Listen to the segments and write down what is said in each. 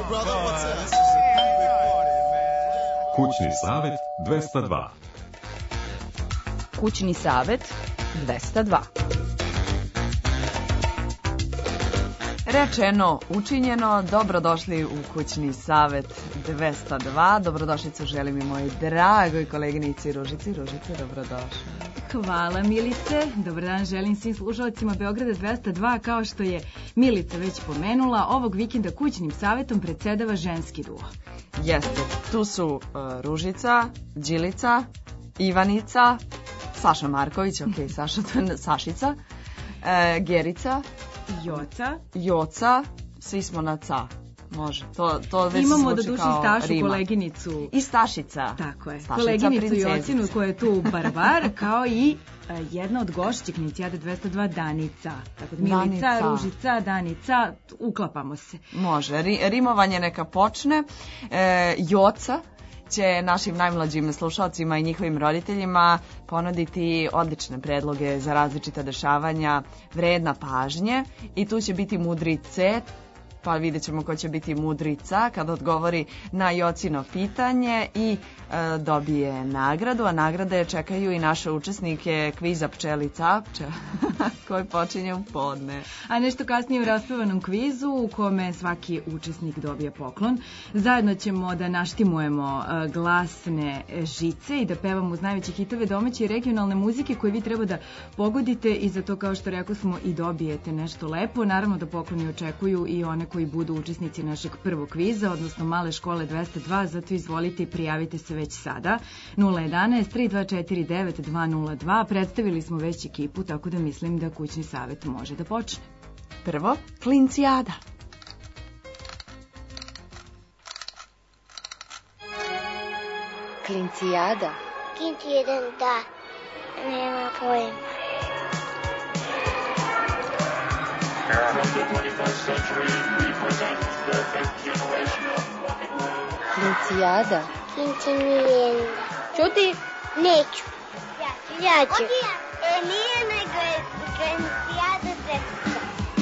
brother, what's up? Kućni savet 202. Kućni savet 202. Rečeno, učinjeno, dobrodošli u Kućni savet 202. Dobrodošlicu želim i mojoj dragoj koleginici Ružici. Ružice, dobrodošla. Hvala Milice, dobar dan želim svim slušalcima Beograda 202, kao što je Milica već pomenula, ovog vikenda Kućnim savetom predsedava ženski duo. Jeste, tu su Ružica, Đilica, Ivanica, Saša Marković, ok, Saša, to je Sašica, Gerica, Joca, svi smo na ca. Može, to već imamo zvuči do duše kao Stašu, rima. Koleginicu. I Stašica. Tako je, Stašica, koleginicu princezica. Jocinu koja je tu barbar, kao i jedna od gošća Knicijade 202, Danica. Tako da Milica, Danica. Ružica, Danica, uklapamo se. Može, rimovanje neka počne. Joca će našim najmlađim slušalcima i njihovim roditeljima ponuditi odlične predloge za različita dešavanja, vredna pažnje i tu će biti mudrice, pa vidjet ćemo ko će biti mudrica kad odgovori na Jocino pitanje i dobije nagradu, a nagrade čekaju i naše učesnike kviza Pčelica koji počinje u podne. A nešto kasnije u raspevanom kvizu u kome svaki učesnik dobije poklon. Zajedno ćemo da naštimujemo glasne žice i da pevamo uz najveće hitove domaće i regionalne muzike koje vi treba da pogodite i za to, kao što rekao smo, i dobijete nešto lepo. Naravno da pokloni očekuju i one koji budu učesnici našeg prvog kviza, odnosno Male škole 202, zato izvolite i prijavite se već sada. 011 3249 202. Predstavili smo već ekipu, tako da mislim da Kućni savet može da počne. Prvo, Klincijada. Klincijada. Klinci jedan, da. Nema pojma. Klincijada. Klinci Milijena. Čuti? Neću. Ja ću. Nije nego je Klincijada 202.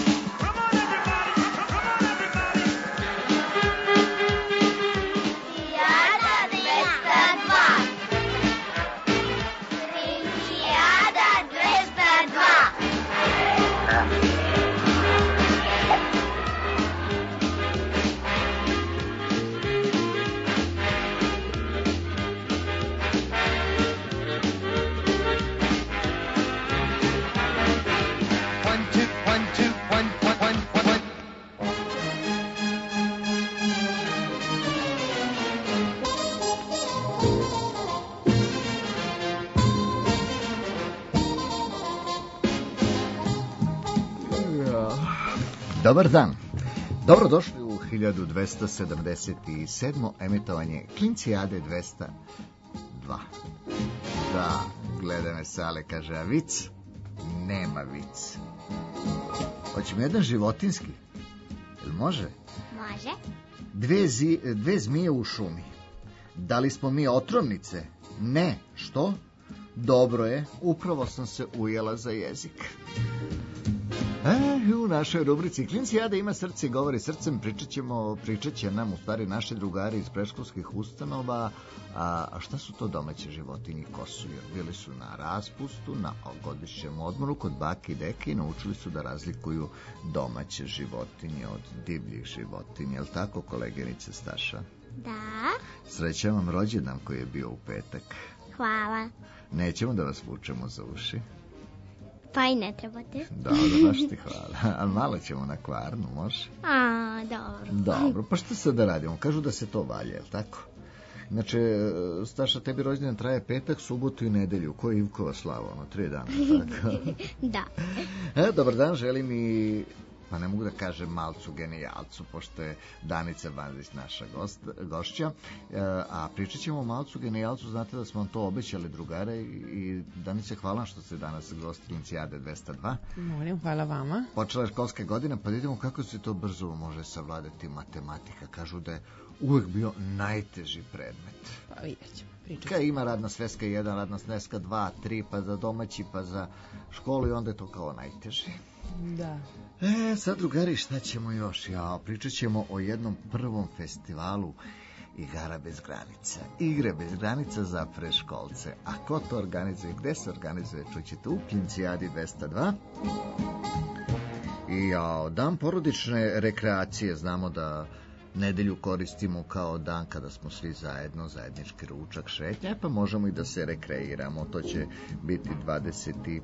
Dobar dan. Dobrodošli u 1277. emitovanje Klincijade 202. Da, gleda me Sale, kaže, a vic? Nema vic. Hoćemo jedan životinski? Jel može? Može. Dve zmije u šumi. Da li smo mi otrovnice? Ne. Što? Dobro je, upravo sam se ujela za jezik. U našoj rubrici Klincijada ima srce i govori srcem, pričat će nam u stvari naši drugari iz predškolskih ustanova, a šta su to domaće životinje, ko su, jer bili su na raspustu, na godišnjem odmoru kod bake i deke i naučili su da razlikuju domaće životinje od divljih životinja, je li tako, koleginice Staša? Da. Srećan vam rođendan koji je bio u petak. Hvala. Nećemo da vas vučemo za uši. Pa i ne trebate. Dobro, baš ti hvala. Ali malo ćemo na Kvarnu, može? Dobro. Dobro, pa što sad da radimo? Kažu da se to valja, je li tako? Znači, Staša, tebi rođendan traje petak, subotu i nedelju. Ko je Ivkova slava, 3 dana, tako? Da. Dobar dan, želim i... Pa ne mogu da kažem malcu genijalcu, pošto je Danica Bandić naša gošća, a pričat ćemo o malcu genijalcu, znate da smo vam to obećali, drugare, i Danica, hvala što ste danas gost Klincijade 202. Molim, hvala vama. Počela je školska godina, pa vidimo kako se to brzo može savladati matematika. Kažu da je uvek bio najteži predmet. Pa vidjet ćemo. Kad ima radna sveska 1, radna sveska 2, 3, pa za domaći, pa za školu i onda je to kao najteži. Da. Sad, drugari, šta ćemo još? Pričat ćemo o jednom prvom festivalu igara bez granica. Igre bez granica za predškolce. A ko to organizuje? Gde se organizuje? Čućete u Klincijadi 202. I dan porodične rekreacije. Znamo da nedelju koristimo kao dan kada smo svi zajedno, zajednički ručak, šetnja, pa možemo i da se rekreiramo. To će biti 21.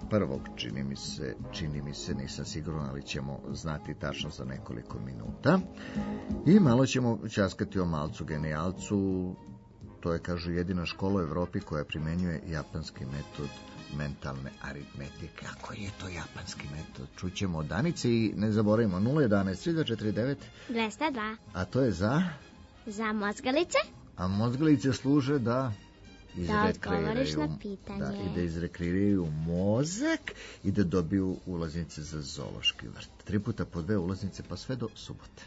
čini mi se, nisam siguran, ali ćemo znati tačno za nekoliko minuta. I malo ćemo ćaskati o malcu genijalcu. To je, kažu, jedina škola u Evropi koja primenjuje japanski metod mentalne aritmetike. A koji je to japanski metod? Čućemo od Danice i ne zaboravimo 011 202. A to je za? Za mozgalice? A mozgalice služe da odgovoriš na pitanje. Da, i da izrekreiraju mozak i da dobiju ulaznice za zoološki vrt. 3 puta po 2 ulaznice, pa sve do subote.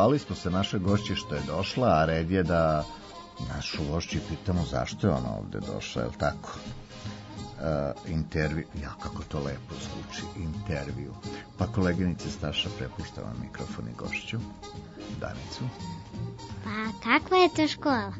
zahvalili smo se našoj gošći što je došla, a red je da našu gošću pitamo zašto je ona ovde došla, je li tako? Intervju, kako to lepo zvuči, intervju. Pa koleginice Staša, prepušta vam mikrofon i gošću, Danicu. Pa kakva je to škola?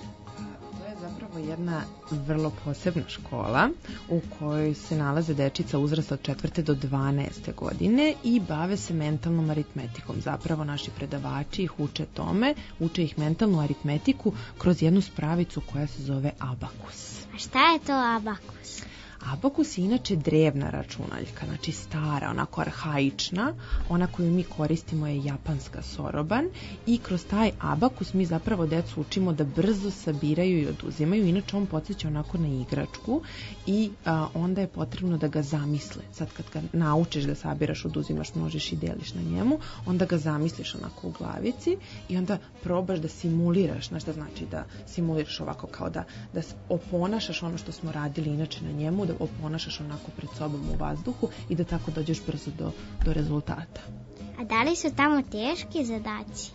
To je zapravo jedna vrlo posebna škola u kojoj se nalaze dečica uzrasta od 4. do 12. godine i bave se mentalnom aritmetikom. Zapravo naši predavači ih uče tome, uče ih mentalnu aritmetiku kroz jednu spravicu koja se zove abakus. A šta je to abakus? Abakus je inače drevna računaljka, znači stara, onako arhaična, ona koju mi koristimo je japanska soroban i kroz taj abakus mi zapravo decu učimo da brzo sabiraju i oduzimaju, inače on podsjeća onako na igračku i onda je potrebno da ga zamisle. Sad kad ga naučiš da sabiraš, oduzimaš, množiš i deliš na njemu, onda ga zamisliš onako u glavici i onda probaš da simuliraš, znaš šta znači da simuliraš ovako kao da oponašaš ono što smo radili inače na njemu, da oponašaš onako pred sobom u vazduhu i da tako dođeš brzo do rezultata. A da li su tamo teški zadaci?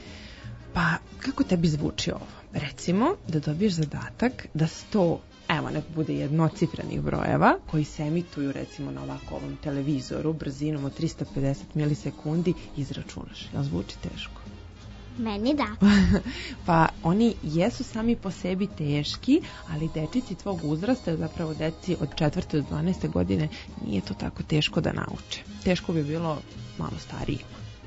Pa, kako tebi zvuči ovo? Recimo da dobiješ zadatak da 100, evo nek bude jednocifrenih brojeva koji se emituju recimo na ovako ovom televizoru brzinom od 350 milisekundi izračunaš. Jel zvuči teško? Meni da. Pa oni jesu sami po sebi teški, ali dečici tvog uzrasta, zapravo deci od 4. do 12. godine, nije to tako teško da nauče. Teško bi bilo malo starijima.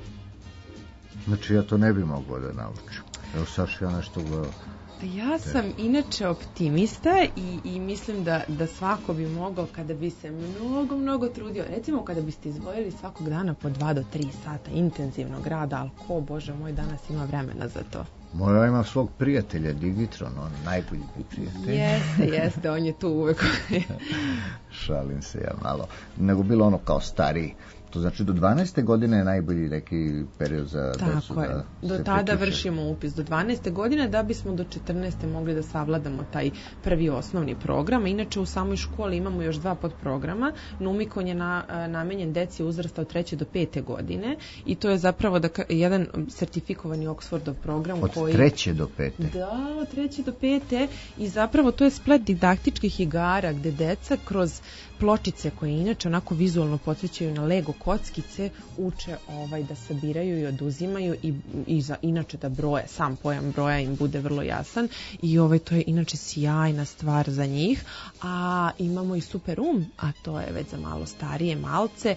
Znači ja to ne bi mogao da naučim. Evo Saša, ja nešto gledao. Ja sam inače optimista i mislim da svako bi mogao kada bi se mnogo trudio. Recimo kada biste izdvojili svakog dana po 2 do 3 sata intenzivnog rada, ali ko, Bože moj, danas ima vremena za to. Moja ima svog prijatelja Digitron, on najbolji prijatelj. Jeste, on je tu uvek. Šalim se ja malo. Nego bilo ono kao stariji. To znači do 12. godine je najbolji neki period za decu. Tako je. Do tada vršimo upis. Do 12. godine da bismo do 14. mogli da savladamo taj prvi osnovni program. Inače u samoj školi imamo još 2 podprograma. Numikon je namenjen deci uzrasta od 3. do 5. godine i to je zapravo jedan sertifikovani Oxfordov program. Od 3. do 5. Da, od 3. do 5. I zapravo to je splet didaktičkih igara gde deca kroz pločice koje inače onako vizualno podsjećaju na Lego kockice uče da sabiraju i oduzimaju i inače da broje, sam pojam broja im bude vrlo jasan i to je inače sjajna stvar za njih, a imamo i Super a to je već za malo starije malce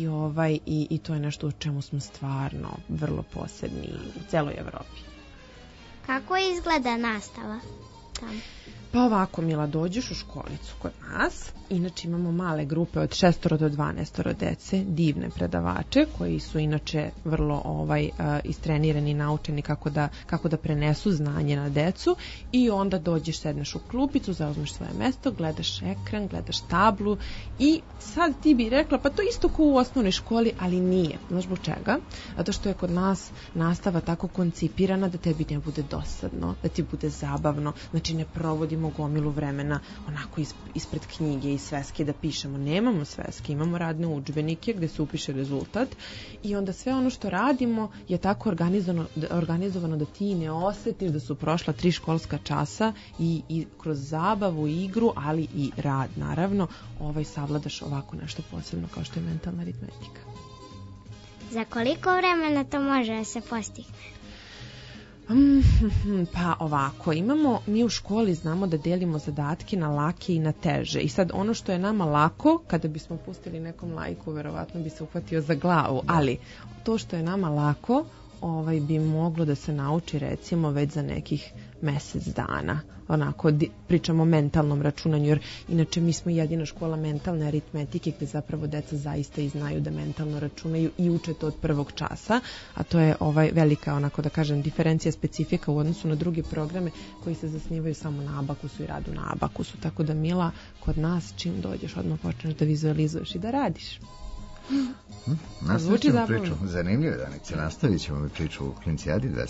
i to je nešto u čemu smo stvarno vrlo posebni u celoj Evropi. Kako izgleda nastava tamo? Pa ovako, Mila, dođeš u školicu kod nas, inače imamo male grupe od 6 do 12 dece, divne predavače koji su inače vrlo istrenirani i naučeni kako da prenesu znanje na decu i onda dođeš, sedneš u klupicu, zauzmeš svoje mesto, gledaš ekran, gledaš tablu i sad ti bi rekla pa to isto kao u osnovnoj školi, ali nije. Znaš zbog čega? Zato što je kod nas nastava tako koncipirana da tebi ne bude dosadno, da ti bude zabavno, znači ne provodimo gomilu vremena onako ispred knjige i sveske da pišemo. Nemamo sveske, imamo radne udžbenike gde se upiše rezultat i onda sve ono što radimo je tako organizovano da ti ne osjetiš da su prošla 3 školska časa i kroz zabavu, igru, ali i rad naravno, savladaš ovako nešto posebno kao što je mentalna aritmetika. Za koliko vremena to može da se postigne? Pa ovako, mi u školi znamo da delimo zadatke na lake i na teže i sad ono što je nama lako, kada bismo pustili nekom laiku, verovatno bi se uhvatio za glavu, ali to što je nama lako bi moglo da se nauči recimo već za nekih mesec dana. Onako, pričamo o mentalnom računanju, jer inače mi smo jedina škola mentalne aritmetike gde zapravo deca zaista i znaju da mentalno računaju i uče to od prvog časa, a to je velika, onako da kažem, diferencija specifika u odnosu na druge programe koji se zasnivaju samo na abakusu i radu na abakusu. Tako da, Mila, kod nas čim dođeš odmah počneš da vizualizuješ i da radiš. Nastavit ćemo priču. Zanimljivo, Danice. Nastavit ćemo mi priču u Klincijadi 202.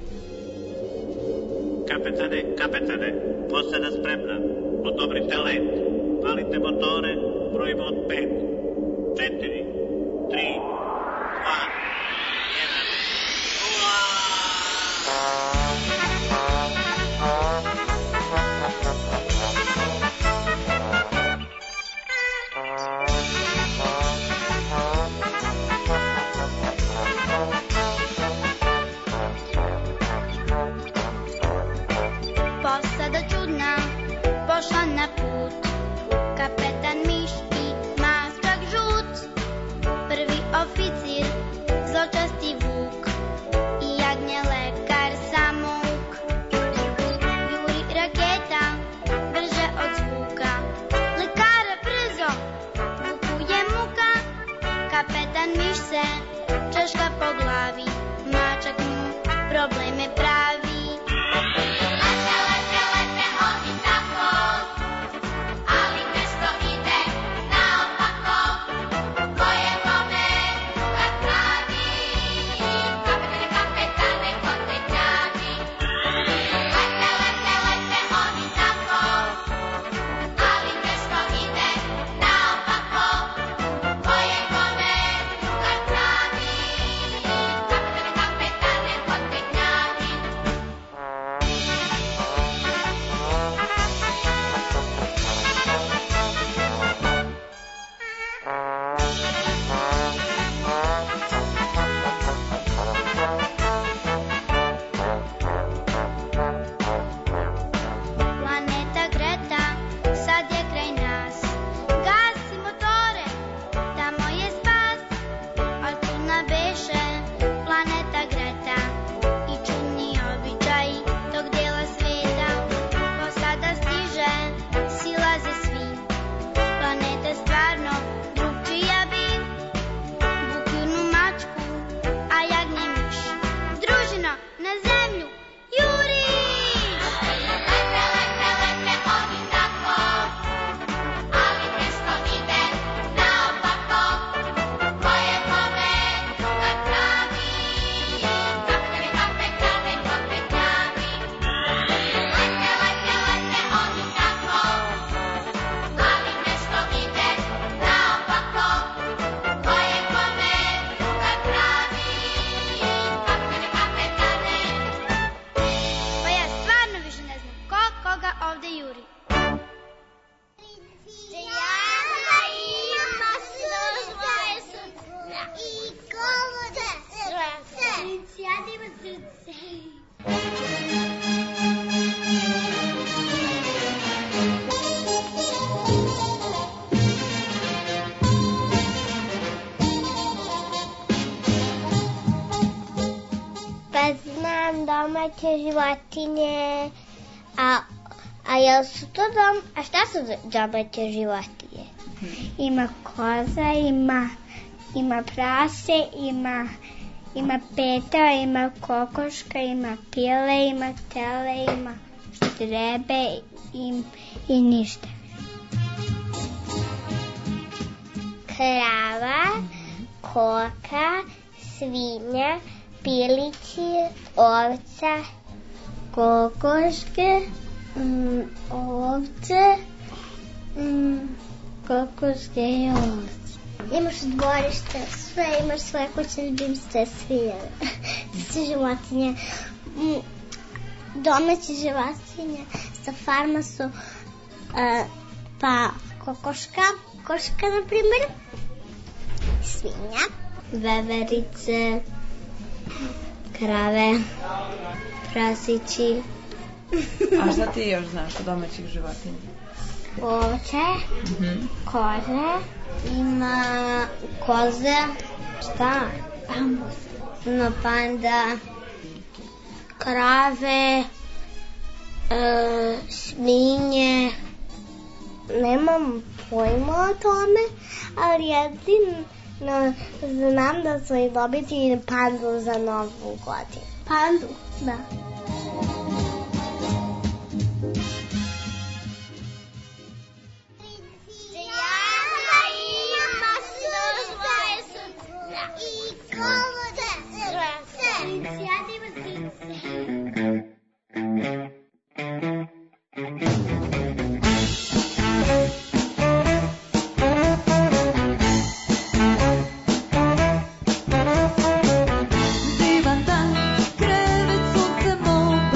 Kapetane, posada spremna. Odobrite let. Palite motore, brojimo od 5, 4, 3, 2, 1. probleme pravi. Lete, lete, lete oni tako, ali nešto ide naopako. Ko je kome kad pravi? Kapetane, kapetane, kotletnjaki. Lete, lete, lete oni tako, ali nešto ide naopako. Ko je kome kad pravi? Kapetane, kapetane, kotletnjaki. Planeta Greta, sad je kraj nas. Gasi motore, tamo je spas. Al tu na beše planeta Greta i čudni običaj tog dela sveta. Po sada stiže, silaze svi. Planeta stvarno drugčija bi. Vuk jurnu mačku, a jagnje miš. Družino, na zemlju, juri! Lete, lete, lete oni tako, ali nešto ide naopako. Ko je kome kad pravi? Kapetane, kapetane, kotletnjaki. Lete, lete, lete oni tako, ali nešto ide naopako. Ko je kome kad pravi? Kapetane, kapetane. Pa ja stvarno više ne znam ko koga ovde juri. Cijada ima svoje srce i kolode srce. Cijada ima srce. Pa znam domaće životinje, a jel su to a šta su domaće životinje? Ima koza, ima prase, ima peta, ima kokoška, ima pile, ima tele, ima štrebe i ništa. Krava, koka, svinja, pilići, ovca, kokoške, ovce, kokoške i ovce. Imaš dvorište, sve, imaš svoje kućne ljubimce, sve životinje. Domaće životinje sa farma su pa kokoška, na primjer, svinja, veverice, krave, prasići. A šta ti još znaš o domaćih životinja? Ovce, koze, ima koze, šta? Bambus. Ima panda, krave, svinje. Nemam pojma o tome, ali jedino znam da su i dobiti pandu za Novu godinu. Pandu? Da. Divan dan, krevet sunce mog,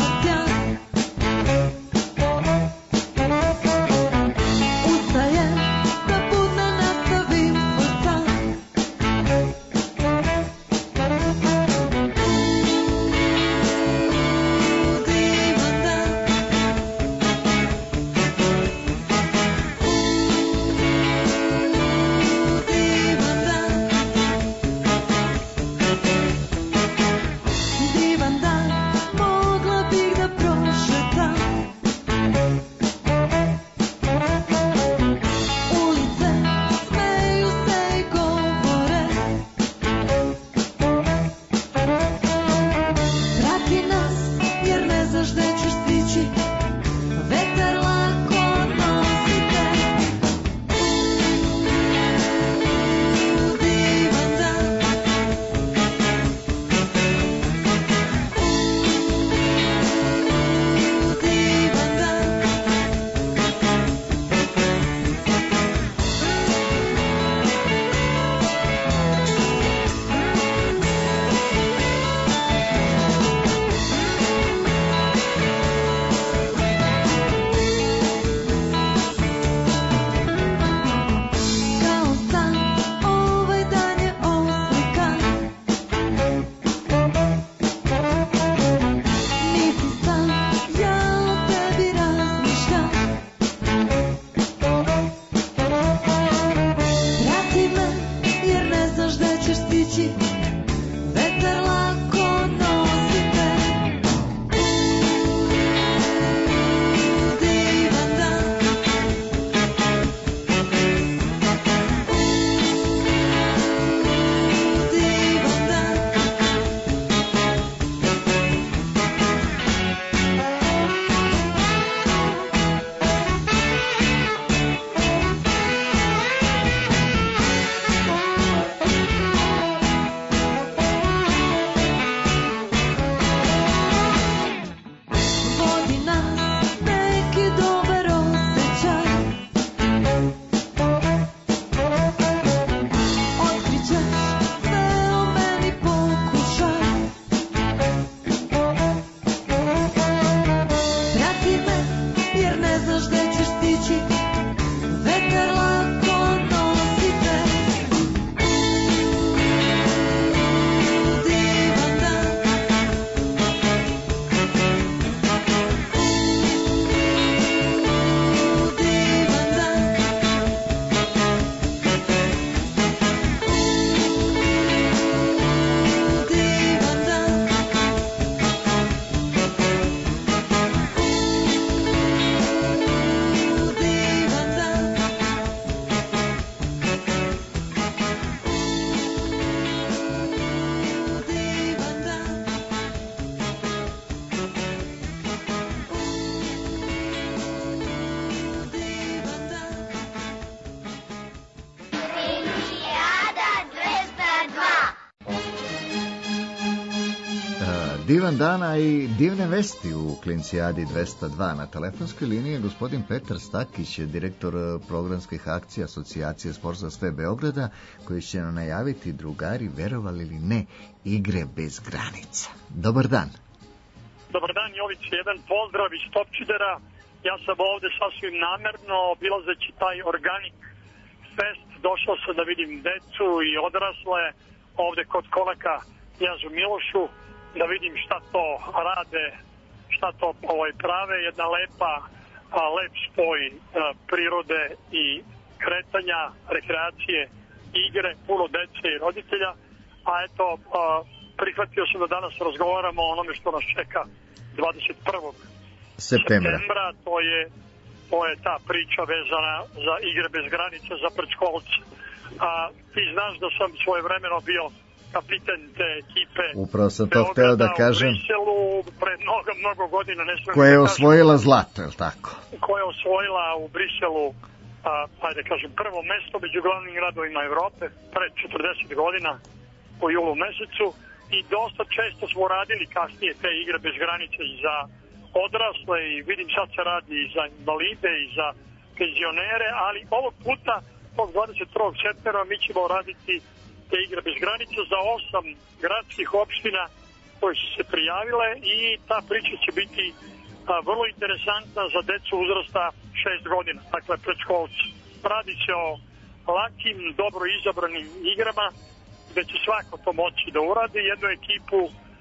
divan dan, a i divne vesti u Klincijadi 202. Na telefonskoj liniji je gospodin Petar Stakić, direktor programskih akcija Asocijacije Sport za sve Beograda, koji će nam najaviti, drugari, verovali ili ne, igre bez granica. Dobar dan. Dobar dan, Jović, jedan pozdrav iz Topčidera. Ja sam ovde sasvim namerno, obilazeći taj Organic Fest, došao sam da vidim decu i odrasle ovde kod Kolaka Jazu Milošu, da vidim šta to rade, šta to prave, jedna lep spoj prirode i kretanja, rekreacije, igre, puno dece i roditelja, a eto, prihvatio sam da danas razgovaramo o onome što nas čeka 21. septembra, to je ta priča vezana za igre bez granica za predškolce. Ti znaš da sam svojevremeno bio kapiten te ekipe. Upravo sam to hteo da kažem. U Briselu pred mnogo godina. Koja je osvojila zlato, je li tako? Koja je osvojila u Briselu, prvo mesto među glavnim gradovima Evrope pred 40 godina u julu mesecu, i dosta često smo radili kasnije te igre bez granice i za odrasle, i vidim sad se radi i za invalide i za penzionere, ali ovog puta, tog 21. septembra, mi ćemo raditi te igre bez granica za 8 gradskih opština koje su se prijavile, i ta priča će biti vrlo interesantna za decu uzrasta 6 godina, dakle predškolci. Radi se o lakim, dobro izabranim igrama, gde će svako to moći da uradi. Jednu ekipu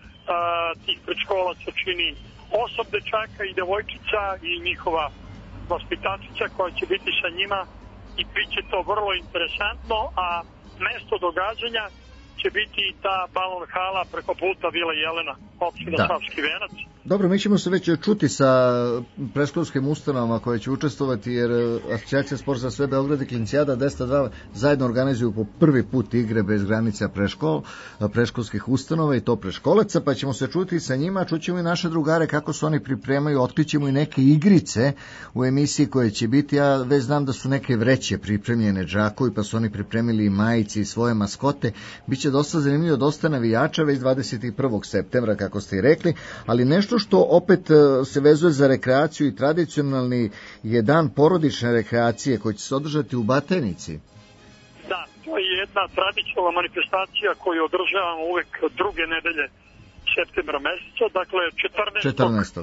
tih predškolaca čini 8 dečaka i devojčica i njihova vaspitačica koja će biti sa njima, i bit će to vrlo interesantno, a mesto događanja će biti ta balon hala preko puta Vila Jelena, opština Savski Venac. Dobro, mi ćemo se već čuti sa predškolskim ustanovama koje će učestvovati, jer Asocijacija Sport za sve Beograd i Klincijada 202 zajedno organizuju po prvi put igre bez granica predškolskih ustanova, i to predškolaca, pa ćemo se čuti sa njima, čućemo i naše drugare kako se oni pripremaju, otkrićemo i neke igrice u emisiji koje će biti. Ja već znam da su neke vreće pripremljene đakovi, pa su oni pripremili i majice i svoje maskote. Biće dosta zanimljivo, dosta navijača već 21. septembra, kako ste i rekli, ali nešto što opet se vezuje za rekreaciju i tradicionalni je dan porodične rekreacije koji će se održati u Batajnici. Da, to je jedna tradicionalna manifestacija koju održavamo uvek druge nedelje septembra meseca, dakle 14.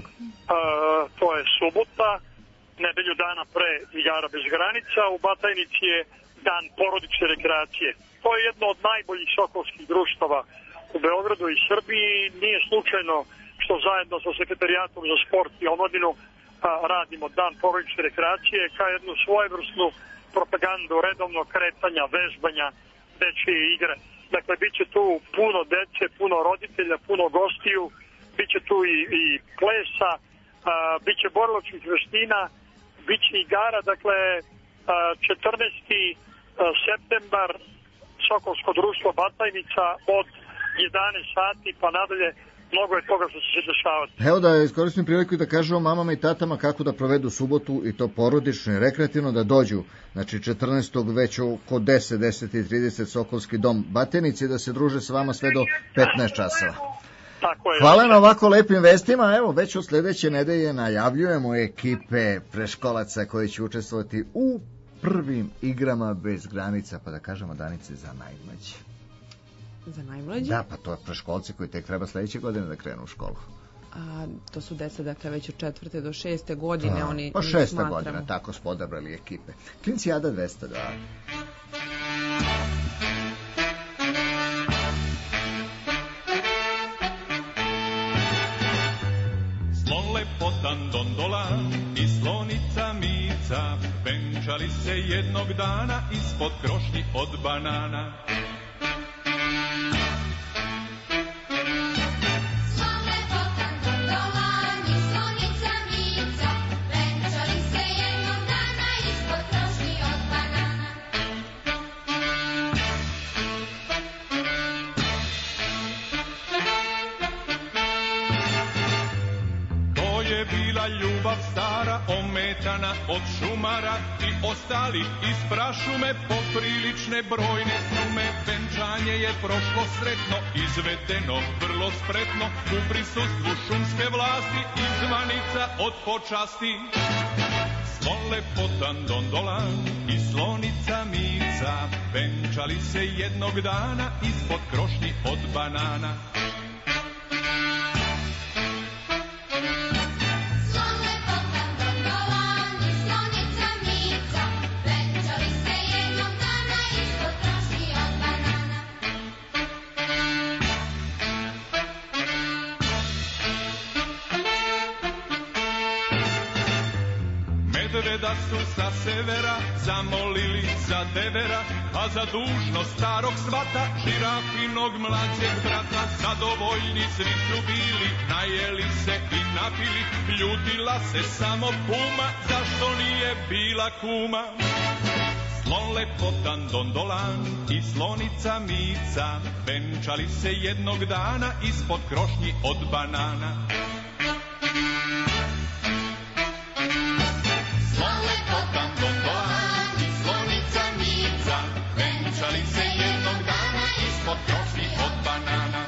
To je subota, nedelju dana pre igara bez granica. U Batajnici je dan porodične rekreacije. To je jedno od najboljih sokolskih društava u Beogradu i Srbiji. Nije slučajno što zajedno sa Sekretarijatom za sport i omladinu radimo dan porodične rekreacije kao jednu svojevrsnu propagandu redovnog kretanja, vežbanja, dečije igre. Dakle, bit će tu puno dece, puno roditelja, puno gostiju, bit će tu i plesa, bit će borilačkih veština, bit će igara. Dakle, 14. septembar, Sokolsko društvo Batajnica od 11 sati pa nadalje. Mnogo je toga što će se dešavati. Evo da iskoristim priliku i da kažemo mamama i tatama kako da provedu subotu, i to porodično i rekreativno, da dođu, znači 14. već oko 10:30 Sokolski dom Batajnici, da se druže s vama sve do 15 časova. Tako je. Hvala na ovako lepim vestima. Evo, već od sledeće nedelje najavljujemo ekipe preškolaca koji će učestvovati u prvim igrama bez granica, pa da kažemo, Danice, za najmlađe. Za najmlađe? Da, pa to je preškolci koji tek treba sledeće godine da krenu u školu. To su deca, dakle, već od 4. do 6. godine. Oni pa 6. godina, tako smo odabrali ekipe. Klincijada 202. Slon lepotan Dondola i slonica Mica venčali se jednog dana ispod krošnji od banana. je bila ljubav stara, ometana od šumara i ostali iz prašume, poprilične brojne sume. Venčanje je prošlo sretno, izvedeno vrlo spretno, u prisustvu šumske vlasti i zvanica od počasti. Slolepotan Dondolan i slonica Mica venčali se jednog dana ispod krošnji od banana. Medveda su sa severa zamolili za devera, a za dužnost starog svata žirafinog mlađeg brata. Zadovoljni svi su bili, najeli se i napili, ljutila se samo puma, zašto nije bila kuma. Slolepotan Dondolan i slonica Mica venčali se jednog dana ispod krošnji od banana. Slolepotan Dondolan i slonica Mica venčali se jednog dana ispod krošnji od banana.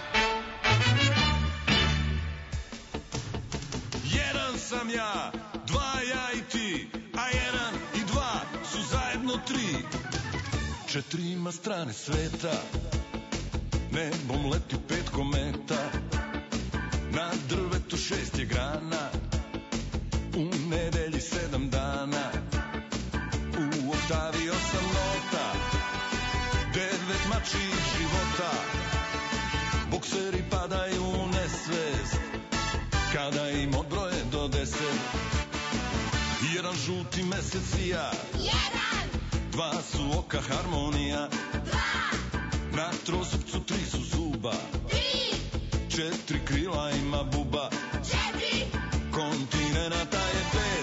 Jedan sam ja, dva ja i ti, a jedan i dva su zajedno tri. Četiri ima strane sveta, nebom leti 5 kometa, na drvetu 6 je grana, u nedelji 7 dana, u oktavi 8 nota, 9 mačih života. Bokseri padaju u nesvest kada im odbroje do 10. Jedan žuti mesec i ja, dva su oka harmonija, na trosupcu 3 su zuba, 4 krila ima buba, 4 kontinenata je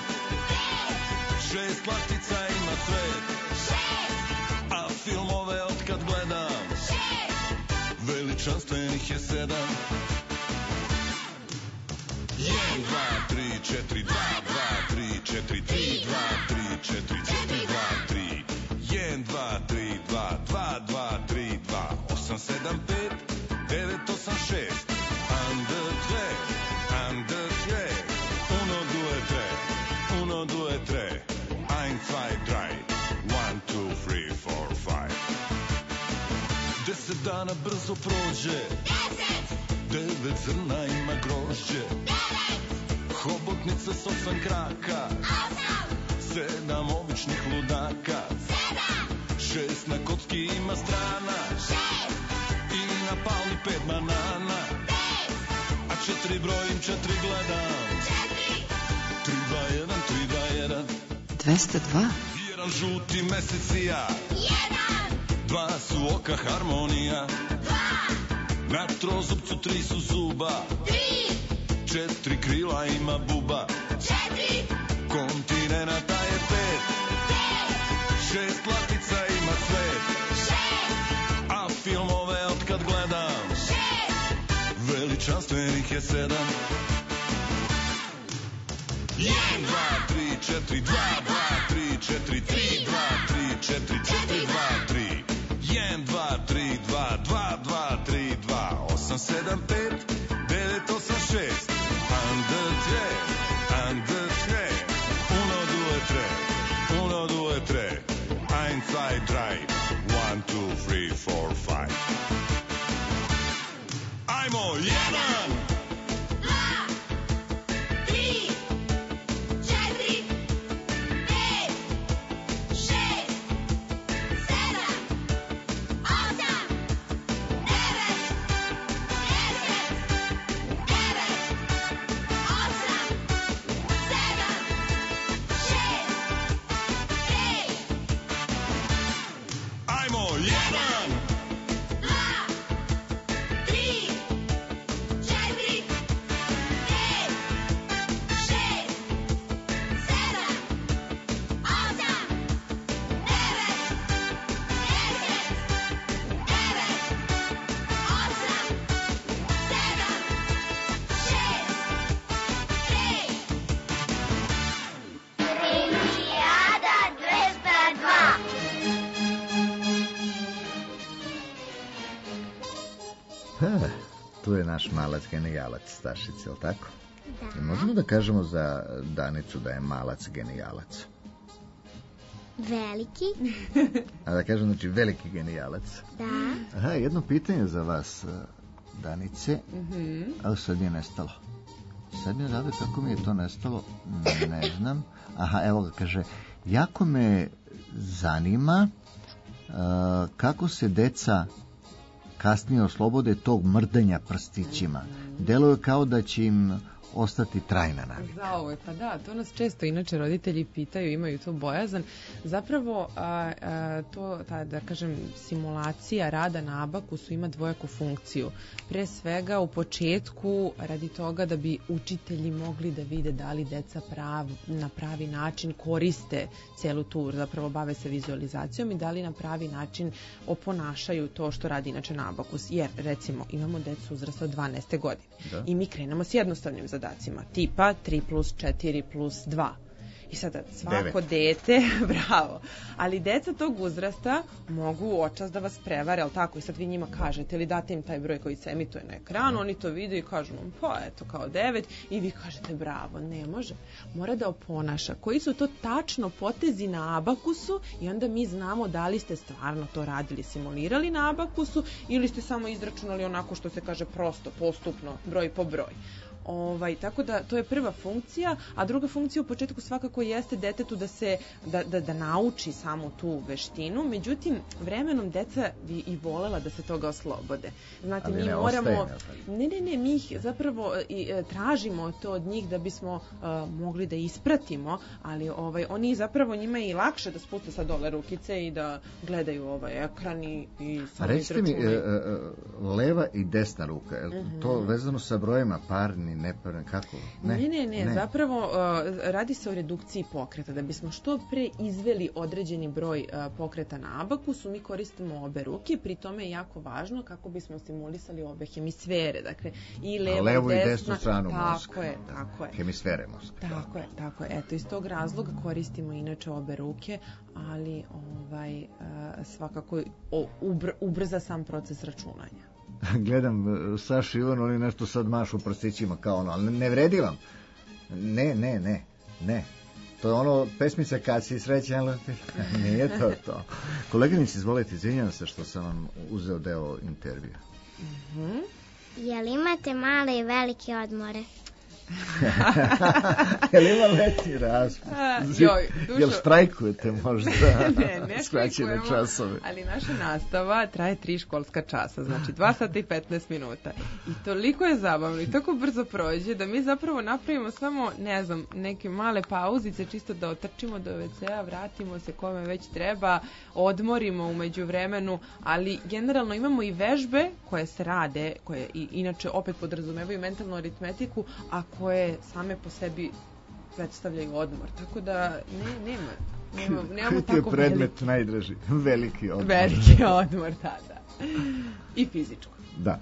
5, 6 latica ima svet, 6 a filmove otkad gledam, 6 veličanstvenih je 7. 1, 2, 3, 4, 2, 2, 3, 4, 3, 2, 3, 4, 4, 2, 3, 1, 2, 3, 2, 2, 2, 3, 2, 8, 7, 5, 9, 8, 6, 1, 2, 3, 1, 2, 3, 1, 2, 3, 1, 2, 3, 1, 2, 3, 1, 2, 3, 4, 5. 10 dana brzo prođe, 9 zrna ima grožđe, 9 hobotnica s 8 kraka, 7 običnih ludaka, 6 na kocki ima strana, 6 i na palmi 5 banana, 5 a 4 brojim, 4 gledam, 4 3, 2, 1, 3, 2, 1 202. Jedan žuti mesec i ja, dva su oka harmonija, na trozupcu 3 su zuba, 4 krila ima buba, 4 kontinenata je 5, 6 latica ima svet, 6 a filmove otkad gledam, 6 veličanstvenih je 7. 1, 2, 3, 4, 2, 2, 3, 4, 3, 2, 3, 4, 4, 2, 3, 1, 2, 3, 2, 2, 2, 3, 2, 8, 7, 5, 9, 8, 6, 1, 2, 3, 1, 2, 3, 1, 2, 3, 1, 2, 3, 1, 2, 3, 1, 2, 3, 4, 5. Ajmo, 1, 2, 3, 4, 5, 6, tu je naš malac genijalac Stašice, je li tako? Da. I možemo da kažemo za Danicu da je malac genijalac. Veliki. A da kažem, znači, veliki genijalac. Da. Aha, jedno pitanje za vas, Danice, ali sad je nestalo. Sad mi je odavde kako mi je to nestalo, ne znam. Aha, evo ga, kaže, jako me zanima kako se deca kasnije oslobode tog mrdenja prstićima. Deluje kao da će im ostati trajna navika. Zauvek, pa da, to nas često inače roditelji pitaju, imaju to bojazan. Zapravo, da kažem, simulacija rada na abakusu ima dvojaku funkciju. Pre svega, u početku, radi toga da bi učitelji mogli da vide da li deca na pravi način koriste celu tu, zapravo bave se vizualizacijom i da li na pravi način oponašaju to što radi inače na abakus. Jer, recimo, imamo decu uzrasta od 12. godine i mi krenemo s jednostavnim zadacima, tipa 3 plus 4 plus 2. I sada svako dete, bravo, ali deca tog uzrasta mogu očas da vas prevare, ali tako, i sad vi njima kažete ili date im taj broj koji se emituje na ekranu, oni to vide i kažu vam, pa eto, kao 9, i vi kažete bravo, ne može, mora da oponaša. Koji su to tačno potezi na abakusu i onda mi znamo da li ste stvarno to radili, simulirali na abakusu ili ste samo izračunali onako što se kaže prosto, postupno, broj po broj. Tako da to je prva funkcija, a druga funkcija u početku svakako jeste detetu da nauči samu tu veštinu, međutim vremenom deca bi i volela da se toga oslobode. Znate, mi moramo... Ne, mi ih zapravo tražimo to od njih da bismo mogli da ispratimo, ali oni zapravo njima je i lakše da spuste sa dole rukice i da gledaju ekran i samo izračunaju. Recite mi, leva i desna ruka, je to vezano sa brojima parni, neparni, kako? Ne, zapravo radi se o redukciji pokreta. Da bismo što pre izveli određeni broj pokreta na abakusu, mi koristimo obe ruke, pri tome je jako važno kako bismo stimulisali obe hemisfere, dakle i levu i desnu stranu mozga. Tako je. Hemisfere mozga. Tako je. Eto, iz tog razloga koristimo inače obe ruke, ali svakako ubrza sam proces računanja. Gledam Sašu Ivanu, oni nešto sad mašu prstićima kao ono, ali ne vredi vam. Ne. To je ono pesmica kad si srećan, nije to. Koleginici, izvolite, izvinjam se što sam vam uzeo deo intervjua. Jel imate male i velike odmore? Jel ima letnji raspust? Jel štrajkujete možda? Ne skraćene časove? Ali naša nastava traje 3 školska časa, znači 2 sata i 15 minuta. I toliko je zabavno i tako brzo prođe da mi zapravo napravimo samo, ne znam, neke male pauzice, čisto da otrčimo do WC-a, vratimo se kome već treba, odmorimo umeđu vremenu, ali generalno imamo i vežbe koje se rade, koje inače opet podrazumevaju mentalnu aritmetiku, a koje same po sebi predstavljaju odmor. Tako da nemamo tako veliki. Predmet najdraži, veliki odmor. Veliki odmor, da. I fizičko. Da.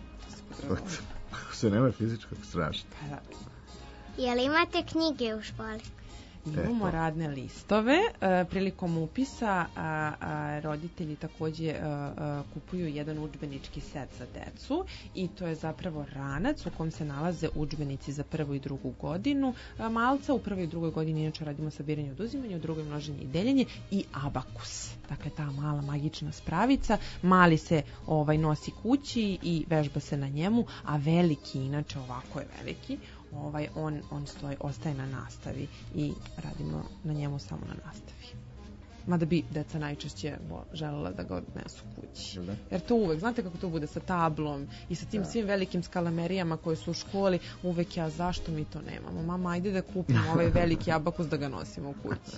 Ako se nema fizičkog, strašno. Pa da. Jel imate knjige u školi? Imamo radne listove. Prilikom upisa roditelji takođe kupuju jedan udžbenički set za decu i to je zapravo ranac u kom se nalaze udžbenici za prvu i drugu godinu malca. U prvoj i drugoj godini inače radimo sabiranje i oduzimanje, u drugoj množenje i deljenje i abakus. Dakle, ta mala magična spravica. Mali se nosi kući i vežba se na njemu, a veliki, inače ovako je veliki, on ostaje na nastavi i radimo na njemu samo na nastavi. Mada bi deca najčešće želela da ga odnesu kući. Jer to uvek, znate kako to bude sa tablom i sa tim svim velikim skalamerijama koje su u školi, uvek zašto mi to nemamo? Mama, ajde da kupimo ovaj veliki abakus da ga nosimo u kući.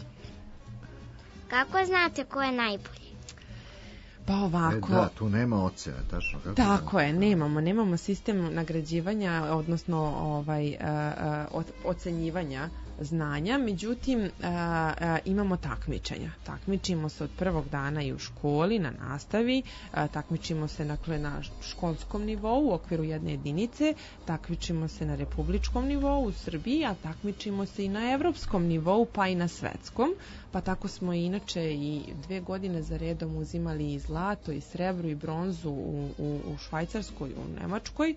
Kako znate ko je najbolji? Pa ovako... Da, tu nema ocene, tačno. Tako je, nemamo sistem nagrađivanja, odnosno ocenjivanja znanja, međutim imamo takmičenja. Takmičimo se od prvog dana i u školi, na nastavi, takmičimo se na školskom nivou u okviru jedne jedinice, takmičimo se na republičkom nivou u Srbiji, a takmičimo se i na evropskom nivou, pa i na svetskom. Pa tako smo inače i 2 godine za redom uzimali i zlato i srebro i bronzu u Švajcarskoj, u Nemačkoj.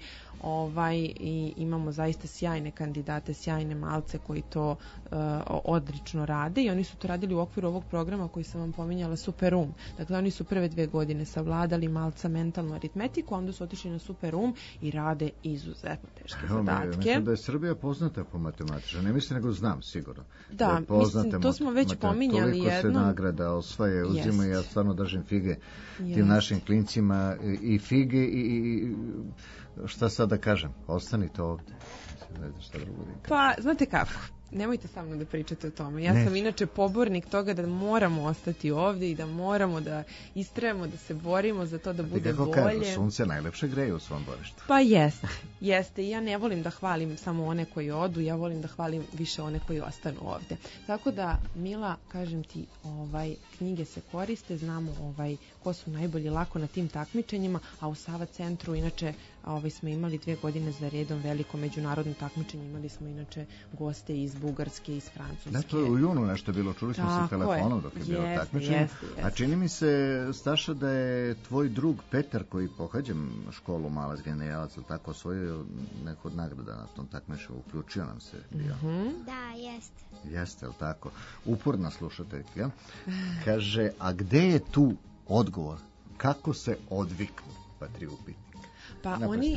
I imamo zaista sjajne kandidate, sjajne malce koji to odlično rade i oni su to radili u okviru ovog programa koji sam vam pominjala, Super-Um. Dakle, oni su prve 2 godine savladali malca mentalnu aritmetiku, onda su otišli na Super-Um i rade izuzetno teške zadatke. Mislim da je Srbija poznata po matematiča, ne mislim nego znam sigurno. Da, mislim, to smo već pominjali jednom. Toliko se nagrada osvaje, uzima, ja stvarno držim fige tim našim klincima i fige i šta sad da kažem, ostanite ovde. Ne znam šta drugo da kažem. Pa, znate kako, nemojte sa mnom da pričate o tome. Ja sam inače pobornik toga da moramo ostati ovde i da moramo da istrajemo, da se borimo za to da bude bolje. Kako kažu, sunce najlepše greje u svom dvorištu. Pa jeste. I ja ne volim da hvalim samo one koji odu, ja volim da hvalim više one koji ostanu ovde. Tako da, Mila, kažem ti, knjige se koriste, znamo ko su najbolji lako na tim takmičenjima, a u Sava centru inače smo imali 2 godine za redom veliko međunarodno takmičenje, imali smo inače goste iz Bugarske, iz Francuske. Da, to je u junu nešto bilo, čuli smo se telefonom dok je bilo takmičenje. A čini mi se, Staša, da je tvoj drug Petar, koji pohađa školu Malac genijalac, tako osvojio neku od nagrada na tom takmičenju, uključio nam se bio. Da, jeste. Jeste, je li tako? Uporna slušateljka. Kaže, a gde je tu odgovor? Kako se odviknu, pa triupiti? Pa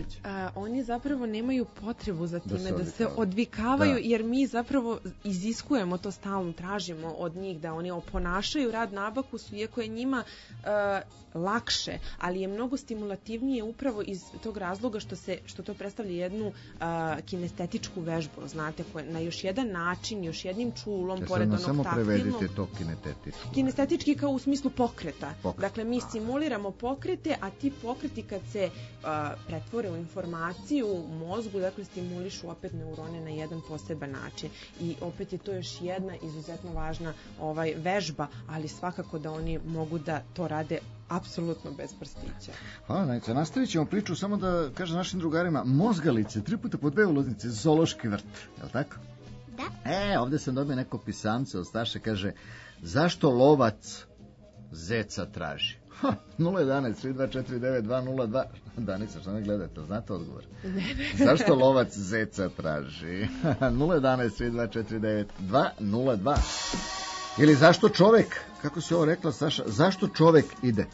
oni zapravo nemaju potrebu za time da se odvikavaju, jer mi zapravo iziskujemo to, stalno tražimo od njih da oni oponašaju rad na abakusu, iako je njima lakše, ali je mnogo stimulativnije upravo iz tog razloga što to predstavlja jednu kinestetičku vežbu, znate, na još jedan način, još jednim čulom, pored onog taktilnog. Samo prevedite to kinestetičku. Kinestetički kao u smislu pokreta. Dakle, mi simuliramo pokrete, a ti pokreti kad se pretvore u informaciju u mozgu, dakle stimulišu opet neurone na jedan poseban način. I opet je to još jedna izuzetno važna vežba, ali svakako da oni mogu da to rade apsolutno bez prstića. Hvala, Najca. Nastavit ćemo priču, samo da kažem našim drugarima, Mozgalice, 3 puta po 2 ulaznice, zoološki vrt, je li tako? Da. Ovde sam dobio neko pisamce od Staše, kaže, zašto lovac zeca traži? 011-3249-202. Danica, što ne gledate, znate odgovor? Ne. Zašto lovac zeca traži? 011-3249-202. Ili zašto čovek, kako si ovo rekla, Saša, zašto čovek ide?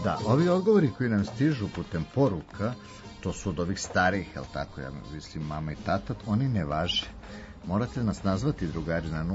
Da, ovi odgovori koji nam stižu putem poruka, to su od ovih starih, jel tako, ja mislim mama i tata, oni ne važe. Morate nas nazvati, drugari, na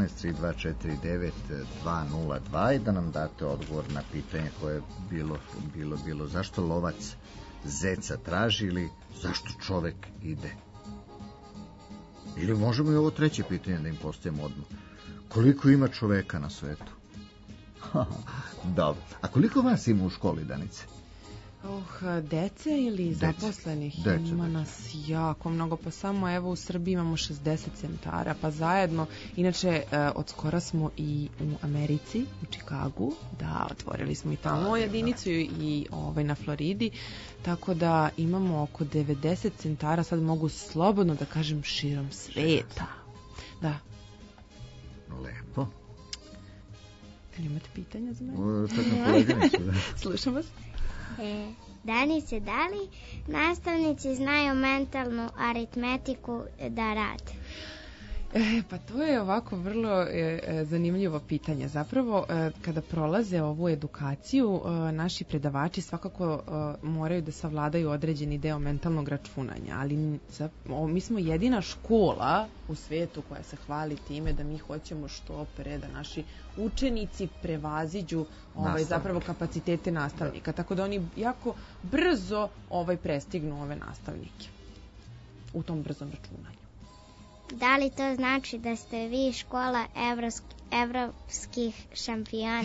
011-3249-202 i da nam date odgovor na pitanje koje je bilo zašto lovac zeca traži ili zašto čovek ide. Ili možemo i ovo treće pitanje da im postavimo odmah. Koliko ima čoveka na svetu? Dobro. A koliko vas ima u školi, Danice? Dece ili zaposlenih? Ima nas jako mnogo, pa samo evo u Srbiji imamo 60 centara, pa zajedno, inače od skora smo i u Americi, u Čikagu, da, otvorili smo i tamo jedinicu i na Floridi, tako da imamo oko 90 centara, sad mogu slobodno da kažem širom sveta. Da. Lepo. Imate pitanja za mene? Čekam koleginicu, da. Slušam vas. Danice, da li nastavnici znaju mentalnu aritmetiku da rade? Pa to je ovako vrlo zanimljivo pitanje. Zapravo, kada prolaze ovu edukaciju, naši predavači svakako moraju da savladaju određeni deo mentalnog računanja, ali mi smo jedina škola u svetu koja se hvali time da mi hoćemo što pre da naši učenici prevaziđu zapravo kapacitete nastavnika, tako da oni jako brzo prestignu ove nastavnike u tom brzom računanju. Da li to znači da ste vi škola evropskih šampiona?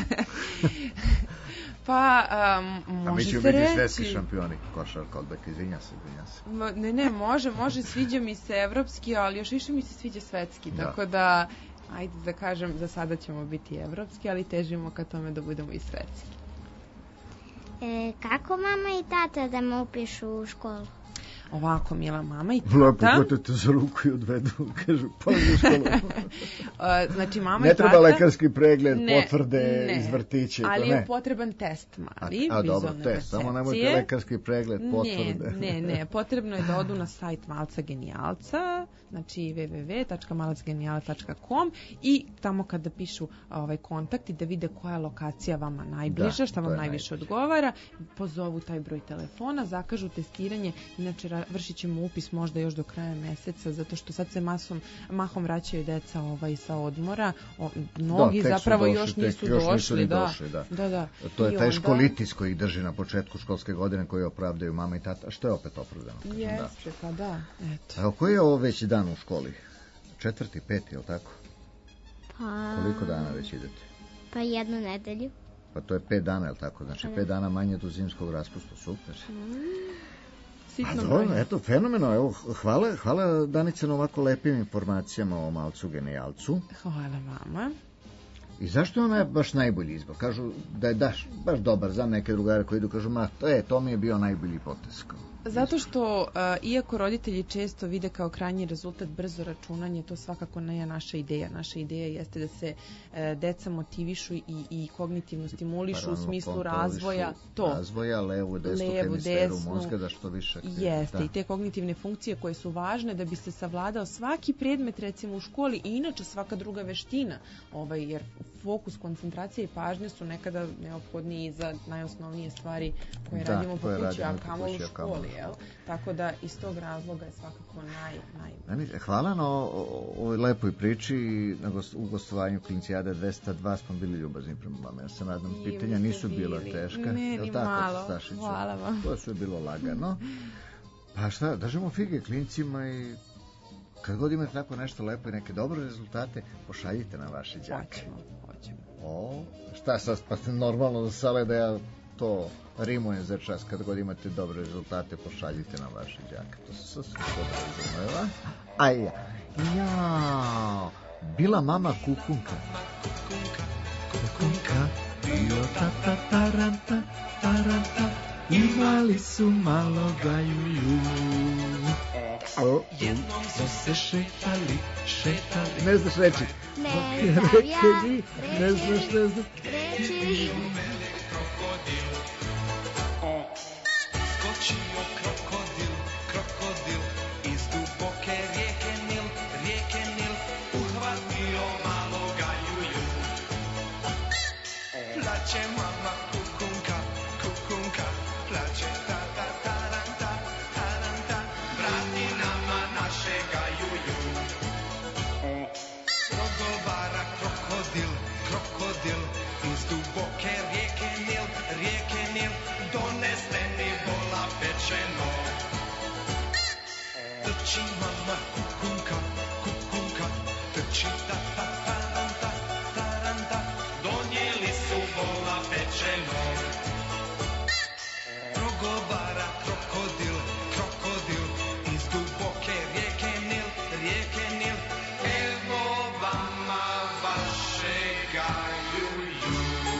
Pa, može se reći. A mi ću biti svetski šampioni košarka, odbeka, izvinja se. Ne, može, sviđa mi se evropski, ali još više mi se sviđa svetski, tako da, ajde da kažem, za sada ćemo biti evropski, ali težimo ka tome da budemo i svetski. Kako mama i tata da me upišu u školu? Ovako, mila mama i tata. Lepo, te za ruku i odvedu, kažu, polazi u školu. Znači, mama i tata... Ne treba lekarski pregled, potvrde iz vrtića. Ali je potreban test mali, dobro, test, samo nemojte lekarski pregled, potvrde. Ne, potrebno je da odu na sajt Malca Genijalca, znači www.malacgenijalac.com i tamo kada pišu kontakti da vide koja je lokacija vama najbliža, šta vam najviše odgovara, pozovu taj broj telefona, zakažu testiranje, inače vršit ćemo upis možda još do kraja meseca, zato što sad se mahom vraćaju deca sa odmora, mnogi zapravo još nisu došli. Da. To je taj školitis koji ih drži na početku školske godine, koji opravdaju mama i tata, što je opet opravdano. Jeste, pa da. A koji je ovo već dan u školi? 4., 5., je li tako? Pa... Koliko dana već idete? Pa 1 nedelju. Pa to je 5 dana, je li tako? Znači 5 dana manje do zimskog raspusta, super. Eto, fenomeno, evo, hvala Danice na ovako lepim informacijama o Malcu Genijalcu. Hvala vama. I zašto je ona baš najbolji izbor? Kažu da je baš dobar, za neke drugare koji idu, kažu, to mi je bio najbolji potez. Zato što, iako roditelji često vide kao krajnji rezultat brzo računanje, to svakako nije naša ideja. Naša ideja jeste da se deca motivišu i kognitivno stimulišu u smislu razvoja. Razvoja, levu, desnu hemisferu mozga, da što više aktivira. Jeste, i te kognitivne funkcije koje su važne da bi se savladao svaki predmet, recimo u školi, i inače svaka druga veština, jer fokus, koncentracija i pažnja su nekada neophodni i za najosnovnije stvari koje radimo po kući, a kamo u školi. Tako da iz tog razloga je svakako Hvala na ovoj lepoj priči i u gostovanju Klincijade 202 smo bili ljubazni prema vama. Ja se nadam, pitanja nisu bila teška. Ne, ni malo. Hvala vam. To je sve bilo lagano. Pa šta, držimo fige klincima i kad god imate tako nešto lepo i neke dobre rezultate, pošaljite na vaše đake. Hoćemo. Šta sad, pa ste normalno da sale da ja to rimujem za čas, kad god imate dobre rezultate, pošaljite na vaše đake. To se sasvim podrazumeva. Bila mama kukunka. Kukunka, bio tata taranta, imali su malo gajuju. Jednom su se šetali. Ne znaš reći? Ne znaš reći. Skočio krokodil iz duboke rijeke Nil, uhvatio malo gajuju. Plaće mama kukunka, čita ta taranta, taranta, donijeli su vola pečenog. Progovara krokodil, krokodil, iz duboke rijeke Nil, rijeke Nil. Evo vama vašega juju.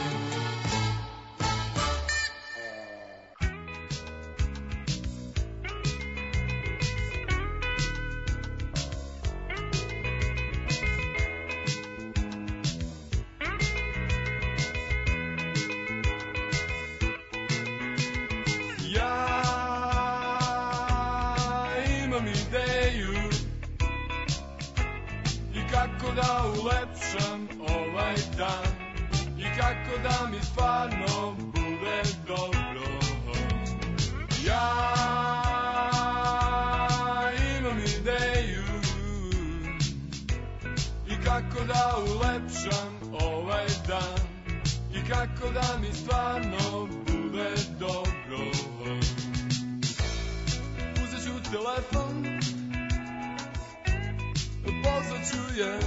Da ulepšam ovaj dan i kako da mi stvarno bude dobro. Ja imam ideju i kako da ulepšam ovaj dan i kako da mi stvarno bude dobro. Uzet ću telefon, pozvat ću je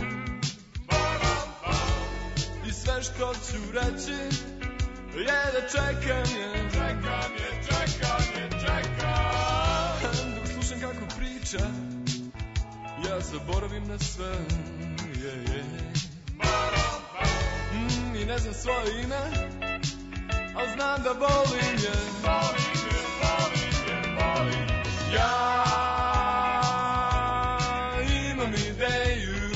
i sve što ću reći je da čekam je, čekam je, čekam je, čekam. Dok slušam kako priča, ja zaboravim na sve, I ne znam svoje ime, al znam da volim je, volim je, volim je, volim. Ja ideju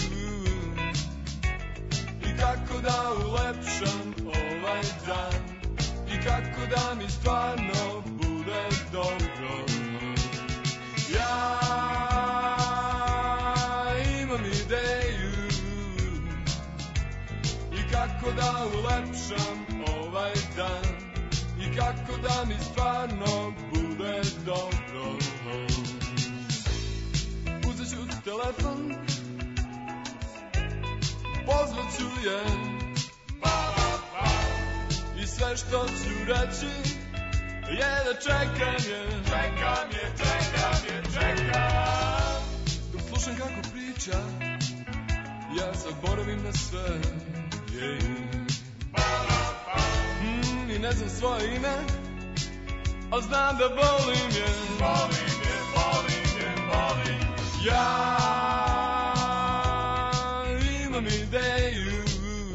i kako da ulepšam ovaj dan i kako da mi stvarno bude dobro. Ja imam ideju i kako da ulepšam ovaj dan i kako da mi stvarno bude dobro. Uzet ću telefon, pozvat ću je i sve što ću reći je da čekam je, čekam je, čekam je, čekam. Dok slušam kako priča, ja zaboravim na sve, I ne znam svoje ime, al znam da volim je, volim je, volim je, volim. Ja imam ideju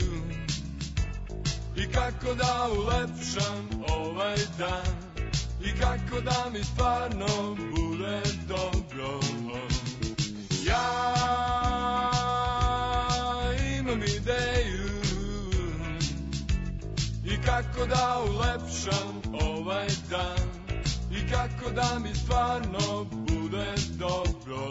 i kako da ulepšam ovaj dan i kako da mi stvarno bude dobro. Ja imam ideju i kako da ulepšam ovaj dan i kako da mi stvarno bude dobro.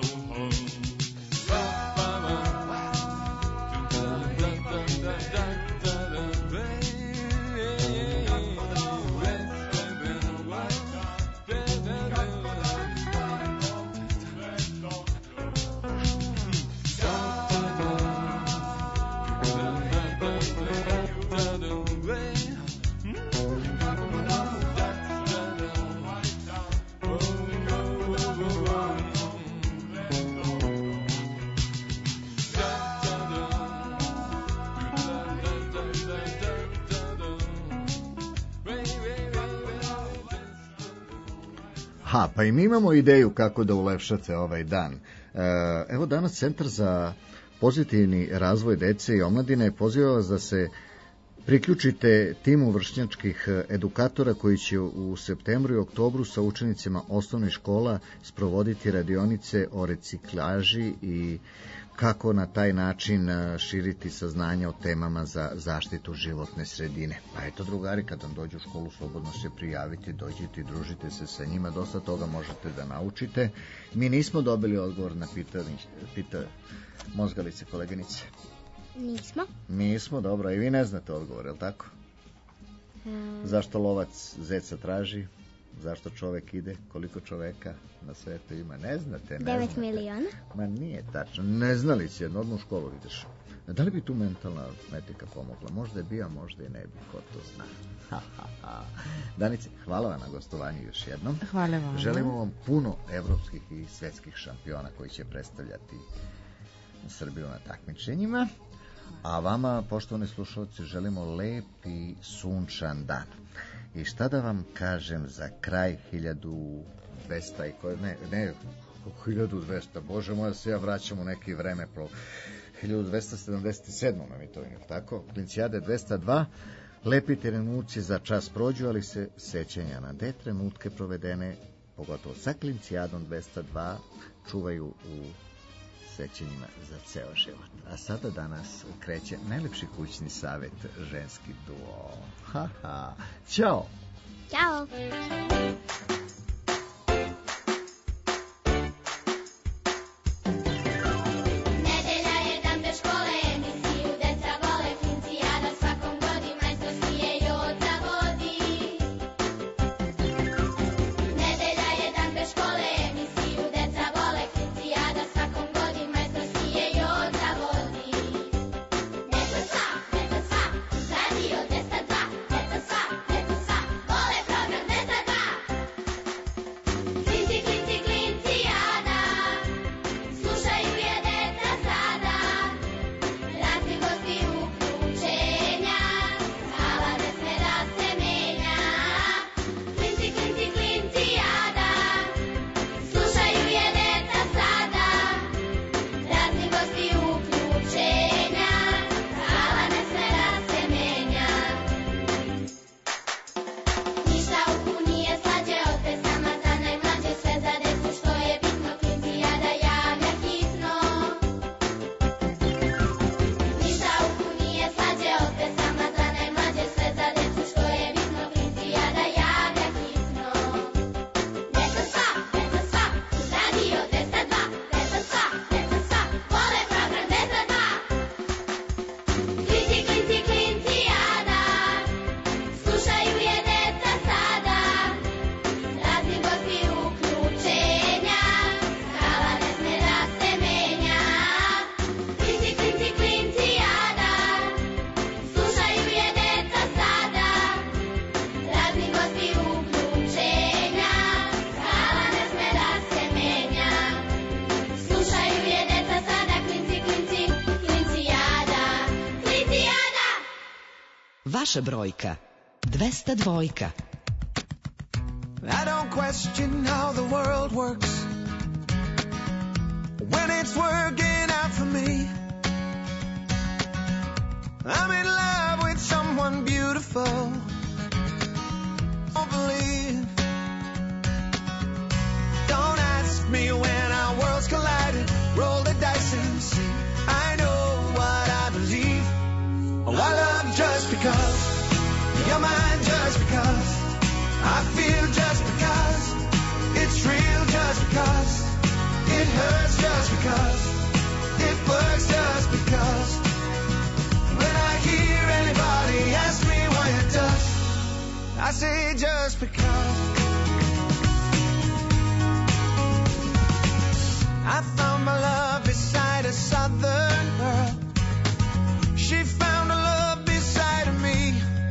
Pa i mi imamo ideju kako da ulepšate ovaj dan. Evo danas Centar za pozitivni razvoj dece i omladine poziva vas da se priključite timu vršnjačkih edukatora koji će u septembru i oktobru sa učenicima osnovnih škola sprovoditi radionice o reciklaži i kako na taj način širiti saznanje o temama za zaštitu životne sredine. Pa eto, drugari, kad vam dođu u školu, slobodno se prijaviti, dođite i družite se sa njima, dosta toga možete da naučite. Mi nismo dobili odgovor na pitanje mozgalice, koleginice. Nismo, dobro, i vi ne znate odgovor, je li tako? Zašto lovac zeca traži? Zašto čovek ide? Koliko čoveka na svetu ima? Ne znate, 9 miliona? Ma nije tačno. Ne znali si, jedno odmah u školu ideš. Da li bi tu mentalna aritmetika pomogla? Možda je bio, možda i ne bi. Ko to zna? Danice, hvala vam na gostovanju još jednom. Hvala vam. Želimo vam puno evropskih i svetskih šampiona koji će predstavljati Srbiju na takmičenjima. A vama, poštovani slušalci, želimo lep i sunčan dan. I šta da vam kažem za kraj 1200 i koje... Ne, 1200, bože moj, se ja vraćam u neki vreme 1277. mi to je, tako? Klincijade 202, lepi trenuci za čas prođu, ali se sećanja na te trenutke provedene, pogotovo sa Klincijadom 202, čuvaju u sećanjima za ceo život. A sada danas kreće najlepši kućni savet, ženski duo. Ha. Ćao! Ćao! Vaša brojka 202. I don't question how the world works when it's working out for me. I'm in love with someone beautiful. Don't believe. Don't ask me when our worlds collided. Roll the dice and see. I know what I believe. Oh, I love just because. You're mine just because. I feel just because. It's real just because. It hurts just because. It works just because. When I hear anybody ask me why it does, I say just because. I found my love beside a southern girl. She found a love beside of me.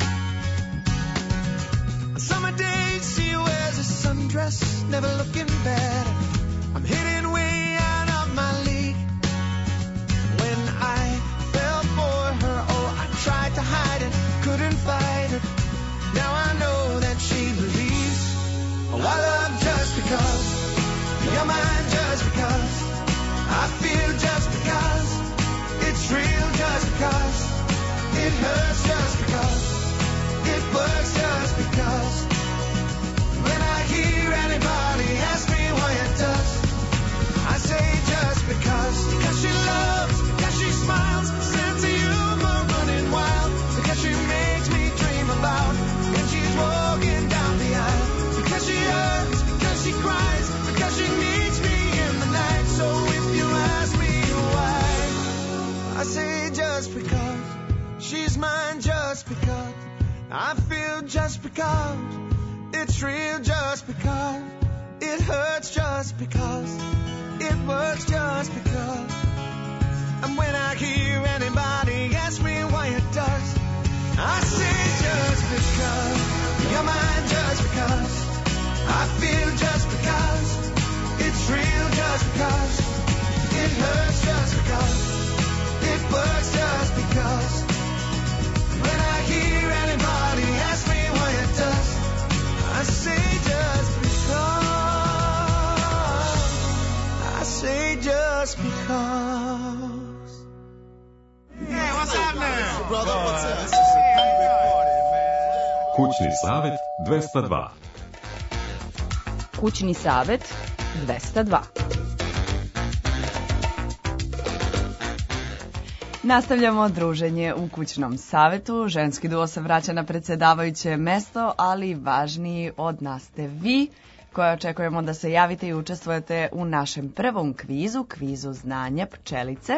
On summer days she wears a sundress, never looking better. I'm hitting way out of my league. When I fell for her, oh, I tried to hide it, couldn't fight it. Now I know that she believes. Oh, I love just because. You're mine just because. I feel just because. It's real just because. It hurts just because. It works just because. When I hear anybody ask me why it does, I say just because. Because she loves, because she smiles, sense of humor running wild. Because she makes me dream about when she's walking down the aisle. Because she hurts, because she cries, because she needs me in the night. So if you ask me why, I say just because. She's mine just because. I feel just because. It's real just because. It hurts just because. It works just because. And when I hear anybody ask me why it does, I say just because. You're mine just because. I feel just because. It's real just because. It hurts just because. cause. Hey, what's happening? Brother, what's up? Kućni savet 202. Kućni savet 202. Nastavljamo druženje u kućnom savetu. Ženski duo se vraća na predsjedavajuće mesto, ali važniji od nas ste vi, koje očekujemo da se javite i učestvujete u našem prvom kvizu znanja pčelice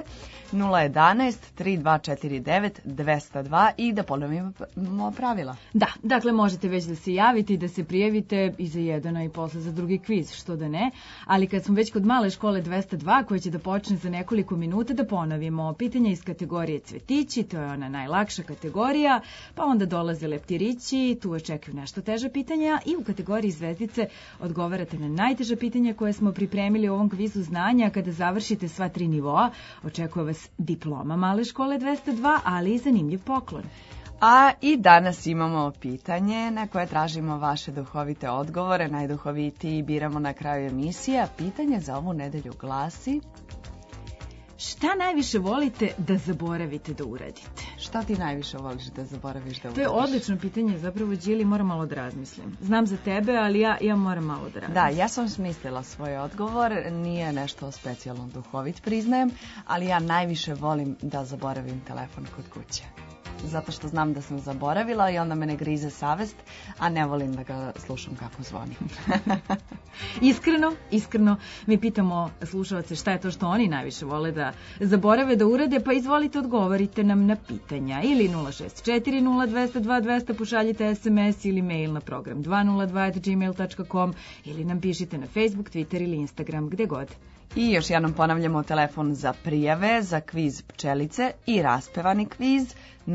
011-3249-202 i da ponovimo pravila. Da, dakle možete već da se javite i da se prijavite i za jedan i posle za drugi kviz, što da ne, ali kad smo već kod male škole 202 koja će da počne za nekoliko minuta, da ponovimo pitanja iz kategorije cvetići, to je ona najlakša kategorija, pa onda dolaze leptirići, tu očekuju nešto teža pitanja i u kategoriji zvezdice odgovarate na najteža pitanja koje smo pripremili u ovom kvizu znanja. Kada završite sva 3 nivoa, očekuje vas diploma male škole 202, ali i zanimljiv poklon. A i danas imamo pitanje na koje tražimo vaše duhovite odgovore. Najduhovitiji biramo na kraju emisije. A pitanje za ovu nedelju glasi: šta najviše volite da zaboravite da uradite? Šta ti najviše voliš da zaboraviš da uradiš? To je odlično pitanje, zapravo, Đili, moram malo da razmislim. Znam za tebe, ali ja moram malo da razmislim. Da, ja sam smislila svoj odgovor, nije nešto specijalno duhovit, priznajem, ali ja najviše volim da zaboravim telefon kod kuće. Zato što znam da sam zaboravila i onda me ne grize savest, a ne volim da ga slušam kako zvoni. Iskreno, mi pitamo slušalce šta je to što oni najviše vole da zaborave da urade, pa izvolite odgovorite nam na pitanja. Ili 064-0202-200, pošaljite SMS ili mail na program 202@gmail.com ili nam pišite na Facebook, Twitter ili Instagram, gde god. I još jednom ponavljamo telefon za prijave za kviz pčelice i raspevani kviz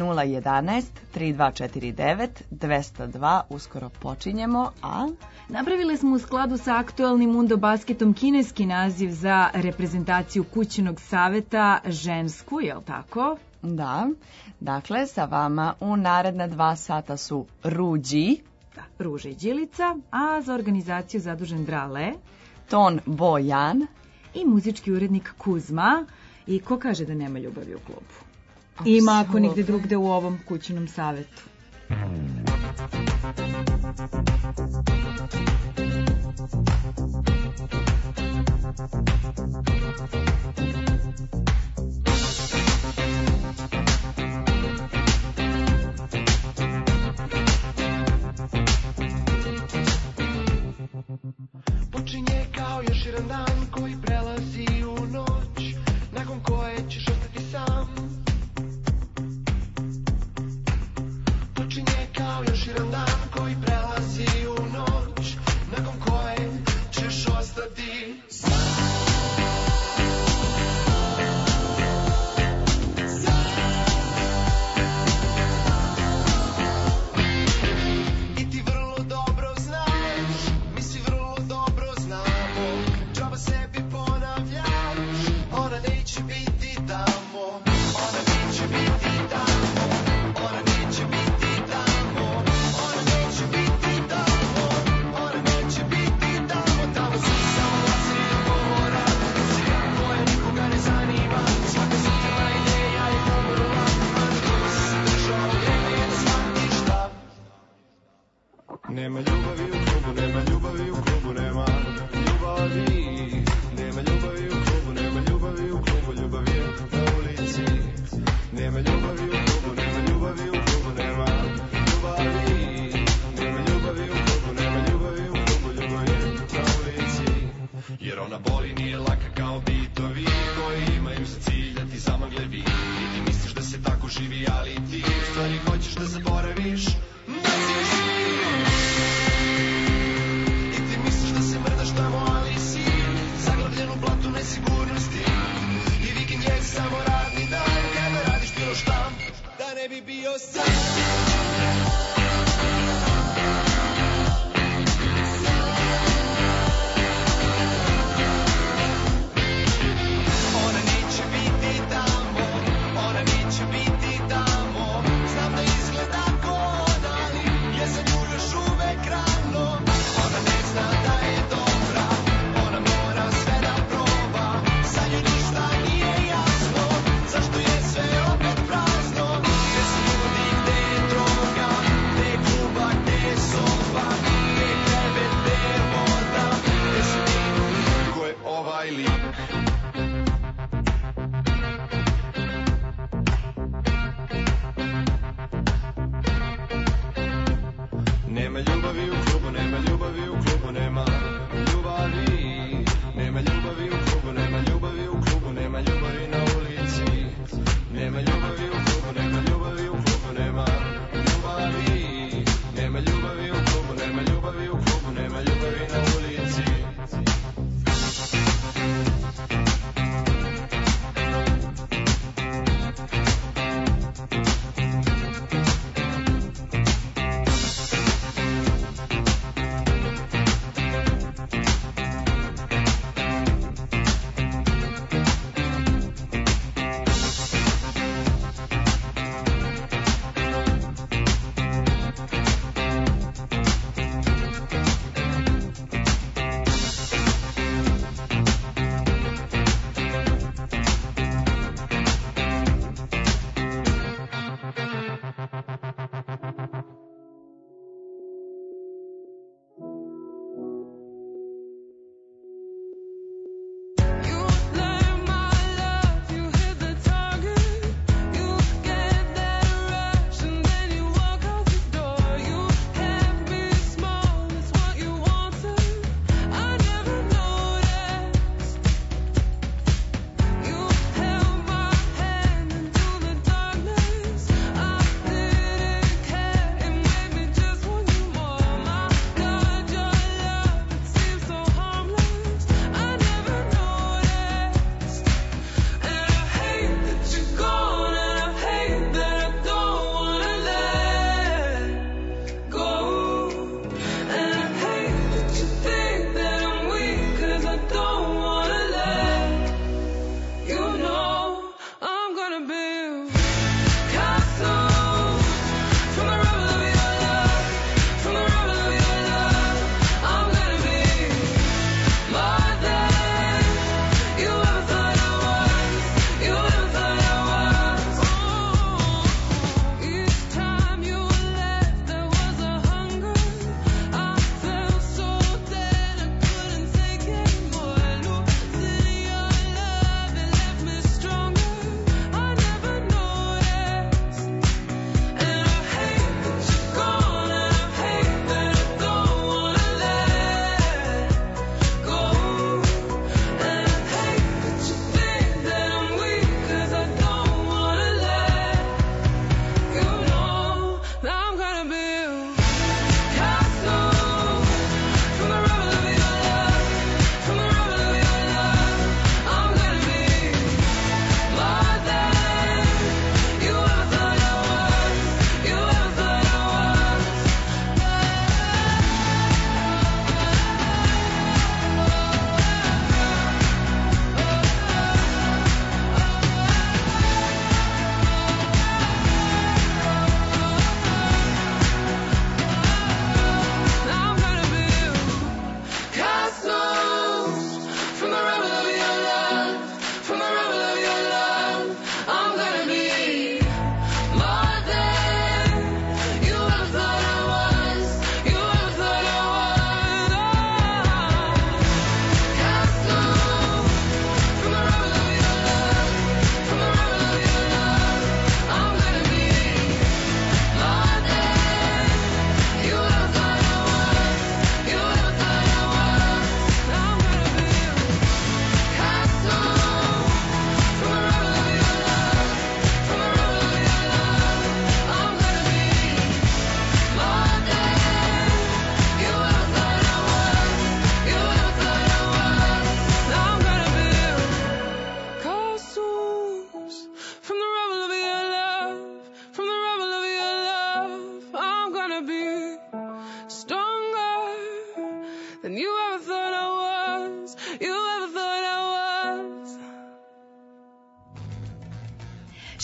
011-3249-202. Uskoro počinjemo, a napravili smo u skladu sa aktualnim Mundo Basketom kineski naziv za reprezentaciju kućnog saveta žensku, je li tako? Da, dakle sa vama u naredna 2 sata su Ruđi, Ruža i Đilica, a za organizaciju zadužen Drale, Ton Bojan i muzički urednik Kuzma. I ko kaže da nema ljubavi u klubu? Ima ako nigde drugde u ovom kućnom savetu. Počinje kao još jedan dan koji prelazi u noć, nakon koje ćeš ostati sam. Počinje kao još jedan dan koji prelazi u noć, nakon koje ćeš ostati sam. I ti vrlo dobro znaš, mi si vrlo dobro znamo, džaba sebi ponavljaš, ona neće biti tamo, ona neće biti tamo, ona neće biti tamo, ona neće biti tamo, ona neće biti tamo, tamo su samo laseri do govora, muzika koja nikoga ne zanima, svaka silna ideja je umrla, a na tome si se držao vreme je da shvatiš da nema ljubavi u klubu, nema ljubavi u klubu, nema ljubavi, nema ljubavi u klubu, nema ljubavi u klubu, ljubav je na ulici, nema ljubavi u klubu, nema ljubavi u klubu, nema ljubavi, nema ljubavi u klubu, nema ljubavi u klubu, ljubav je na ulici, jer ona boli, nije laka kao bitovi koji imaju za cilj da ti zamagle vid i ti misliš da se tako živi, ali ti u stvari hoćeš da zaboraviš da si živ. I ti misliš da se mrdaš tamo, ali si zaglavljen u blatu nesigurnosti. I vikend je samo radni dan kada radiš bilo šta da ne bi bio sam. Ona neće biti tamo, ona neće biti tamo, znam da izgleda ko ona, ali ja za nju još uvek rano. Ona ne zna da je dobra, ona mora sve da proba, za nju ništa nije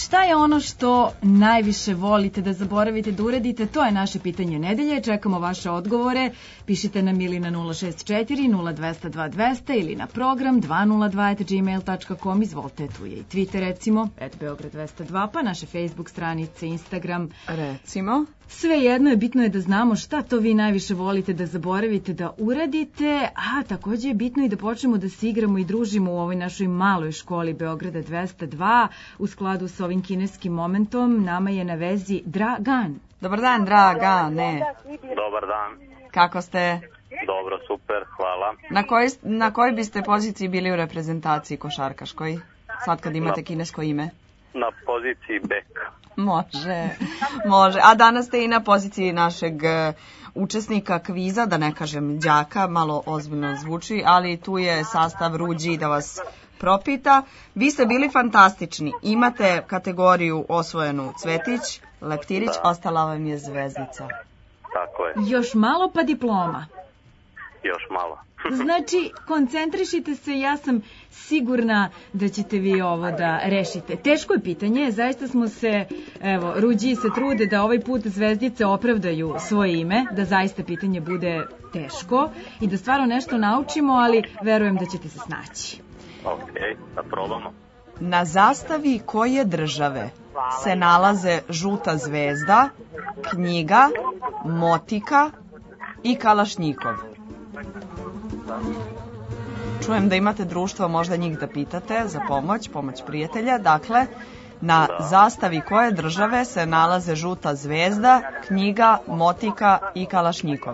Šta je ono što najviše volite da zaboravite da uradite? To je naše pitanje nedelje. Čekamo vaše odgovore. Pišite nam ili na 064 0202 200 ili na program 202@gmail.com. Izvolite, tu je i Twitter recimo, @Beograd 202, pa naše Facebook stranice, Instagram. Recimo. Sve jedno je, bitno je da znamo šta to vi najviše volite da zaboravite da uradite, a takođe je bitno i da počnemo da se igramo i družimo u ovoj našoj maloj školi Beograda 202. U skladu sa ovim kineskim momentom nama je na vezi Dragan. Dobar dan, Dragane. Dobar dan. Kako ste? Dobro, super, hvala. Na kojoj biste poziciji bili u reprezentaciji košarkaškoj? Sad kad imate kinesko ime? Na poziciji bek. Može. A danas ste i na poziciji našeg učesnika kviza, da ne kažem đaka, malo ozbiljno zvuči, ali tu je sastav Ruđi da vas propita. Vi ste bili fantastični. Imate kategoriju osvojenu cvetić, leptirić, ostala vam je zvezdica. Tako je. Još malo pa diploma. Još malo. Znači, koncentrišite se, ja sam sigurna da ćete vi ovo da rešite. Teško je pitanje, zaista smo se, evo, Ruđi se trude da ovaj put zvezdice opravdaju svoje ime, da zaista pitanje bude teško i da stvarno nešto naučimo, ali verujem da ćete se snaći. Ok, da probamo. Na zastavi koje države se nalaze žuta zvezda, knjiga, motika i kalašnjikov? Čujem da imate društvo, možda njih da pitate za pomoć prijatelja. Dakle, na zastavi koje države se nalaze žuta zvezda, knjiga, motika i kalašnjikov?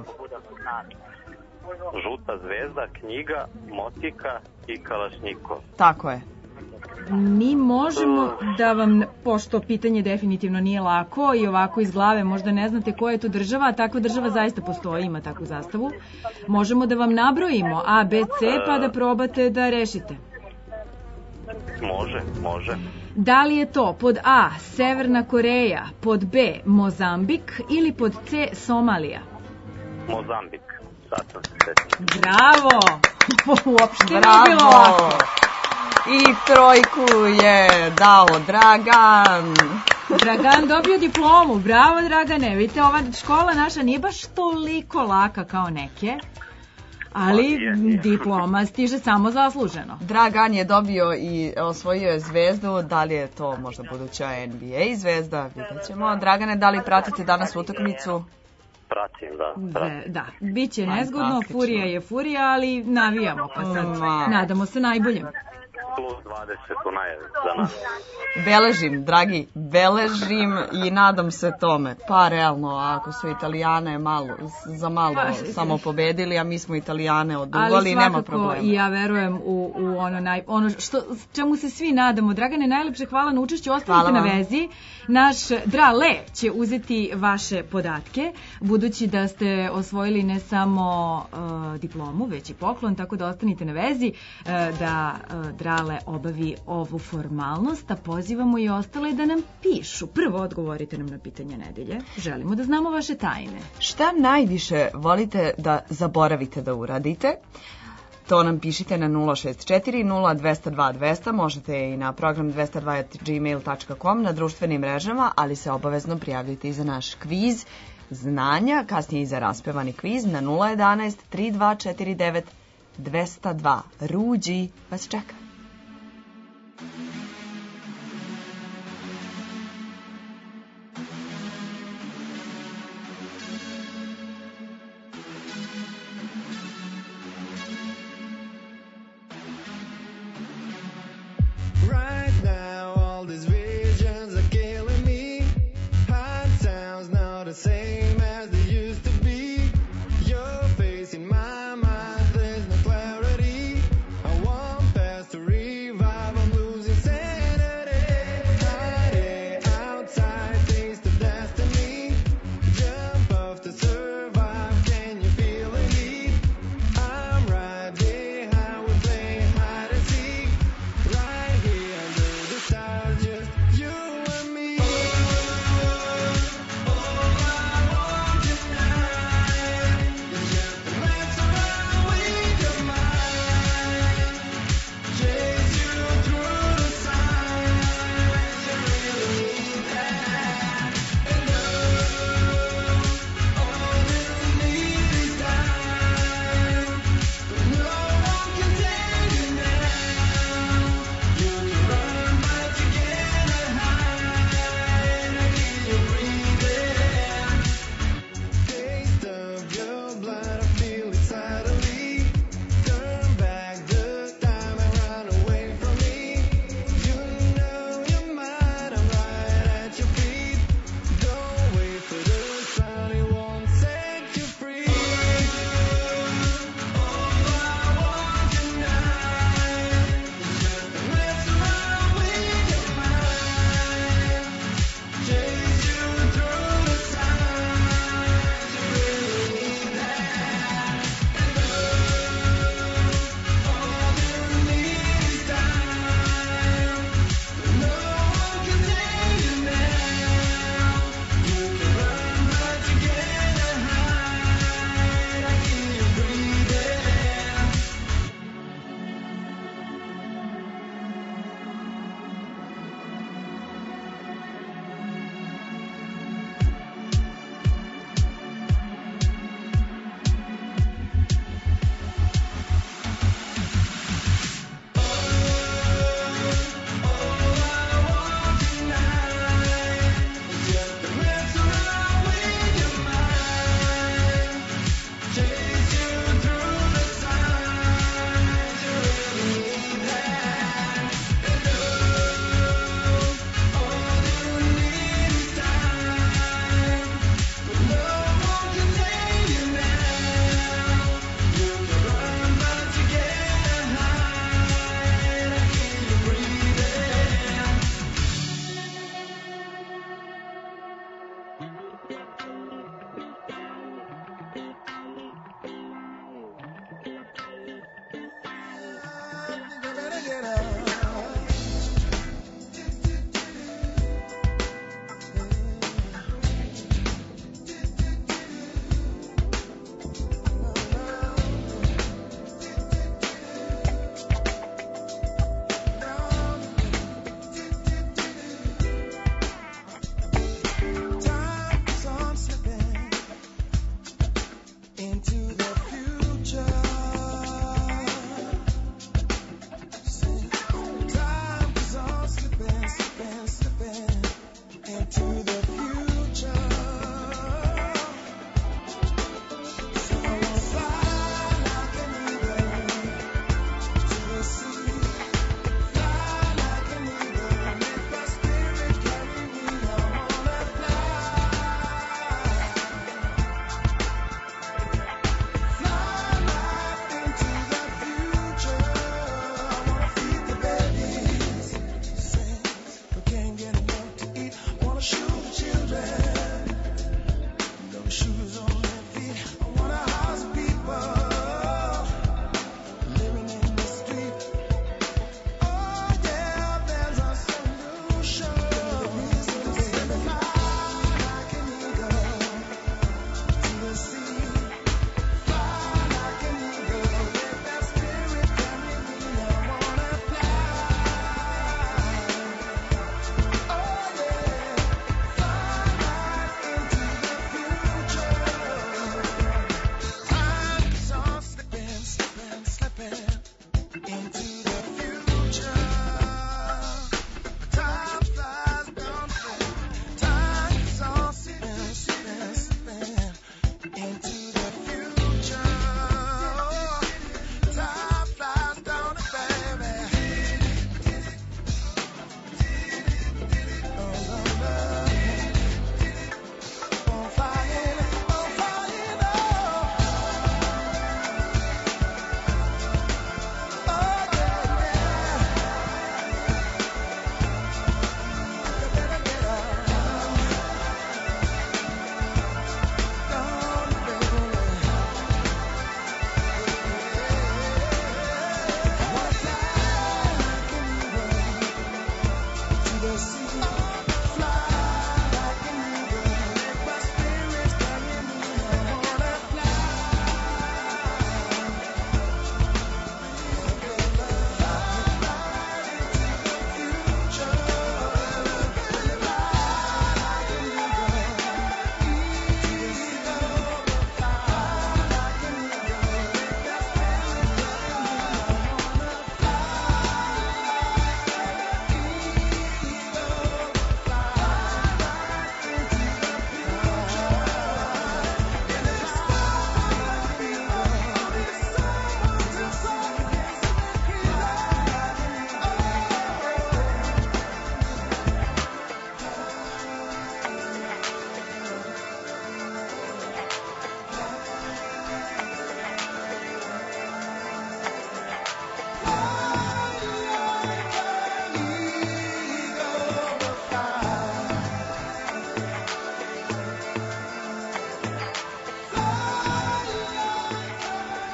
Žuta zvezda, knjiga, motika i kalašnjikov. Tako je. Mi možemo da vam, pošto pitanje definitivno nije lako i ovako iz glave možda ne znate koja je to država, a takva država zaista postoji, ima takvu zastavu, možemo da vam nabrojimo A, B, C pa da probate da rešite. Može. Da li je to pod A, Severna Koreja, pod B, Mozambik ili pod C, Somalija? Mozambik. Sad sam se setio. Bravo! Uopšte nije bilo lako. I trojku je dao Dragan. Dragan dobio diplomu. Bravo, Dragane. Vidite, ova škola naša nije baš toliko laka kao neke, ali diploma stiže samo zasluženo. Dragan je dobio i osvojio je zvezdu. Da li je to možda buduća NBA zvezda? Vidjet ćemo. Dragane, da li pratite danas utakmicu? Pratim, da. Da, bit će nezgodno. Furija je furija, ali navijamo, pa sad nadamo se najboljem. Plus 20 u najavi za nas. Beležim, dragi, i nadam se tome. Pa realno, ako su Italijane za malo samo pobedili, a mi smo Italijane oduvali, nema problema. Ali svakako i ja verujem u ono čemu se svi nadamo. Dragane, najlepše hvala na učešću, ostanite na vezi. Naš Drale će uzeti vaše podatke, budući da ste osvojili ne samo diplomu, već i poklon, tako da ostanite na vezi da Drale obavi ovu formalnost, a pozivamo i ostale da nam pišu. Prvo odgovorite nam na pitanje nedelje. Želimo da znamo vaše tajne. Šta najviše volite da zaboravite da uradite? To nam pišite na 064 0202 200, možete i na program 202@gmail.com, na društvenim mrežama, ali se obavezno prijavljujte i za naš kviz znanja, kasnije i za raspevani kviz na 011 3249 202. Ruđi vas čeka. Right now, all these visions are killing me. Hot sounds not the same as they used to be. Your face in my mind, there's no clarity. I want past to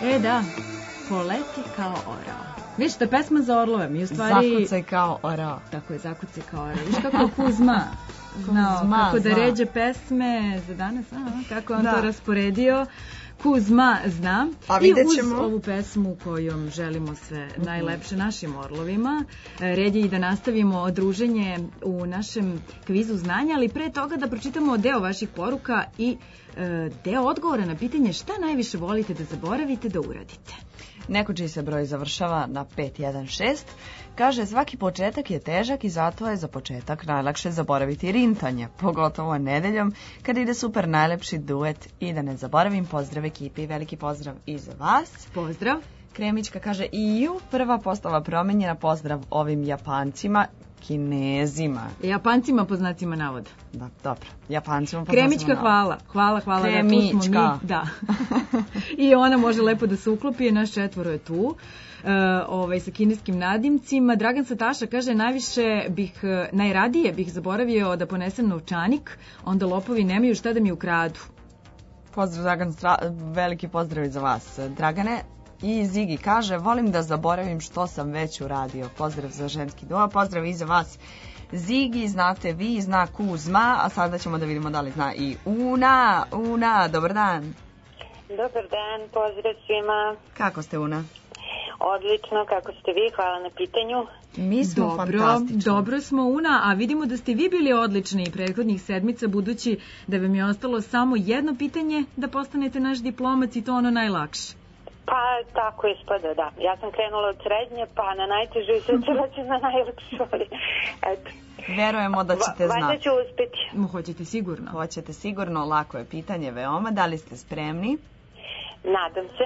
Da, poleti kao orao. Viš, to je pesma za orlove, mi u stvari... Zakucaj kao orao. Tako je, zakucaj kao orao. Viš kako Kuzma znao kako da ređe pesme za danas, kako on to rasporedio. Kuzma zna. I uz ovu pesmu kojom želimo sve najlepše našim orlovima, red je i da nastavimo druženje u našem kvizu znanja, ali pre toga da pročitamo deo vaših poruka i deo odgovora na pitanje šta najviše volite da zaboravite da uradite. Neko čiji se broj završava na 516 kaže svaki početak je težak i zato je za početak najlakše zaboraviti rintanje, pogotovo nedeljom kada ide super najlepši duet. I da ne zaboravim, pozdrav ekipi, veliki pozdrav i za vas. Pozdrav. Kremićka kaže prva postava promenjena, pozdrav ovim Japancima, Kinezima. Japancima po znacima navoda. Da, dobro. Japancima po Kremićka, znacima navoda. hvala. Kremićka. Da, tu smo mi. Da. I ona može lepo da se uklopi, naš 4 je tu. Sa kineskim nadimcima. Dragan Sataša kaže najradije bih zaboravio da ponesem novčanik, onda lopovi nemaju šta da mi ukradu. Pozdrav Dragan, veliki pozdrav i za vas, Dragane. I Zigi kaže, volim da zaboravim što sam već uradio. Pozdrav za ženski duo, pozdrav i za vas. Zigi, znate vi, zna Kuzma, a sada ćemo da vidimo da li zna i Una, dobar dan. Dobar dan, pozdrav svima. Kako ste, Una? Odlično, kako ste vi, hvala na pitanju. Mi smo fantastični. Dobro smo, Una, a vidimo da ste vi bili odlični i prethodnih sedmica, budući da vam je ostalo samo jedno pitanje da postanete naš diplomac i to ono najlakše. Pa, tako ispada, da. Ja sam krenula od srednje, pa na najtežu i sad ću na najlakšu. Eto. Verujemo da ćete znati. Valjda ću uspeti. Hoćete sigurno. Hoćete sigurno, lako je pitanje veoma. Da li ste spremni? Nadam se.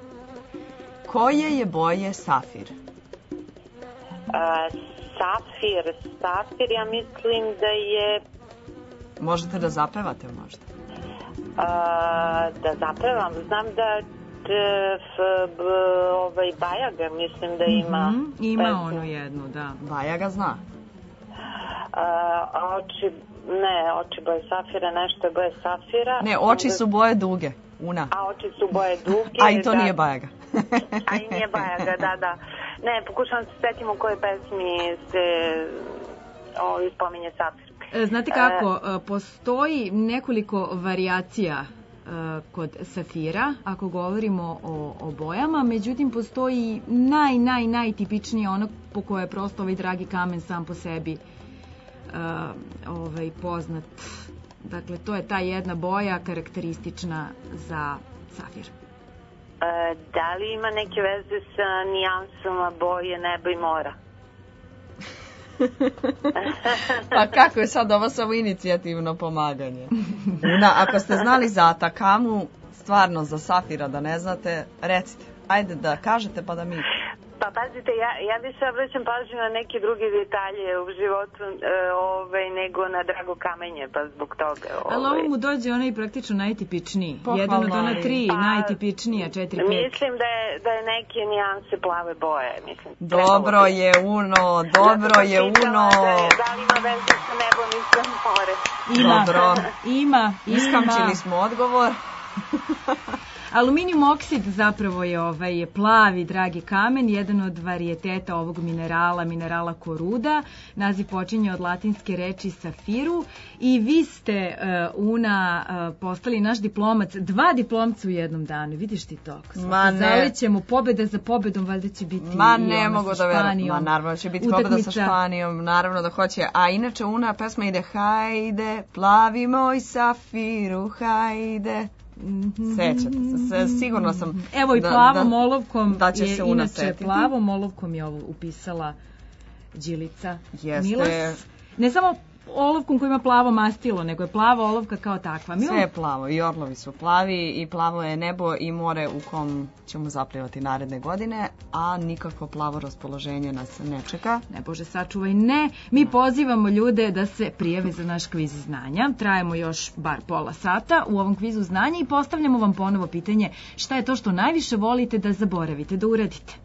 Koje je boje safir? Safir, ja mislim da je... Možete da zapevate možda? Da zapevam, znam da Bajaga, mislim da ima... Ima ono jednu, da. Bajaga zna. Oči boje safira, nešto je boje safira. Ne, oči su boje duge, Una. A oči su boje duge. A i to nije Bajaga. A i nije Bajaga, da. Ne, pokušavam se setiti u kojoj pesmi se spominje safir. Znate kako, postoji nekoliko varijacija kod safira, ako govorimo o bojama, međutim postoji najtipičnije ono po koje je prosto ovaj dragi kamen sam po sebi poznat. Dakle, to je ta jedna boja karakteristična za safir. Da li ima neke veze sa nijansama boje neba i mora? Pa kako je sad ovo samo inicijativno pomaganje? Una, ako ste znali za Atakamu, stvarno za safira da ne znate, recite. Ajde da kažete pa da mi... Pa pazite, ja bi se obraćam pažnju na neke druge detalje u životu nego na drago kamenje, pa zbog toga. Ali ovo mu dođe onaj praktično najtipičniji. Jedan od ona 3 najtipičnija, 4-5. Mislim da je neke nijanse plave boje. Dobro je Uno. Da li ima veze sa nebom i sa more? Dobro. Ima. Iskamčili smo odgovor. Aluminijum oksid zapravo je plavi, dragi kamen, jedan od varijeteta ovog minerala koruda. Naziv počinje od latinske reči safiru i vi ste, Una, postali naš diplomac, 2 diplomca u jednom danu. Vidiš ti to? Zalećemo pobeda za pobedom, valjda će biti ne mogu da verujem. Naravno će biti pobeda sa Španijom, naravno da hoće. A inače, Una, pesma ide hajde, plavi moj safiru, hajde. Sećate se, sigurno sam... Evo i plavom olovkom je, inače plavom olovkom je ovo upisala Đilica Milas. Ne samo olovkom koja ima plavo mastilo, nego je plava olovka kao takva. Sve je plavo, i orlovi su plavi, i plavo je nebo i more u kom ćemo zaplivati naredne godine, a nikakvo plavo raspoloženje nas ne čeka. Ne, Bože, sačuvaj, ne. Mi pozivamo ljude da se prijave za naš kviz znanja. Trajemo još bar pola sata u ovom kvizu znanja i postavljamo vam ponovo pitanje šta je to što najviše volite da zaboravite da uradite.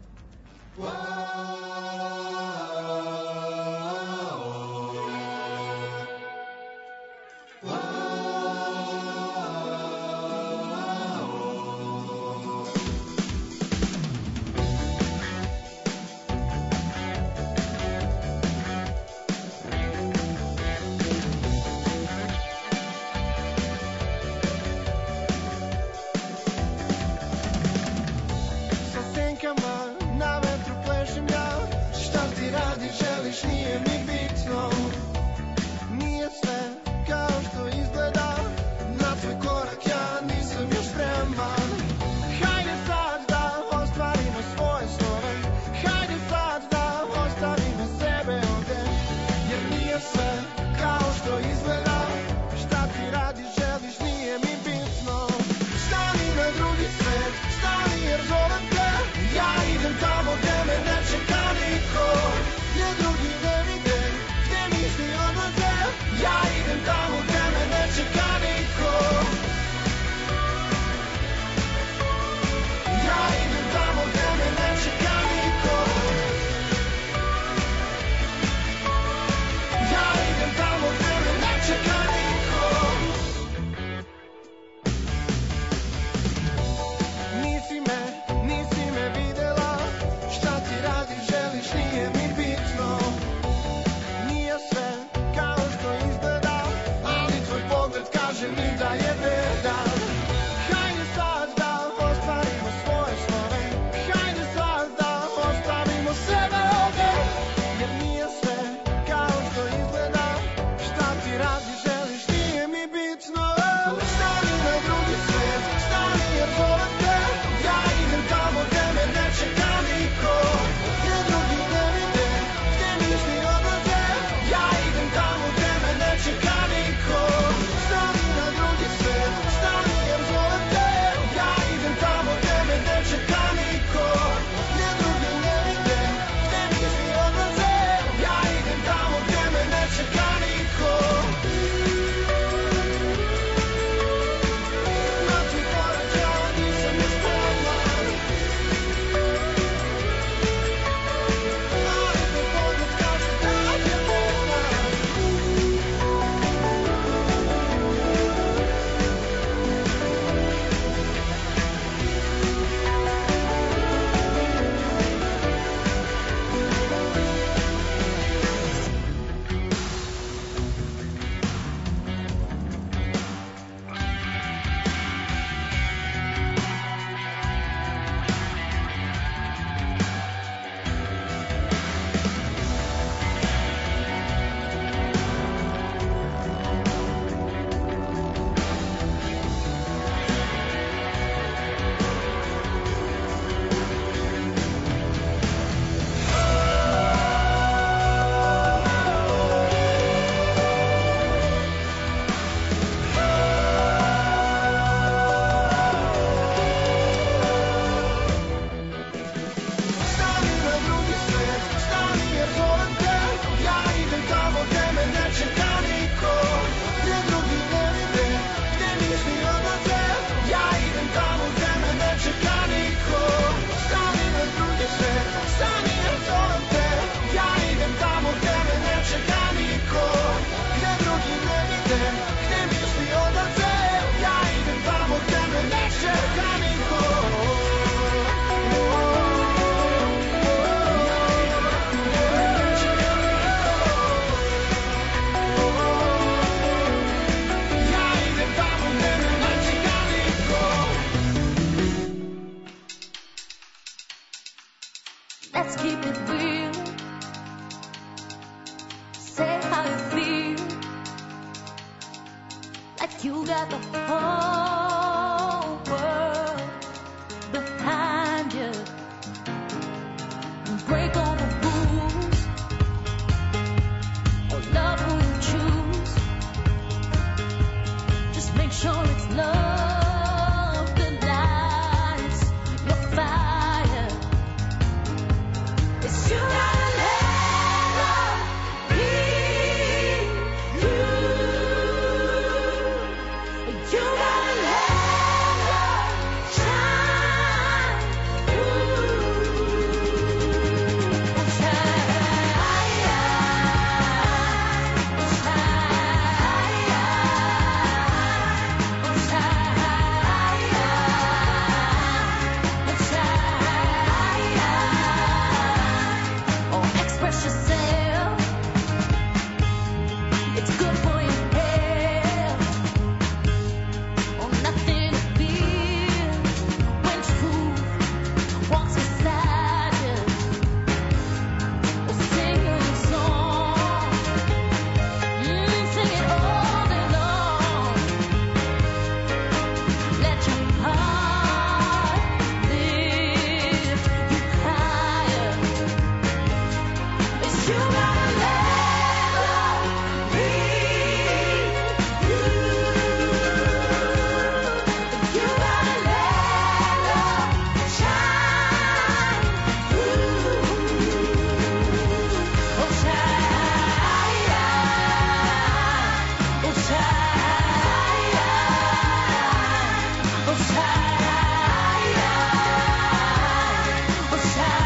You got the whole world behind you. Break all the rules, or love who you choose. Just make sure it's love that lights your fire. It's you gotta let love lead you. You gotta let love shine through. Express yourself. It's good for your health. Oh, nothing to fear when truth walks beside you. Oh, sing your song. Sing it all day long. Let your heart lift you higher. It's you gotta let love lead you. You gotta let love shine through. Oh, shine, oh, shine, oh, shine, oh,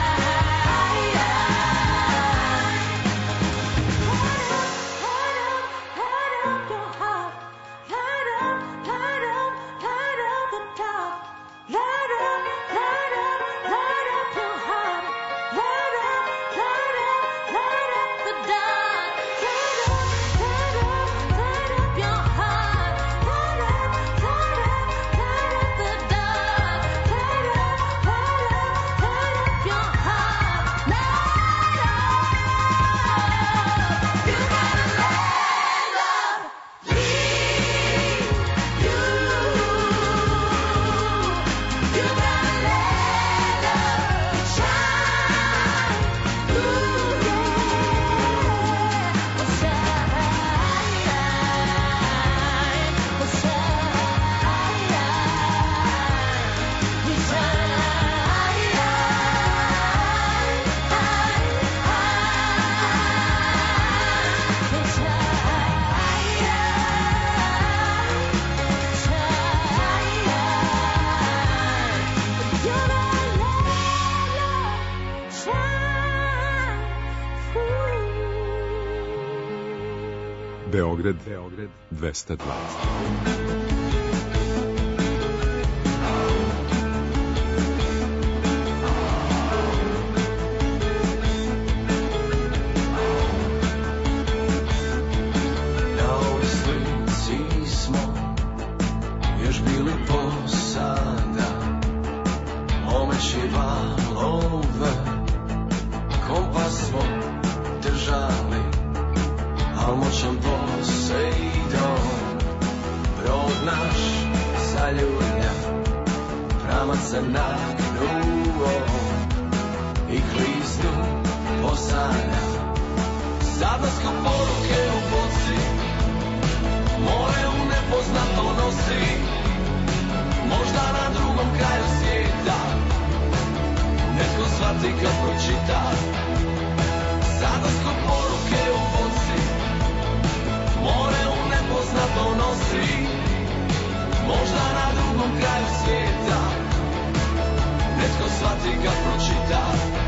Beograd 202. Na ovoj slici smo još bili posada, omeći valove, kompas smo držali, al moćan Poseidon brod naš zaljulja, pramac se nagnuo i kliznu posanja. Zadnasko poruke u boci, more u nepoznato nosi, možda na drugom kraju svijeta netko shvati kad pročita. Zadnasko poruke u boci, more u nepoznato nosi, možda na drugom kraju svijeta netko shvati kad pročita.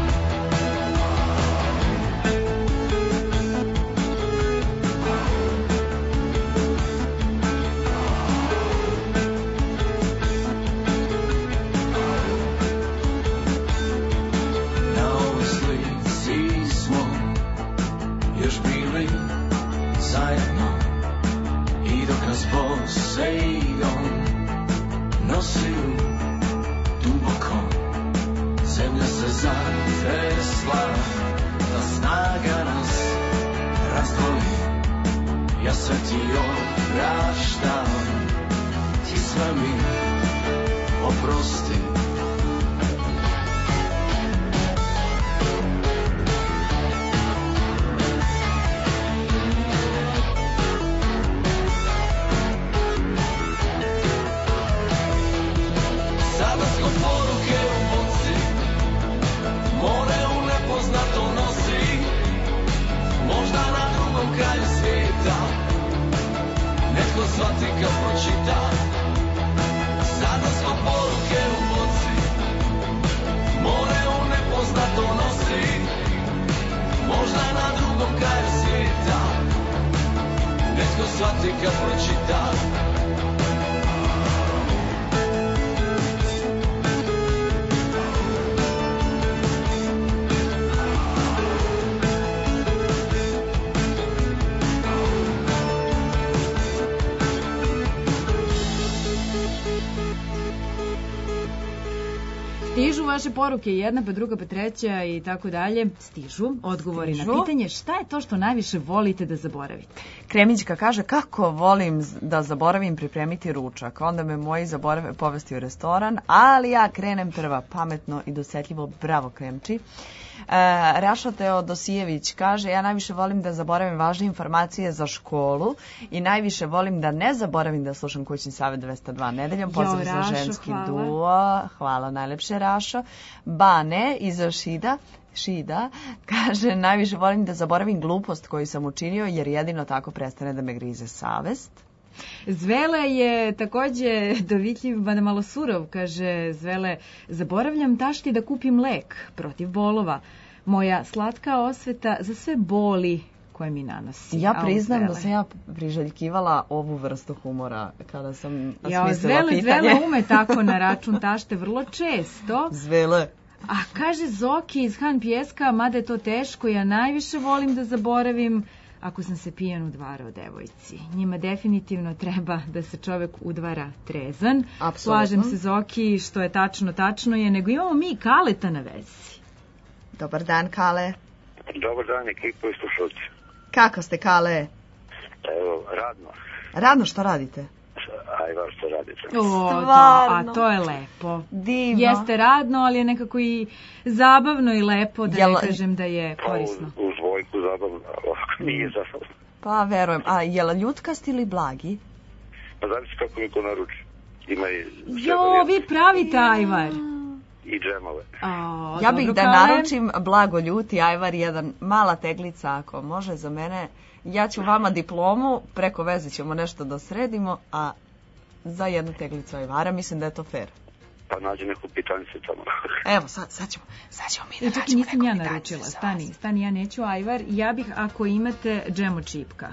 Na ovoj slici smo još bili zajedno, i dok nas Poseidon nosio duboko, zemlja se zatresla, ta snaga nas razdvoji. Ja sve ti opraštam, ti sve mi oprosti. Sada smo poruke u boci, more u nepoznato nosi, možda na drugom kraju svijeta netko shvati kad pročita. Sada smo poruke u boci, more u nepoznato nosi, možda na drugom kraju svijeta netko shvati kad pročita. Stižu vaše poruke, jedna pa druga pa treća i tako dalje. Stižu odgovori na pitanje šta je to što najviše volite da zaboravite. Kremićka kaže kako volim da zaboravim pripremiti ručak. Onda me moji zaborave povesti u restoran, ali ja krenem prva, pametno i dosetljivo. Bravo, Kremči. Rašo Teodosijević kaže ja najviše volim da zaboravim važne informacije za školu i najviše volim da ne zaboravim da slušam Kućni savet 202 nedeljom. Pozdrav za ženski duo. Hvala najlepše, Rašo. Bane iz Šida kaže najviše volim da zaboravim glupost koju sam učinio jer jedino tako prestane da me grize savest. Zvele je takođe dovitljiv, mada malo surov, kaže Zvele, zaboravljam tašti da kupim lek protiv bolova. Moja slatka osveta za sve boli koje mi nanosi. Ja priznam da sam ja priželjkivala ovu vrstu humora kada sam smislila pitanje. Zvele ume tako na račun tašte vrlo često. Zvele. A kaže Zoki iz Han Pjeska, mada je to teško, ja najviše volim da zaboravim ako sam se pijan udvarao devojci. Njima definitivno treba da se čovek udvara trezan. Apsolutno. Slažem se, Zoki, što je tačno je, nego imamo mi Kaleta na vezi. Dobar dan, Kale. Dobar dan, ekipo i slušalci. Kako ste, Kale? Evo, radno. Radno što radite? Ajvar što radite. A to je lepo. Divno. Jeste radno, ali je nekako i zabavno i lepo, da ne kažem da je korisno. Uz dvojku zabavno, ovako nije zabavno. Pa verujem. A je li ljutkast ili blagi? Pa zavisi kako mi ko naruči. Ima i... Vi pravite ajvar. I džemove. Ja bih da naručim blago ljuti ajvar, jedan mala teglica ako može za mene. Ja ću vama diplomu, preko veze ćemo nešto da sredimo, a za jednu teglicu ajvara mislim da je to fair. Pa nađi neku pitanicu tamo. Evo, sad ćemo mi da nađemo nisam ja naručila. Stani, ja neću ajvar. Ja bih, ako imate, džem od čipka.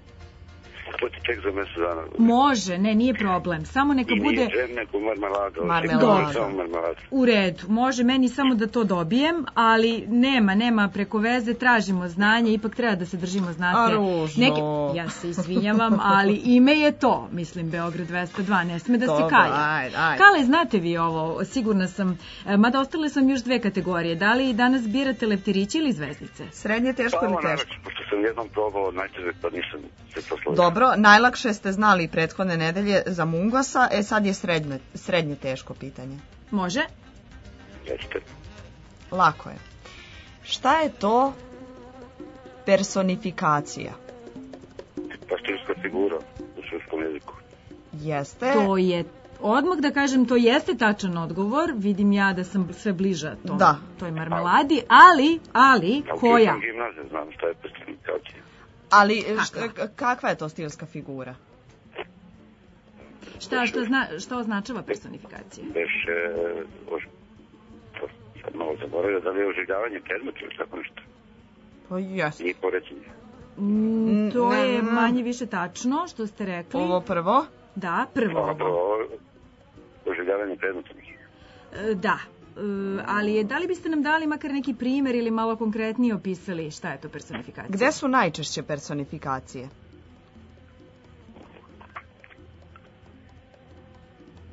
To ti tek za mjesec dana. Može, nije problem. Samo neka bude... I nije džem, neko marmelada. U redu, može meni samo da to dobijem, ali nema preko veze, tražimo znanje, ipak treba da se držimo, znate. Ružno. Ja se izvinjavam, ali ime je to, mislim, Beograd 202, ne sme da se kalja. Kale, znate vi ovo, sigurna sam, mada ostale sam još dve kategorije. Da li danas birate leptiriće ili zvezdice? Srednje, teško ili teško? Pošto sam jednom probao najteže, pa nisam se posložio. Dobro, najlakše ste znali prethodne nedelje za Mungosa, sad je srednje teško pitanje. Može? Jeste. Lako je. Šta je to personifikacija? Pa stilska figura u srpskom jeziku. Jeste. To je, odmah da kažem, to jeste tačan odgovor. Vidim ja da sam sve bliža toj marmeladi, ali koja? Ja u gimnaziju znam šta je personifikacija. Ali kakva je to stilska figura? Šta označava personifikacija? Sad malo zaboravio, da li je oživljavanje predmeta ili tako nešto? Pa jesno. Nije poređenje. To je manje više tačno što ste rekli. Ovo prvo? Da, prvo. Oživljavanje predmeta. Da. Ali da li biste nam dali makar neki primjer ili malo konkretnije opisali šta je to personifikacija? Gde su najčešće personifikacije?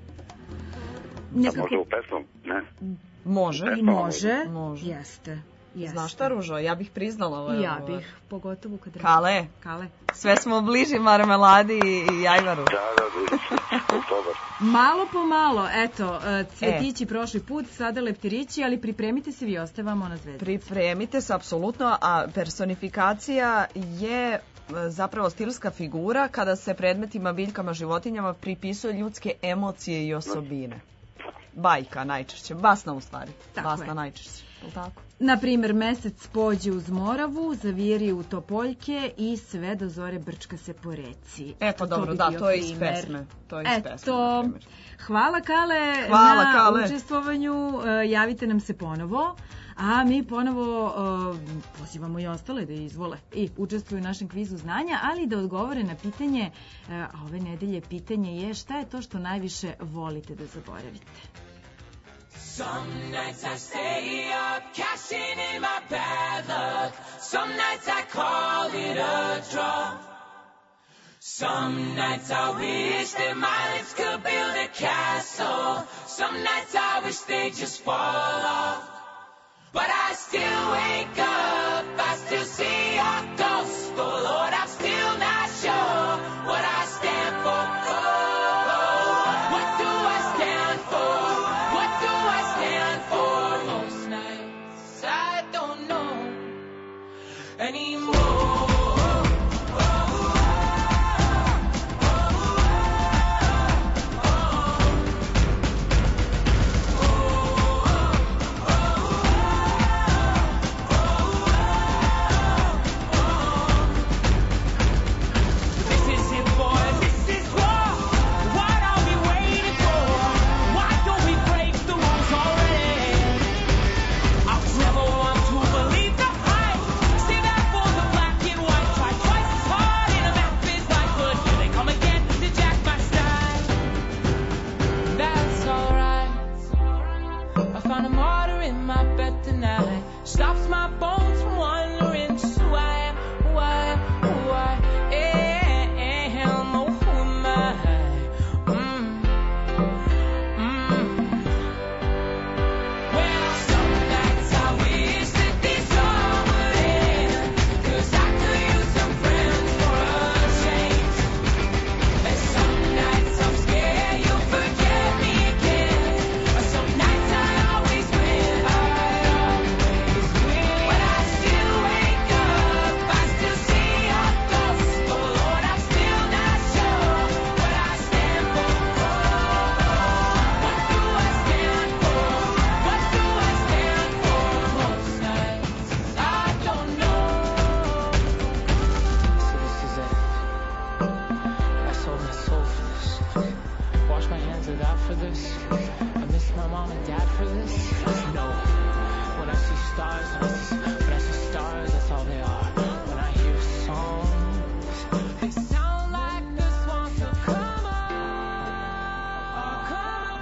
Može u pesmom, ne? Može. Jeste. Jeste. Znaš šta, Ružo, ja bih priznala ovo. Ja bih, pogotovo kad radi. Kale. Sve smo bliži marmeladi i ajvaru. Oktobar. Malo po malo, eto, cvjetići prošli put, sada leptirići, ali pripremite se, vi ostaje vam ona zvezda. Pripremite se, apsolutno, a personifikacija je zapravo stilska figura kada se predmetima, biljkama, životinjama pripisuje ljudske emocije i osobine. Bajka najčešće, basna u stvari. Basna najčešće, je tako? Naprimer, mesec pođe uz Moravu, zaviri u Topoljke i sve do zore brčka se po reci. Eto, dobro, da, to je iz pesme. Eto, hvala Kale na učestvovanju, javite nam se ponovo. A mi ponovo pozivamo i ostale da izvole i učestvuju u našem kvizu znanja, ali da odgovore na pitanje, a ove nedelje pitanje je šta je to što najviše volite da zaboravite. Some nights I stay up, cashing in my bad luck. Some nights I call it a draw. Some nights I wish that my lips could build a castle. Some nights I wish they'd just fall off. But I still wake up, I still see your ghost. Oh Lord, I'm still not sure what I stand for. What do I stand for? What do I stand for? Most nights I don't know anymore. Stops my bones from wondering who I am, who I am, oh, who am I? Well, some nights I wish that this all would end, 'cause I could use some friends for a change. And some nights I'm scared you'll forget me again, but some nights I always win. But I still wake up, I still see your ghost. Oh Lord, I'm still not sure what I stand for. What do I stand for? What do I stand for? Most nights I don't know. So this is it. I sold my soul for this. Wash my hands of that for this. I miss my mom and dad for this. No. When I see stars, that's all they are. When I hear songs, They sound like this one, so come on, come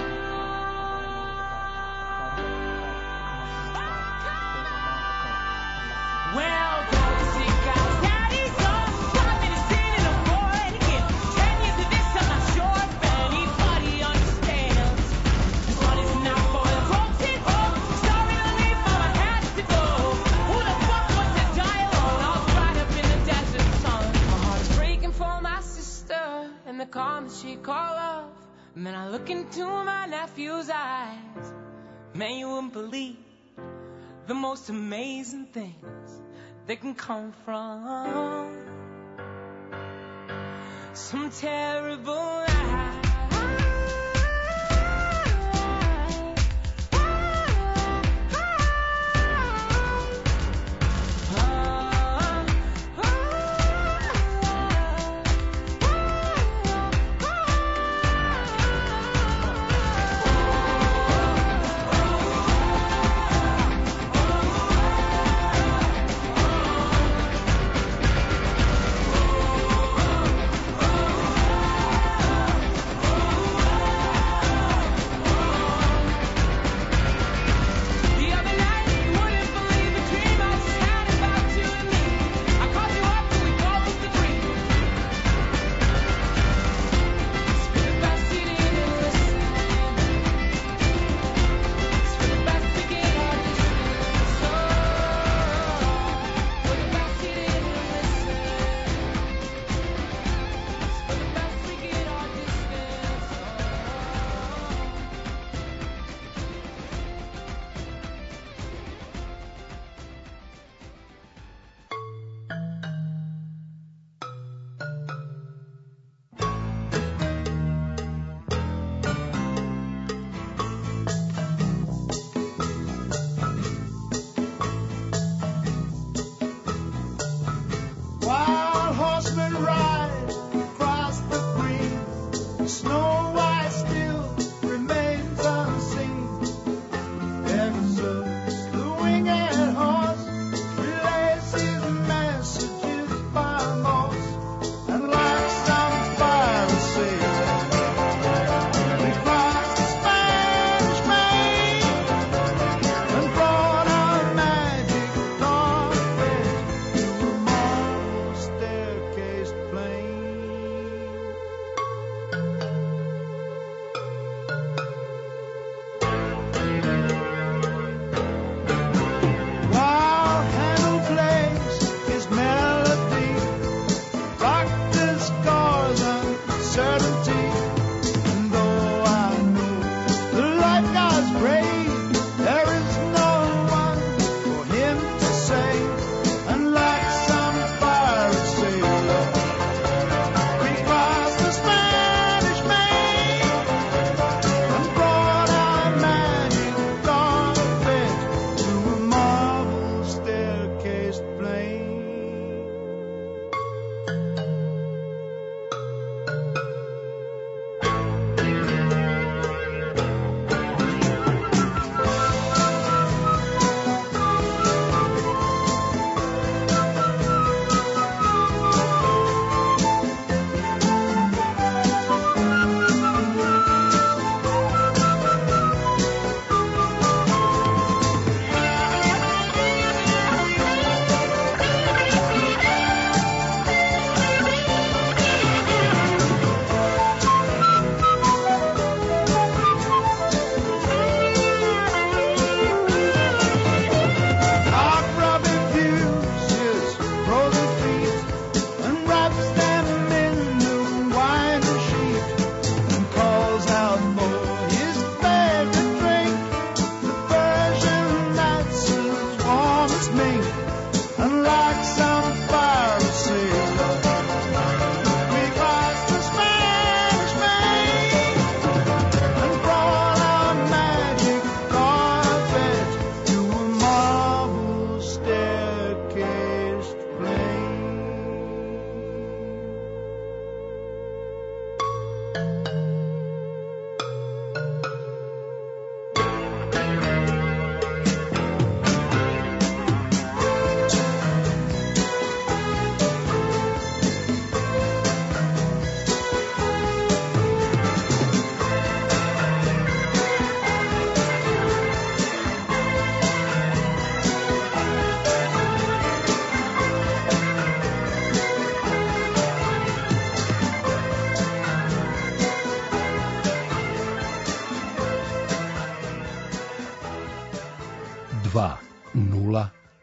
on. Well, don't see guys, daddy's on. Got me to sin in a void again. 10 years of this, I'm not sure if anybody understands. This one is not for the broken home. Sorry to leave, but I had to go. Who the fuck wants to die alone? I was right up in the desert sun. My heart is breaking for my sister and the calm that she called off. And then I look into my nephew's eyes. Man, you wouldn't believe the most amazing things that can come from some terrible night.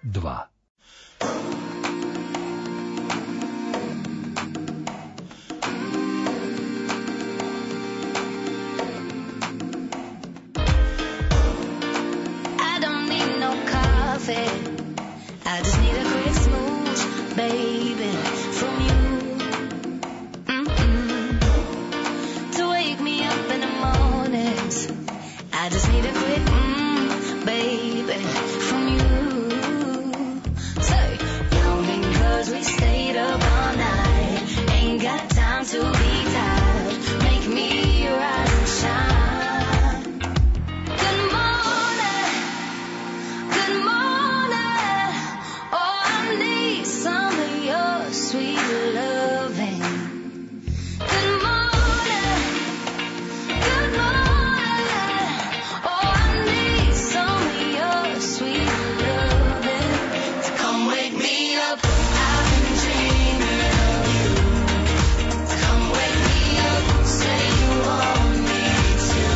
2. I don't need no coffee. I just need a quick smooch, baby, from you. To wake me up in the mornings. I just need a quick baby, from you. Say, yawning 'cause we stayed up all night. Ain't got time to be tired. Make me rise and shine. Good morning, good morning. Oh, I need some of your sweet loving. Good morning, good morning. Oh, I need some of your sweet loving to come wake me up. I've been dreaming of you. To come wake me up, say you want me to.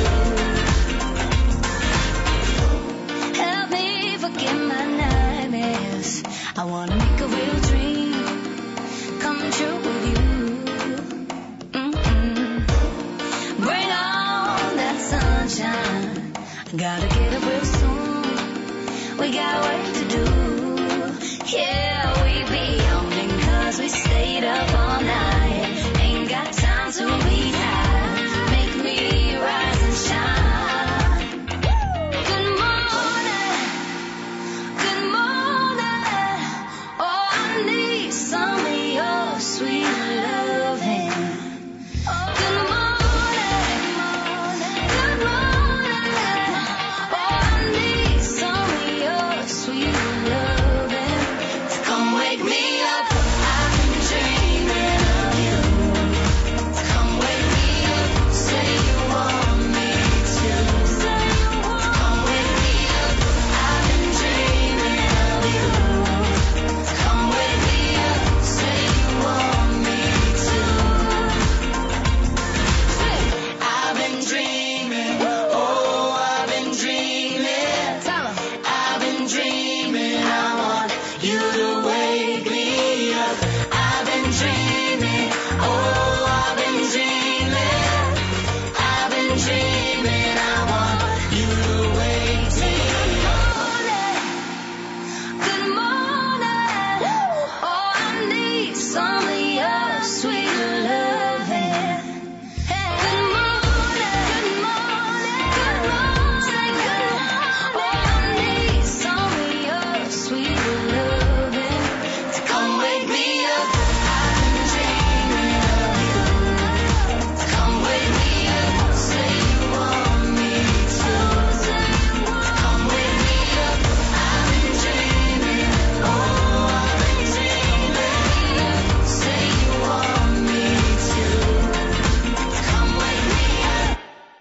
Help me forget my nightmares. I wanna make a real dream come true with you. Bring on that sunshine. Gotta get up real soon. We got work to do. Yeah, we be yawning 'cause we stayed up all night. Ain't got time to be tired. Make me rise and shine. Good morning, good morning. Oh, I need some of your sweet loving. Good morning, good morning. Oh, I need some of your sweet loving to come wake me up. I've been dreaming of you. To come wake me up, say you want me to. Come wake me up. I've been dreaming of you. To come wake me up, say you want me to. I've been dreaming, oh, I've been dreaming. Tell 'em. I've been dreaming, I want you to wake me up. I've been dreaming, oh, I've been dreaming. I've been dreaming, I want you to wake me up. Good morning, oh, I need some of your sweet loving. Good morning, good morning, good morning. Say good. Oh, I need some of your sweet loving to come wake me up. I've been dreaming of you. To come wake me up, say you want me to. Come wake me up. I've been dreaming, oh, I've been dreaming. Say you want me to. Come wake me up.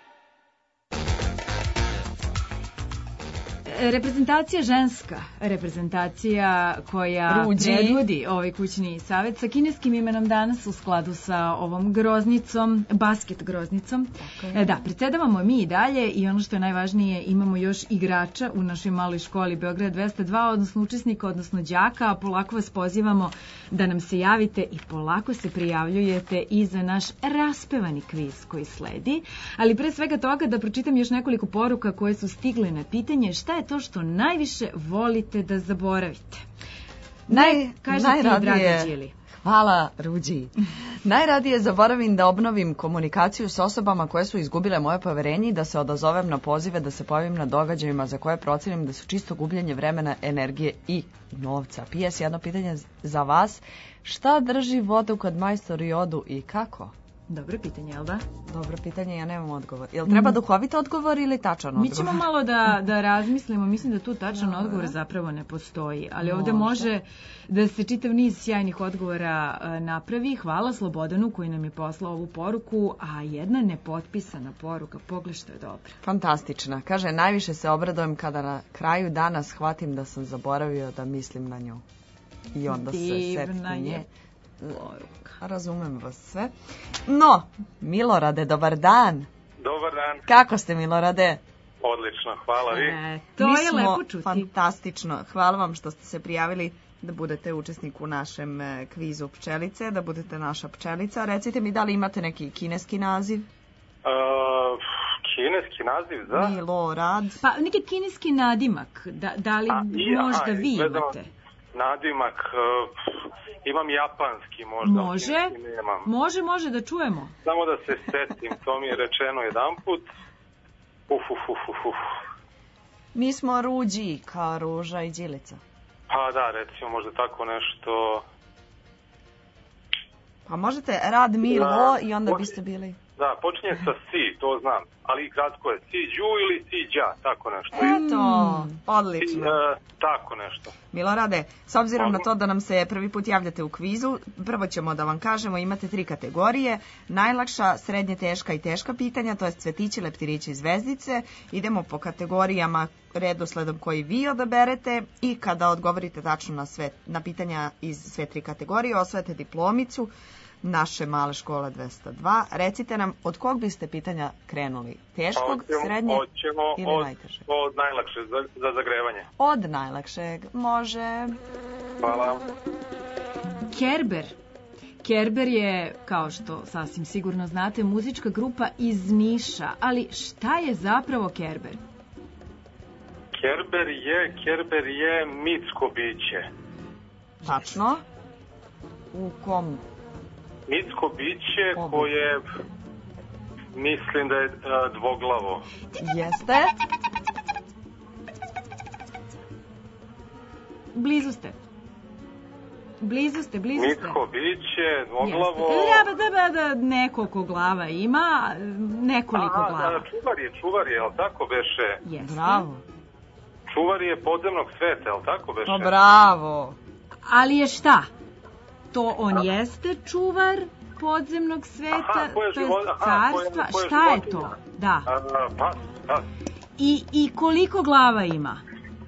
Reprezentacija ženska, reprezentacija koja Ruđi. predvodi ovaj kućni savjet sa kineskim imenom danas u skladu sa ovom groznicom, basket groznicom. Da, predsjedavamo mi i dalje i ono što je najvažnije, imamo još igrača u našoj maloj školi Beograd 202, odnosno učesnika, odnosno đaka, a polako vas pozivamo da nam se javite i polako se prijavljujete i za naš raspevani kviz koji sledi. Ali pre svega toga da pročitam još nekoliko poruka koje su stigle na pitanje šta je to što najviše volite da zaboravite. Kaže ti, draga Đili. Hvala, Ruđi. Najradije zaboravim da obnovim komunikaciju s osobama koje su izgubile moje poverenje i da se odazovem na pozive, da se pojavim na događajima za koje procenim da su čisto gubljenje vremena, energije i novca. PS, jedno pitanje za vas. Šta drži vodu kad majstori odu i kako? Dobro pitanje, jel da? Dobro pitanje, ja nemam odgovor. Jel treba duhovit odgovor ili tačan odgovor? Mi ćemo malo da razmislimo, mislim da tu tačan odgovor zapravo ne postoji, ali ovdje može da se čitav niz sjajnih odgovora napravi. Hvala Slobodanu koji nam je poslao ovu poruku, a jedna nepotpisana poruka, pogledaj što je dobra. Fantastična. Kaže, najviše se obradujem kada na kraju dana shvatim da sam zaboravio da mislim na nju. I onda se setim nje. Razumem vas sve. No, Milorade, dobar dan. Dobar dan. Kako ste, Milorade? Odlično, hvala vi. To Mi je smo lepo čuti. fantastično. Hvala vam što ste se prijavili da budete učesnik u našem kvizu pčelice, da budete naša pčelica. Recite mi da li imate neki kineski naziv? Kineski naziv za? Milorad. Pa neki kineski nadimak, da li možda vi imate? Nadimak, imam japanski možda. Može da čujemo. Samo da se setim, to mi je rečeno jedanput. Mi smo Ruđi, kao Ruža i Đilica. Pa da, recimo možda tako nešto. Pa možete Rad Milo i onda biste bili... Da, počinje sa si, to znam, ali kratko je Siđu ili Siđa, tako nešto. Eto, odlično. Tako nešto. Milorade, s obzirom na to da nam se prvi put javljate u kvizu, prvo ćemo da vam kažemo, imate 3 kategorije, najlakša, srednje teška i teška pitanja, to je cvetići, leptirići i zvezdice. Idemo po kategorijama redosledom koji vi odaberete i kada odgovorite tačno na pitanja iz sve 3 kategorije, osvajate diplomicu naše male škole 202. Recite nam, od kog biste pitanja krenuli? Teškog, srednjeg ili najtežeg? Od najlakše za zagrevanje. Od najlakšeg, može. Hvala. Kerber je, kao što sasvim sigurno znate, muzička grupa iz Niša, ali šta je zapravo Kerber? Kerber je mitsko biće. Tačno. U kom? Mitsko biće koje mislim da je dvoglavo. Jeste. Blizu ste. Mitsko biće, dvoglavo. Da nekoliko glava ima, nekoliko glava. Čuvar je, ali tako beše? Jeste. Bravo. Čuvar je podzemnog sveta, ali tako beše? Pa bravo. Ali je šta? To on jeste čuvar podzemnog sveta, to je carstva, šta je to? Da. Pas. I koliko glava ima?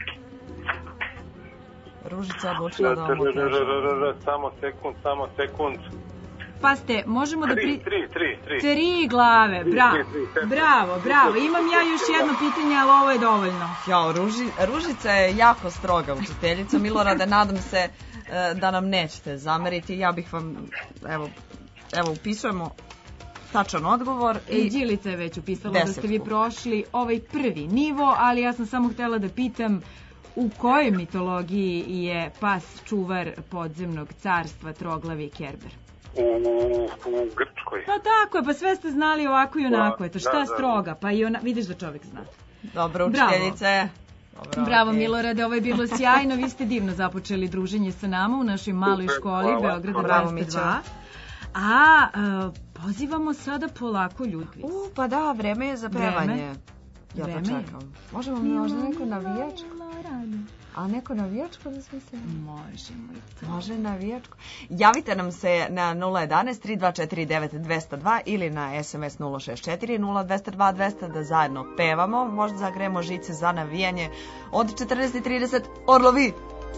Ružica odlučila da vam kaže. Samo sekund. Pa ste, možemo da... 3 glave, bravo. Imam ja još jedno pitanje, ali ovo je dovoljno. Jao, Ružica je jako stroga učiteljica. Milorade, nadam se da nam nećete zameriti. Ja bih vam, evo upisujemo tačan odgovor. Đilica je već upisala da ste vi prošli ovaj prvi nivo, ali ja sam samo htjela da pitam u kojoj mitologiji je pas čuvar podzemnog carstva troglavi Kerber? U Grčkoj. Pa tako je, pa sve ste znali ovako i onako. Eto, šta stroga? Pa i vidiš da čovjek zna. Dobro, učiteljice. Bravo, Milorade, ovo je bilo sjajno. Vi ste divno započeli druženje sa nama u našoj maloj školi Beograda 202. A pozivamo sada polako Ljudvić. Pa da, vreme je za pevanje. Ja to čekam. Možemo mi možda neko navijačko? A neko navijačko da smislim? Možemo i to. Može navijačko. Javite nam se na 011 3249 202 ili na SMS 064 0202 200 da zajedno pevamo. Možda zagremo žice za navijanje od 14:30. Orlovi!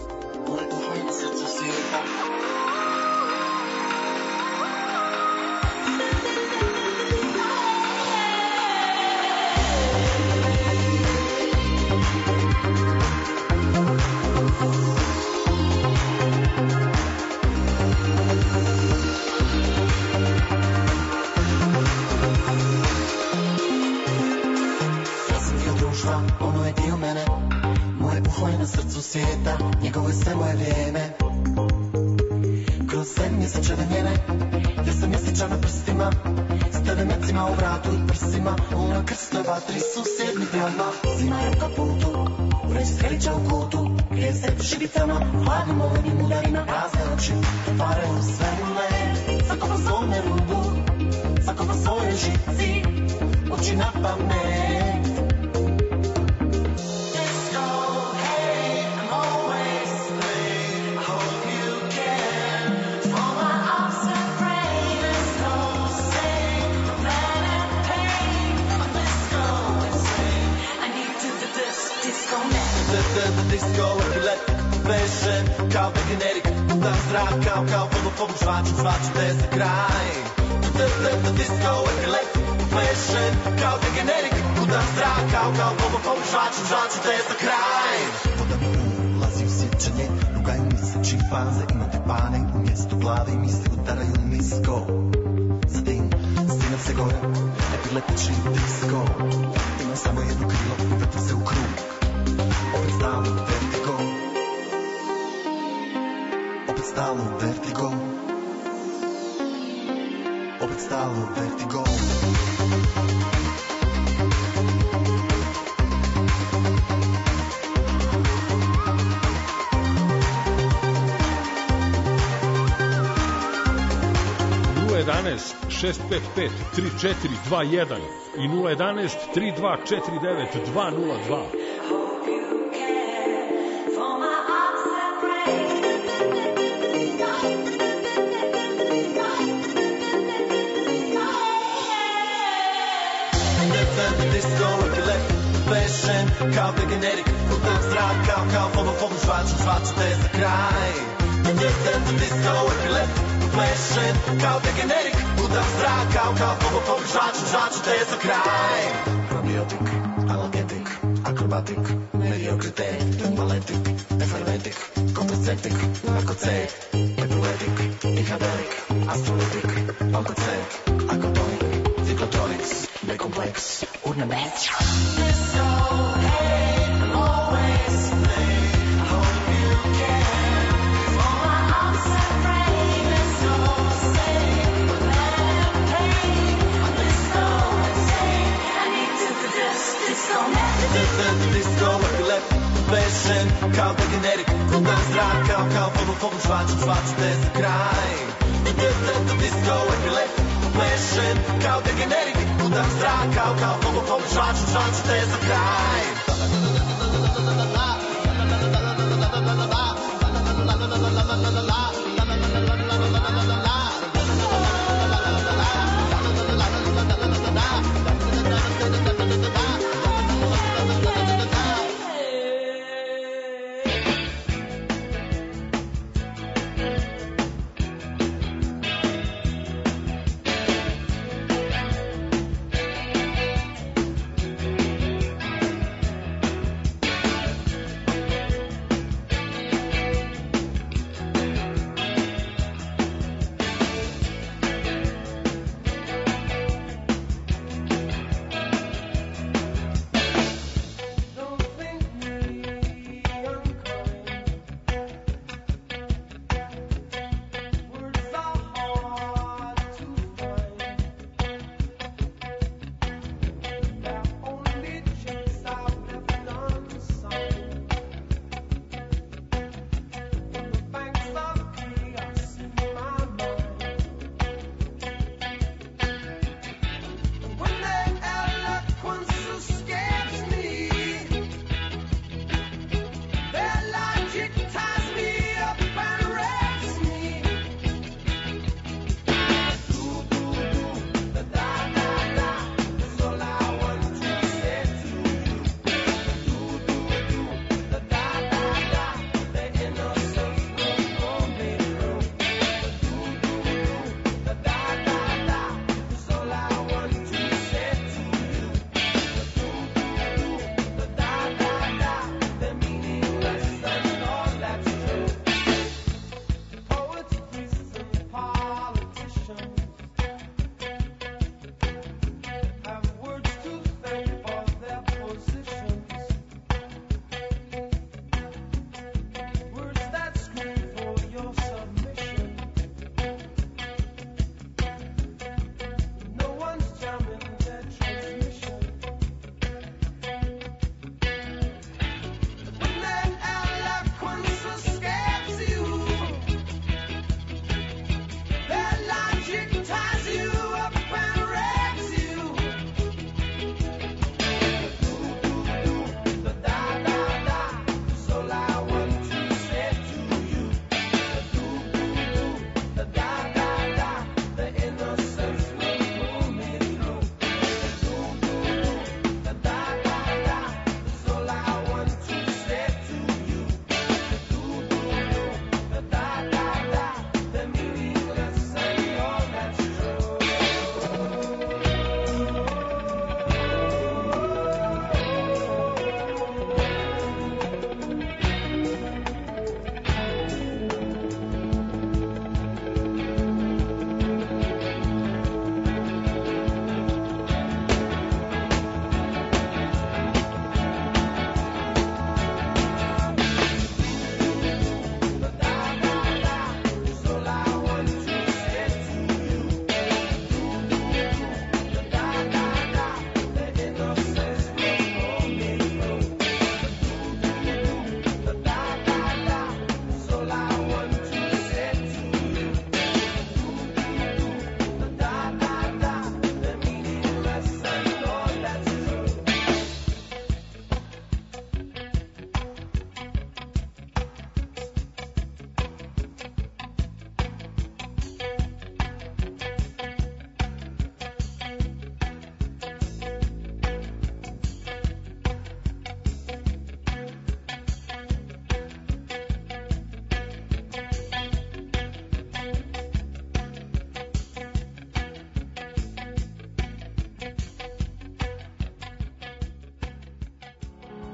Svijeta, njegovo je sve moje vrijeme. Kroz sve mjeseče njene, ja sam mjeseča na prstima, s telemecima u vratu i prsima, u mojoj krstoj vatri susjednih doma. Zima je u kaputu, uređi sredića u kutu, grije se po šibicama, hladnim olenim udarima, razne oči, pretvaraju sve u led, svako po svome rubu, svako po svojoj žici, uči na pamet. The disco epileptic fashion, kao degenerik, udar zrak, kao vodopobu žvaču te za kraj. The disco epileptic fashion, kao degenerik, udar zrak, kao fobo, žvaču te za kraj. Voda mi ulazi u sjećanje, rugaju mi se čimpanze, imam te pane u mjestu glave i misli udaraju nisko. Zatim, stignem se gore, epileptični disko. Imam samo jedno krilo i vrtim se u krug. Opet stalno vertigo. Opet stalno vertigo. Opet stalno vertigo. .11 655 3421 i 011 3249 202. Kao degenerik, putem zrak, kao fobo, žvaču te za kraj. Disco, epilep, flešen, kao degenerik, putem zrak, kao fobo, žvaču te za kraj. Probiotik, analgetik, akrobatik, mediocritet, baletik, efervetik, kontraceptik, narkoceptik, epileptik, inhaderik, astrolitik, alkocet, akotonik, ciklotronics, B-kompleks, urnemet. Disco, hey, always play, I hope you can. For my upset brain is so safe, but then pain, I'm disco insane. I need to do this, disco magic. Disco, epilep, fashion, kao degenerik, putem zrak, kao fobo, žvaču te za kraj. Disco, epilep, fashion, kao degenerik, putem zrak, kao fobo, žvaču te za kraj.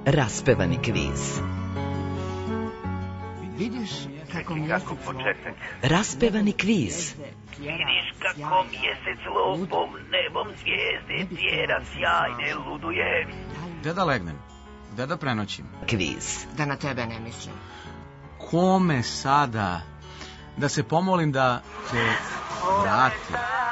Raspevani kviz. Vidiš kako početak. Raspevani kviz. Vidiš kako mjesec lupom nebom zvijezde tjera sjajne luduje. Gde da legnem? Gde da prenoćim? Kviz. Da na tebe ne mislim. Kome sada? Da se pomolim da te vrati.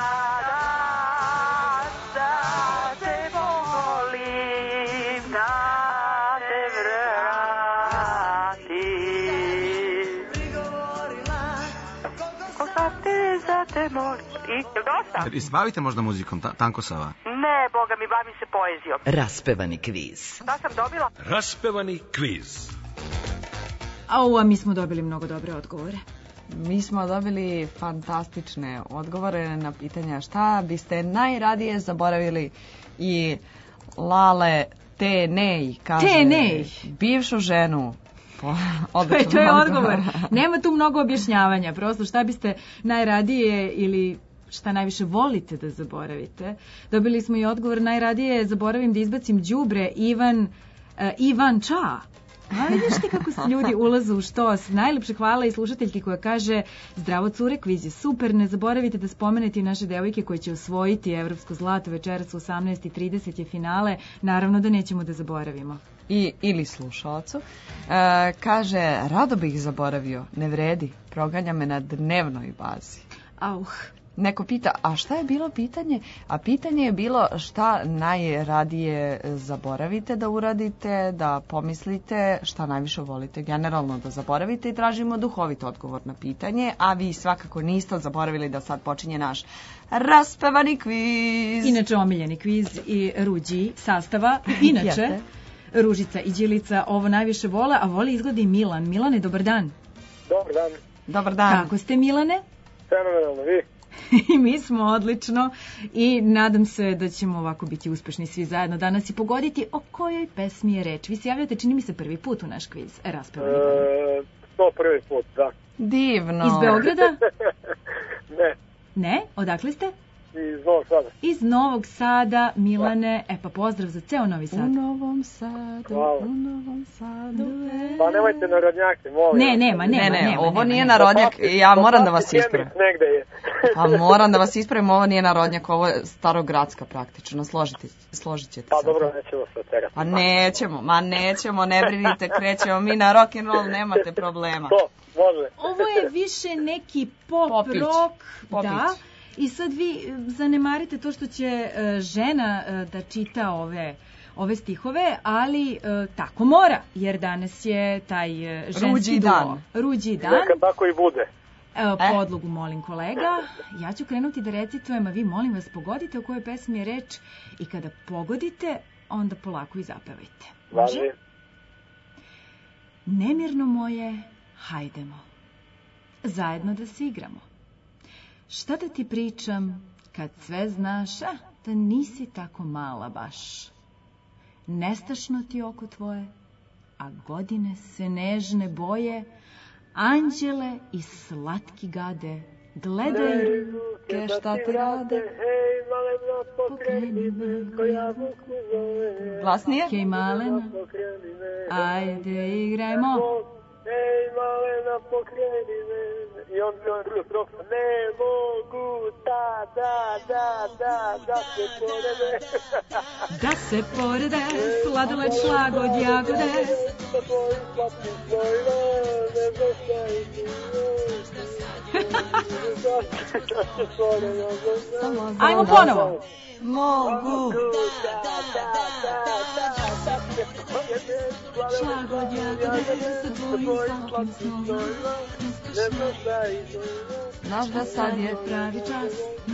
Bavite možda muzikom, Tankosava? Ne, boga mi, bavim se poezijom. Raspevani kviz. Šta sam dobila? Raspevani kviz. A mi smo dobili mnogo dobre odgovore. Mi smo dobili fantastične odgovore na pitanja šta biste najradije zaboravili i Lale te nej, kaže bivšu ženu. To je odgovor. Nema tu mnogo objašnjavanja. Prosto šta biste najradije ili šta najviše volite da zaboravite. Dobili smo i odgovor najradije zaboravim da izbacim đubre Ivan Ča. A vidiš ti kako se ljudi ulaze u štos. Najlepše hvala i slušateljki koja kaže zdravo cure, kviz je super, ne zaboravite da spomenete i naše devojke koje će osvojiti evropsko zlato večeras u 18:30 je finale. Naravno da nećemo da zaboravimo. Ili slušalcu. Kaže, rado bih zaboravio, ne vredi, proganja me na dnevnoj bazi. Neko pita, a šta je bilo pitanje? A pitanje je bilo šta najradije zaboravite da uradite, da pomislite, šta najviše volite generalno da zaboravite i tražimo duhovit odgovor na pitanje, a vi svakako niste zaboravili da sad počinje naš raspevani kviz. Inače omiljeni kviz i Ruđi sastava. Inače, Ružica i Đilica ovo najviše vole, a voli izgleda i Milan. Milane, dobar dan. Dobar dan. Dobar dan. Kako ste, Milane? Fenomenalno, vi? I mi smo odlično i nadam se da ćemo ovako biti uspešni svi zajedno danas i pogoditi o kojoj pesmi je reč. Vi se javljate, čini mi se, prvi put u naš kviz. Raspevani. To prvi put, da. Divno. Iz Beograda? Ne. Ne? Odakle ste? Iz Novog Sada. Iz Novog Sada, Milane. Pa pozdrav za ceo Novi Sad. U Novom Sadu, hvala. U Novom Sadu. Pa nemojte narodnjake, molim. Ne, ovo nije narodnjak. Ja moram da vas ispravim. Negde je. A moram da vas ispravim, ovo nije narodnjak, ovo je starogradska praktično. Složit ćete se. Pa dobro, nećemo se oterati. Pa nećemo, ne brinite, krećemo mi na rock and roll, nemate problema. To, može. Ovo je više neki pop rock, da. I sad vi zanemarite to što će žena da čita ove stihove, ali tako mora, jer danas je taj ženski duo. Ruđi dan. Neka tako i bude. Evo, podlogu molim kolega. Ja ću krenuti da recitujem, a vi molim vas pogodite o kojoj pesmi je reč i kada pogodite, onda polako i zapevajte. Može? Nemirno moje, hajdemo. Zajedno da se igramo. Šta da ti pričam kad sve znaš, da nisi tako mala baš. Nestašno ti oko tvoje, a godine se nežne boje, anđele i slatki gade, gledaj ruke šta ti rade. Hej, malena, pokreni me, koja vuku zove. Glasnije? Hej, malena, ajde igrajmo. Hej, malena, pokreni me. I on druga strofa. Ne mogu, da se porede. Da se porede, sladoled, šlagod, jagode. Da tvojim slatkim svojima, ne zastaviti. Ajmo ponovo. Mogu. Šlagod, jagode, sa tvojim slatkim svojima. Znaš da sad je pravi čas.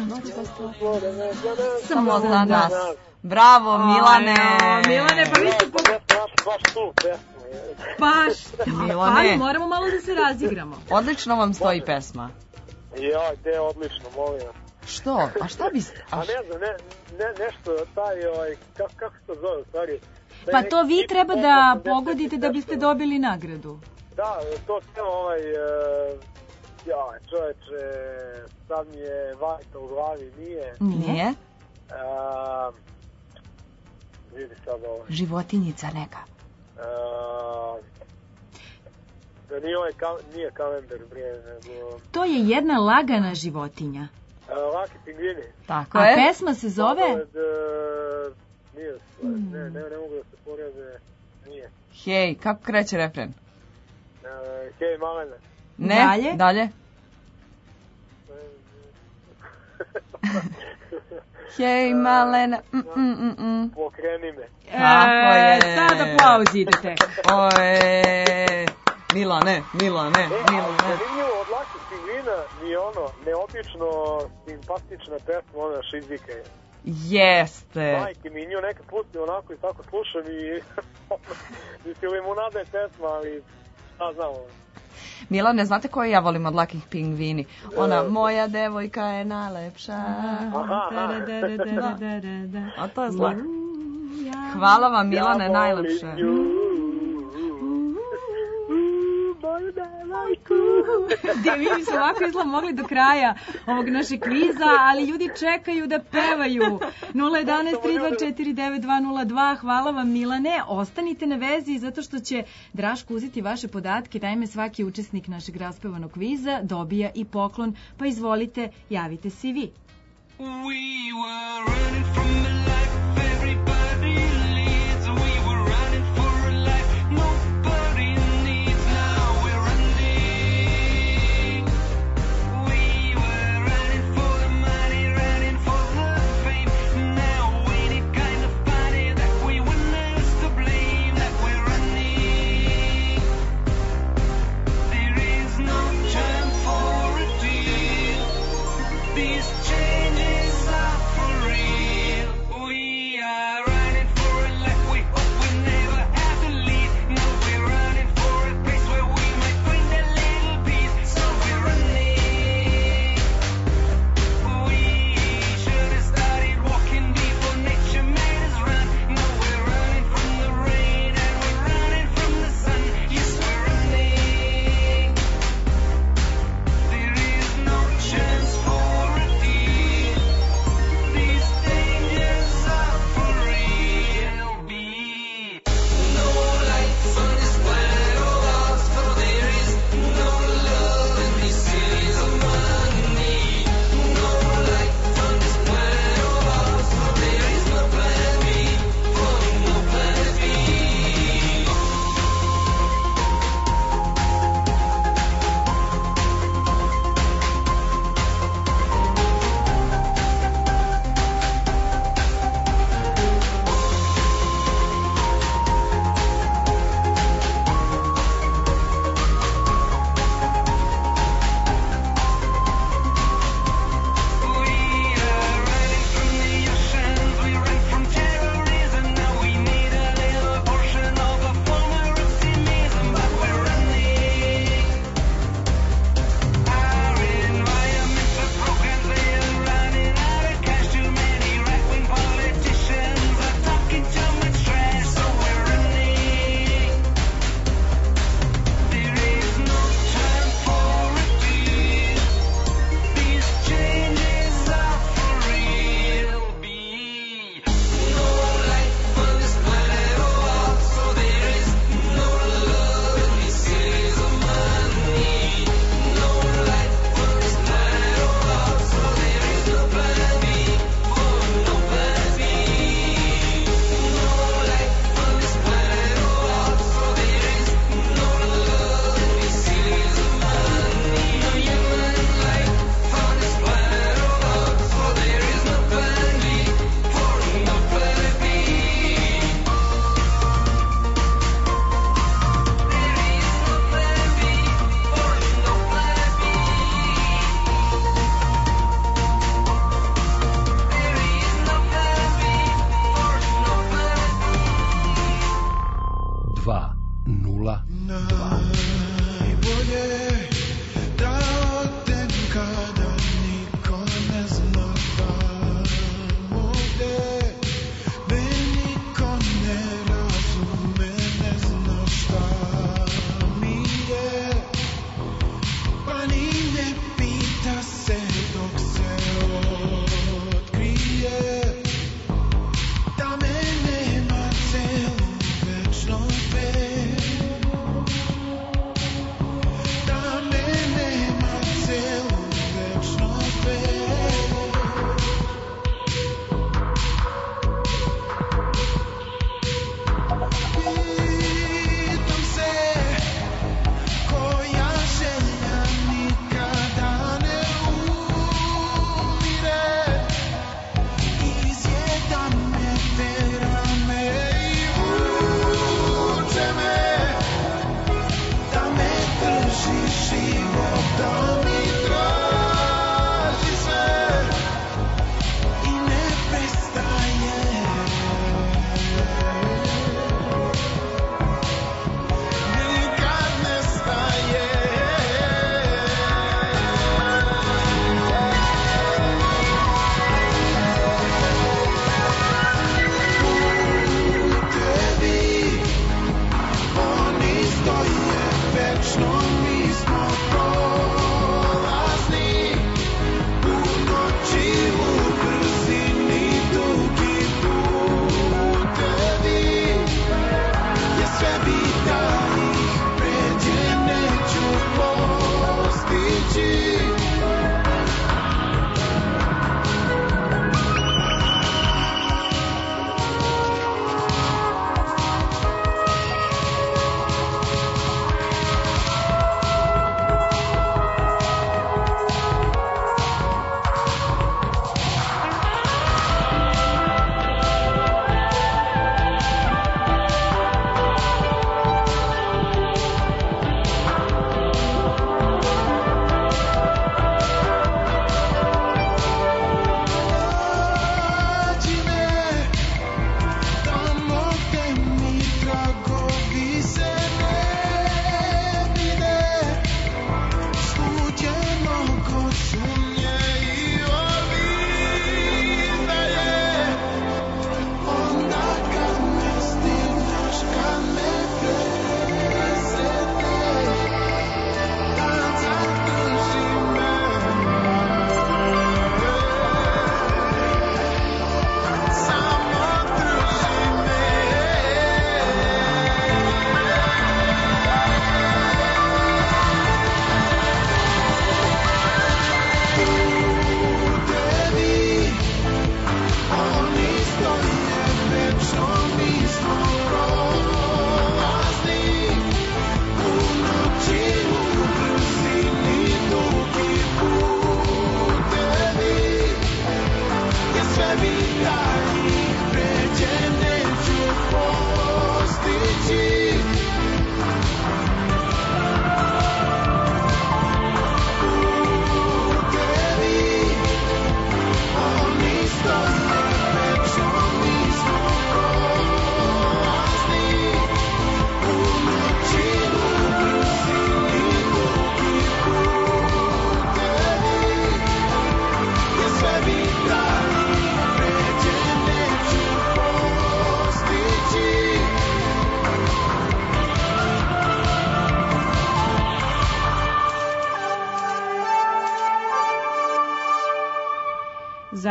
Samo za nas. Bravo, Milane. Milane, pa vi ste baš tu pesmu. Baš, ali moramo malo da se razigramo. Odlično vam stoji pesma. Ja, gde je odlično, molim. Što? A šta biste? A ne znam, nešto taj, kako se to zove u stvari? Pa to vi treba da pogodite da biste dobili nagradu. Da, to tema čoveče, sad mi je vajta u glavi, nije. Nije? Vidi sad ovo. Životinjica neka. Da nije kalendar, bre, nego... To je jedna lagana životinja. Laki pingvini. Tako A je. pesma se zove? Nije, ne mogu da se porede, nije. Hej, kako kreće refren? Hej, malena. Ne, dalje. Hej, malena. Pokreni me. Tako je. Sad aplauz idete. Oje. Milane. Zanimljivo od Lakih pingvina mi je neobično simpatična pesma, ona Šizika je. Jeste. Majke mi nju nekad pustim onako i tako slušam i mislim li mu nada je pesma, ali šta znamo. Milane, znate koju ja volim od Lakih pingvini? Ona, moja devojka je najlepša. A to je zla. Hvala vam, Milane, najlepše. Mi smo ovako izgleda mogli do kraja ovog našeg kviza, ali ljudi čekaju da pevaju. 011-324-9202. Hvala vam, Milane. Ostanite na vezi zato što će Draško uzeti vaše podatke. Naime, svaki učesnik našeg raspevanog kviza dobija i poklon, pa izvolite, javite se i vi. We were running from a life everybody leads. We were running for a life nobody needs. Now we're running. We were running for the money, running for the fame. Now ain't it kind of funny that we were never to blame, that we're running. There is no time for a deal. These changes are forever.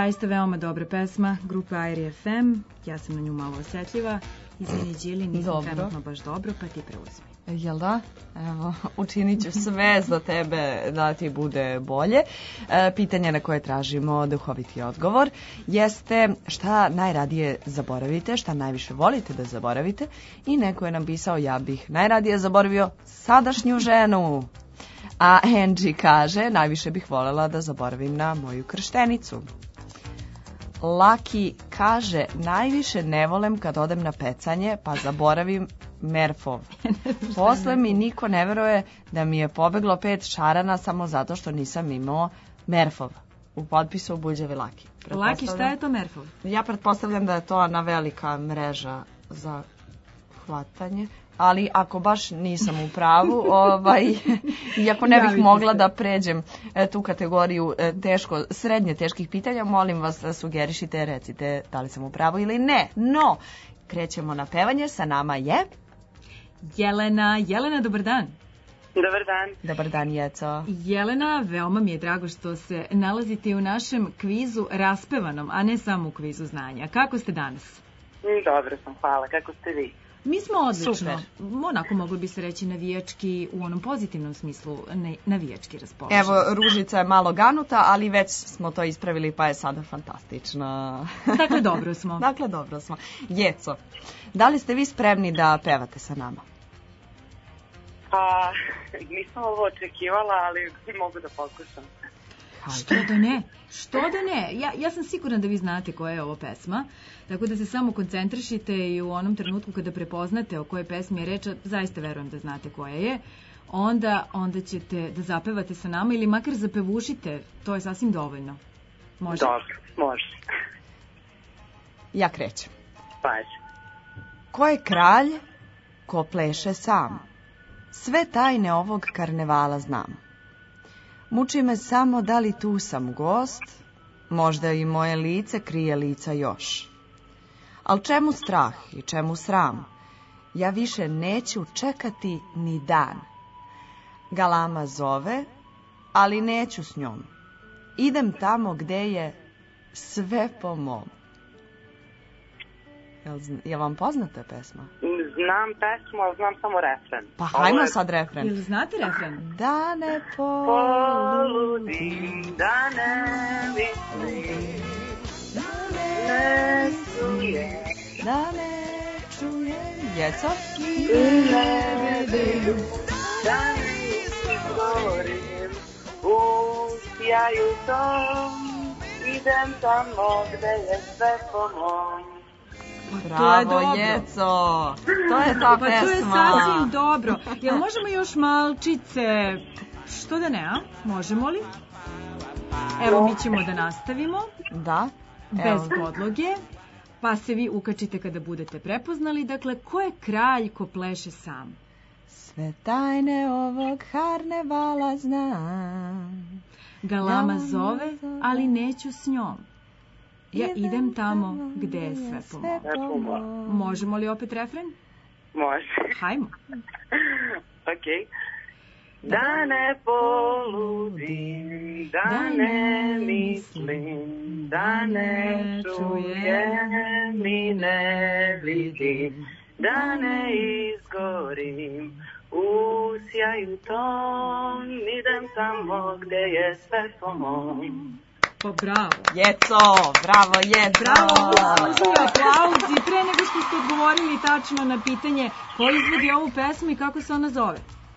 Zaista veoma dobra pesma grupe Airi FM. Ja sam na nju malo osetljiva. Izvini, Đili, nisam trenutno baš dobro, pa ti preuzmi. Jel da? Evo, učinit ću sve za tebe da ti bude bolje. Pitanje na koje tražimo duhoviti odgovor jeste šta najradije zaboravite, šta najviše volite da zaboravite, i neko je nam pisao ja bih najradije zaboravio sadašnju ženu. A Angie kaže najviše bih voljela da zaboravim na moju krštenicu. Laki kaže najviše ne volem kad odem na pecanje pa zaboravim Merfov. Posle mi niko ne veruje da mi je pobeglo 5 šarana samo zato što nisam imao Merfov. U potpisu Buđevi Laki. Laki, šta je to Merfov? Ja pretpostavljam da je to ona velika mreža za hvatanje. Ali ako baš nisam u pravu, iako ne bih mogla da pređem tu kategoriju srednje teških pitanja, molim vas da sugerišite, recite da li sam u pravu ili ne. No, krećemo na pevanje, sa nama je... Jelena. Jelena, dobar dan. Dobar dan. Dobar dan, Jeco. Jelena, veoma mi je drago što se nalazite u našem kvizu raspevanom, a ne samo u kvizu znanja. Kako ste danas? Dobro sam, hvala. Kako ste vi? Mi smo odlično. Super. Onako mogli bi se reći navijački, u onom pozitivnom smislu, navijački raspoloženi. Evo, Ružica je malo ganuta, ali već smo to ispravili, pa je sada fantastično. Dakle, dobro smo. Dakle, dobro smo. Jeco, da li ste vi spremni da pevate sa nama? Pa, nisam ovo očekivala, ali mogu da pokušam. Što da ne? Što da ne? Ja sam sigurna da vi znate koja je ovo pesma, tako da se samo koncentrišite i u onom trenutku kada prepoznate o kojoj pesmi je reč, zaista verujem da znate koja je, onda ćete da zapevate sa nama ili makar zapevušite, to je sasvim dovoljno. Može? Dobro, može. Ja krećem. Paži. Ko je kralj, ko pleše sam? Sve tajne ovog karnevala znam. Muči me samo da li tu sam gost, možda i moje lice krije lica još. Al čemu strah i čemu sram? Ja više neću čekati ni dan. Galama zove, ali neću s njom. Idem tamo gde je sve po mom. Je vam poznata pesma? Znam pesmu, ali znam samo refren. Pa hajmo sad refren. Jel znate refren? Da ne poludim, da ne mislim, da ne čujem, da ne čujem. Jeco? Ne vidim, da ne izgovorim, u sjaju tom, idem tamo gde je sve po mom. Bravo, Jeco! To je ta pesma. Pa to je sasvim dobro. Jel možemo još malčice? Što da ne, a? Možemo li? Evo, mi ćemo da nastavimo. Da. Bez podloge. Pa se vi ukačite kada budete prepoznali. Dakle, ko je kralj ko pleše sam? Sve tajne ovog karnevala znam. Galama zove, ali neću s njom. Ja idem tamo gde je sve po mom. Možemo li opet refren? Može. Hajmo. Okej. Da ne poludim, da ne mislim, da ne čujem i ne vidim, da ne izgorim, u sjaju tom, idem tamo gde je sve po mom. Pa bravo. Jeco, bravo, Jeco. Bravo, služuju aplauzi. Pre nego što ste odgovorili tačno na pitanje ko izvodi ovu pesmu i kako se ona zove?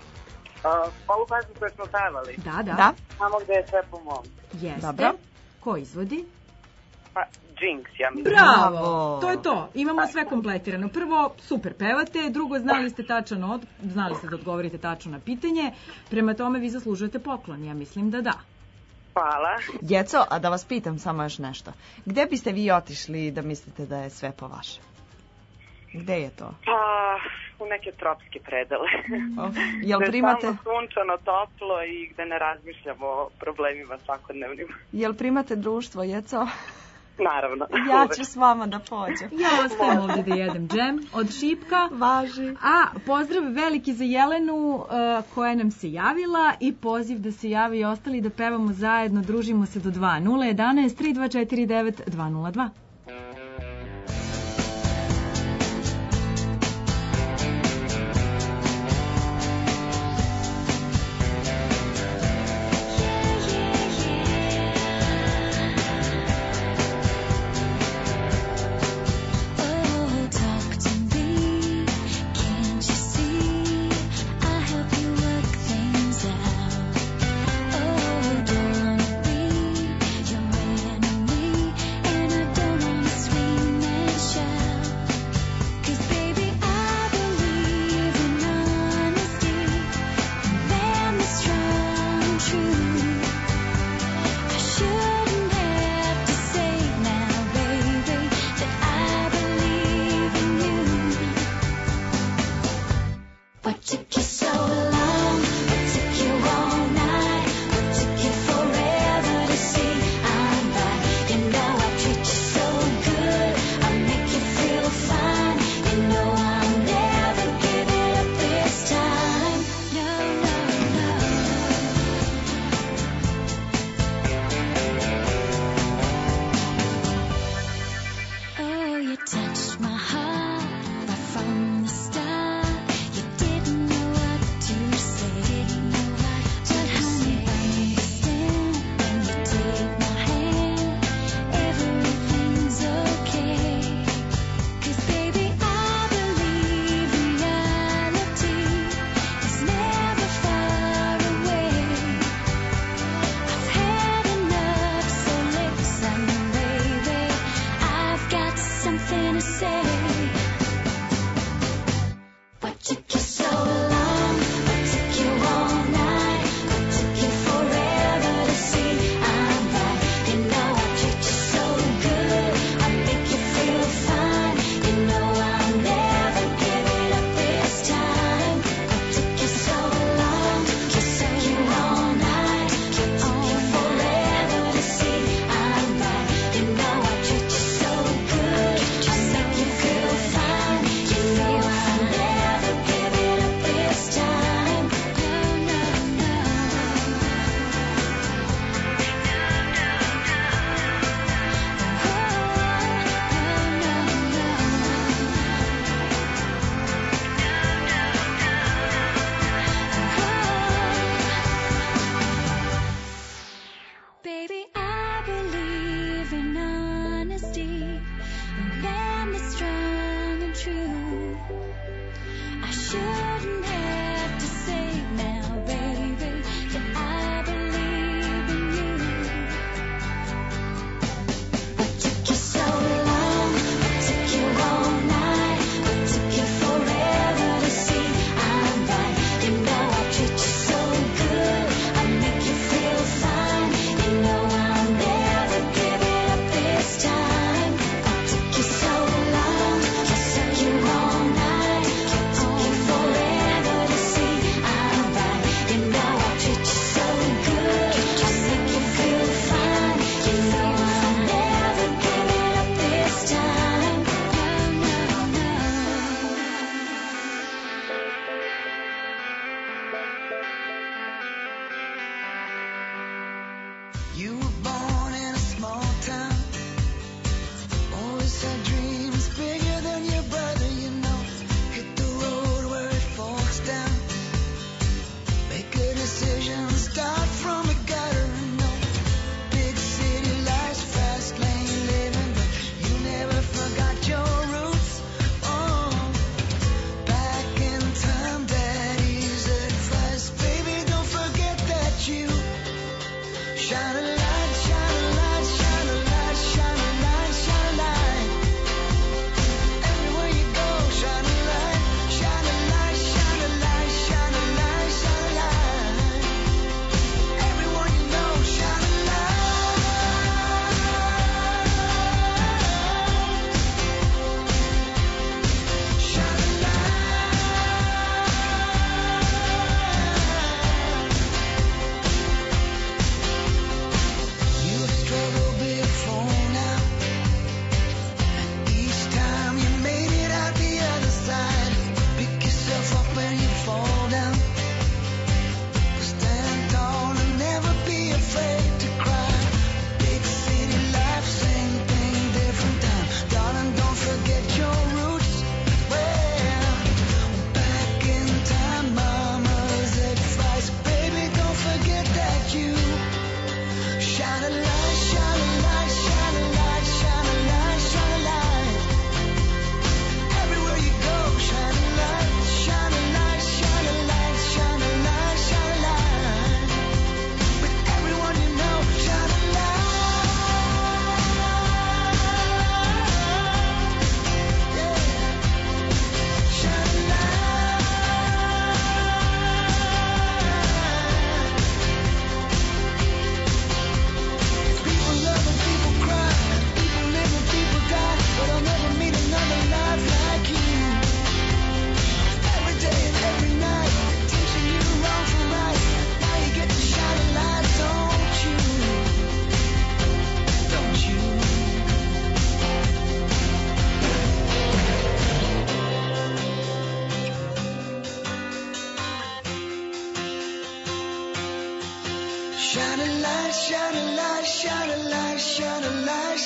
Ovu pesmu koju smo pevali. Da. Tamo gde je sve po mom. Jeste. Dobro. Ko izvodi? Pa, Jinx, ja mislim. Bravo, to je to. Imamo sve kompletirano. Prvo, super pevate, drugo, znali ste da odgovorite tačno na pitanje, prema tome vi zaslužujete poklon. Ja mislim da da. Hvala. Jeco, a da vas pitam samo još nešto. Gde biste vi otišli da mislite da je sve po vaše? Gde je to? Pa, u neke tropske predele. Jel primate... Gde je samo sunčano, toplo i gde ne razmišljamo o problemima svakodnevnim. Jel primate društvo, Jeco? Naravno. Ja ću s vama da pođem. Ja ostajem ovdje da jedem džem od šipka. Važi. A pozdrav veliki za Jelenu koja nam se javila i poziv da se javi i ostali da pevamo zajedno, družimo se do 2. 011 3249 202.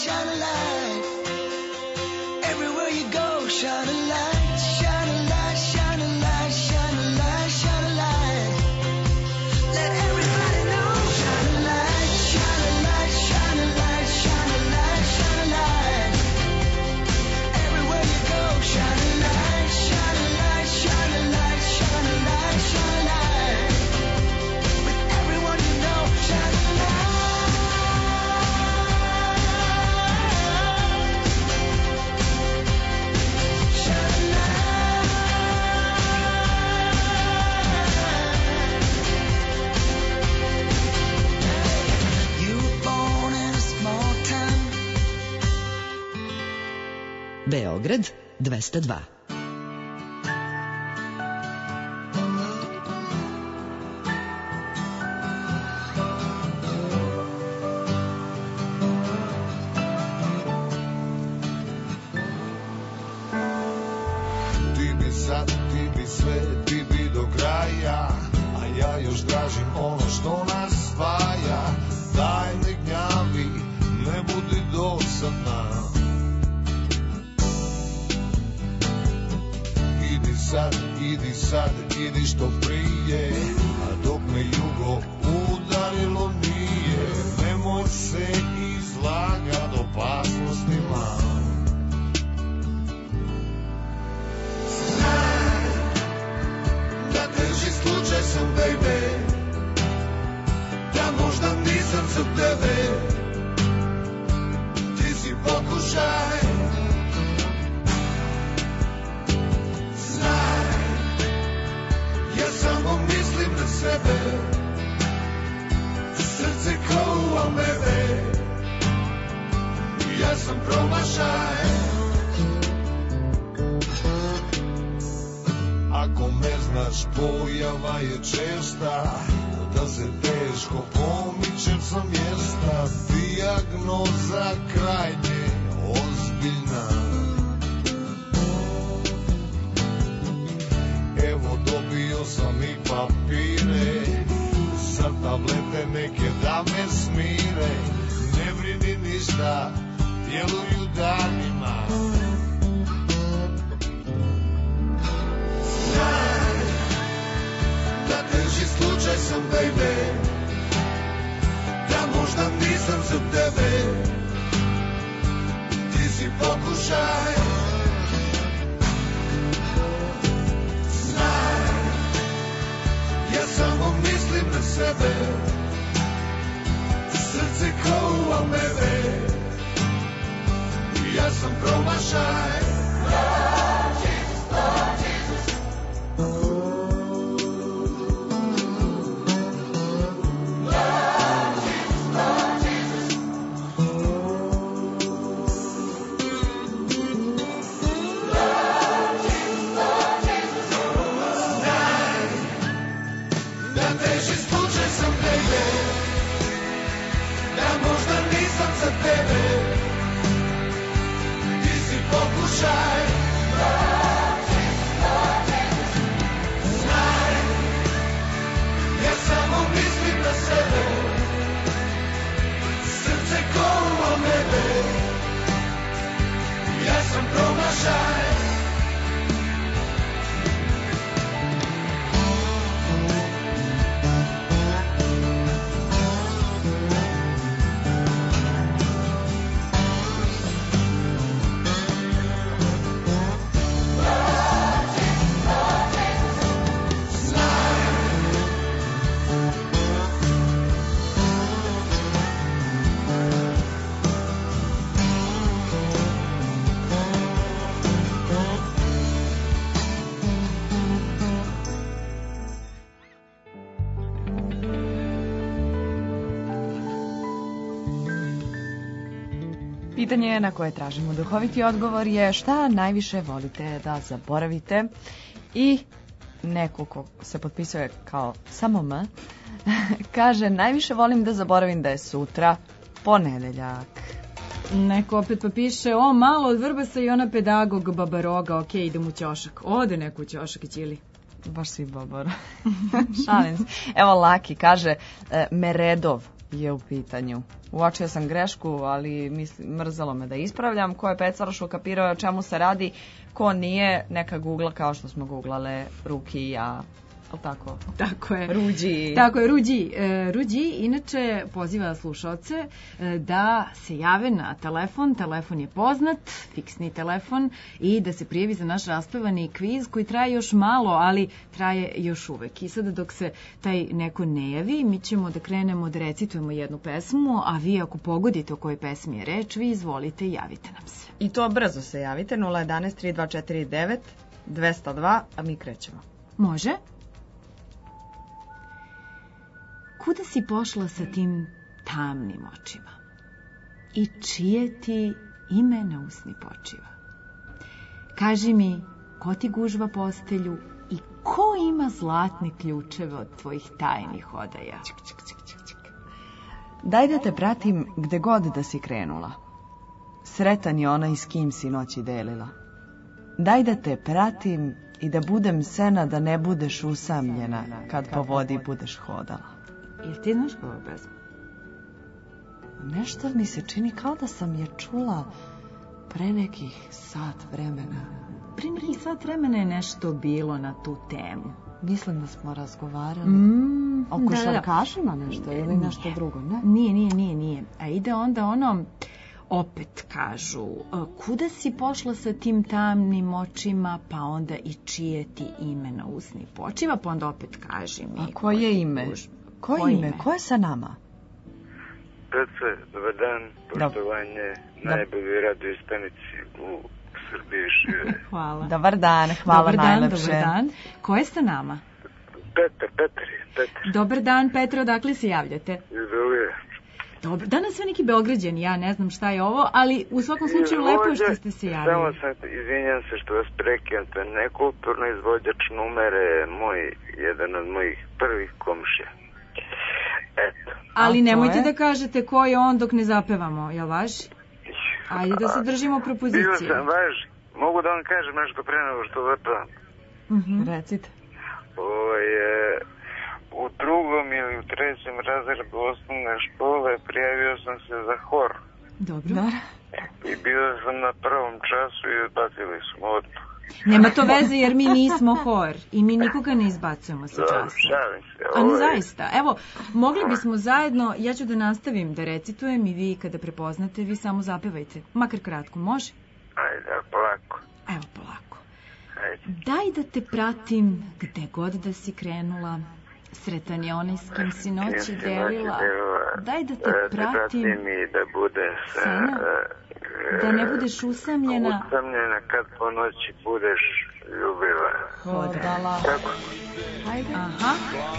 shine a light. Everywhere you go, shine a light, shine a light, shine a light, shine a light, shine a light. Let everybody know, shine a light, shine a light, shine a light, shine a light, shine a light. Everywhere you go, shine a light, shine a light, shine a light, shine a light, shine a light. With everyone you know, shine a light. Beograd 202. Ti bi sad, ti bi sve, ti bi do kraja, a ja još tražim ono što nas spaja. Daj ne gnjavi, ne budi dosadna. Idi sad, idi što prije, a dok me jugo udarilo nije. Nemoj se izlagat opasnostima. Znaj da teži slučaj sam, baby, da možda nisam za tebe. Ti si pokušaj. Samo mislim na sebe, srce kao u amebe, ja sam promašaj. Ako me znaš, pojava je česta, da se teško pomičem sa mjesta. Dijagnoza krajnje ozbiljna. Evo dobio sam i papire, sa tablete neke da me smire. Ne brini ništa, djeluju danima. Znaj da teži slučaj sam, baby, da možda nisam za tebe. Ti si pokušaj. Ja samo mislim na sebe, srce kao u amebe, ja sam promašaj. Lord Jesus, Lord Jesus. Lord Jesus, Lord Jesus. Lord Jesus, Lord Jesus. Znaj da teži slučaj sam, baby, da možda nisam za tebe. Ti si pokušaj. Znaj, ja samo mislim na sebe, srce ko u amebe, ja sam promašaj. Pitanje na koje tražimo duhoviti odgovor je šta najviše volite da zaboravite, i neko ko se potpisuje kao samo M kaže najviše volim da zaboravim da je sutra ponedeljak. Neko opet pa piše, o, malo od Vrbasa i ona pedagog Babaroga, ok, idem u ćošak. Ode neko u ćošak i ćili. Baš si Babar. Šalim se. Evo Laki kaže Meredov je u pitanju. Uočio sam grešku, ali mrzelo me da ispravljam. Ko je pecaraš ukapirao o čemu se radi, ko nije, neka googla kao što smo googlale Ruki i ja. Ali tako? Tako je. Ruđi. Tako je, Ruđi. Ruđi inače poziva slušaoce da se jave na telefon je poznat, fiksni telefon, i da se prijavi za naš raspevani kviz koji traje još malo, ali traje još uvek. I sada dok se taj neko ne javi, mi ćemo da krenemo da recitujemo jednu pesmu, a vi ako pogodite o kojoj pesmi je reč, vi izvolite i javite nam se. I to brzo se javite, 011 3249 202, a mi krećemo. Može? Kuda si pošla sa tim tamnim očima? I čije ti ime na usni počiva? Kaži mi, ko ti gužva postelju i ko ima zlatne ključeve od tvojih tajnih odaja? Daj da te pratim gde god da si krenula. Sretan je onaj s kim si noći delila. Daj da te pratim i da budem sena, da ne budeš usamljena kad po vodi budeš hodala. Jel ti znaš ovu pesmu? Nešto mi se čini kao da sam je čula pre nekih sat vremena. Pre nekih sat vremena je nešto bilo na tu temu. Mislim da smo razgovarali o košarkašima nešto ili nešto drugo, ne? Nije. A ide onda ono, opet kažu, kuda si pošla sa tim tamnim očima, pa onda i čije ti ime na usni počiva, pa onda opet kaži mi. A koje ime? Koje ime? Ko je sa nama? Pece, dobar dan, poštovanje, najbolji radio stanici u Srbiji žive. Hvala. Dobar dan, hvala najlepše. Dobar dan. Ko je sa nama? Petar. Dobar dan, Petre, odakle se javljate? Izvolite. Dobro, danas sve neki Beograđani, ja ne znam šta je ovo, ali u svakom slučaju lepo je što ste se javili. Samo sam, izvinjam se što vas prekidam, to je nekulturno, izvođač numere, jedan od mojih prvih komšija. Eto. Ali nemojte da kažete ko je on dok ne zapevamo, jel važi? Ajde da se držimo propozicije. Bio sam važi. Mogu da vam kažem nešto pre nego što zapevam? Recite. Ovo je... U drugom ili u trećem razredu osnovne škole prijavio sam se za hor. Dobro. I bio sam na prvom času i odbacili smo odmah. Nema to veze jer mi nismo hor i mi nikoga ne izbacujemo sa časa. Šalim se. A ne zaista. Evo, mogli bismo zajedno, ja ću da nastavim da recitujem i vi kada prepoznate, vi samo zapevajte. Makar kratko, može? Ajde, polako. Evo, polako. Ajde. Daj da te pratim gde god da si krenula. Sretan je onaj s kim si noći delila. Daj da te pratim i da bude sena, da ne budeš usamljena kad po noći budeš ljubila. Hodala. Tako? Hajde. Aha.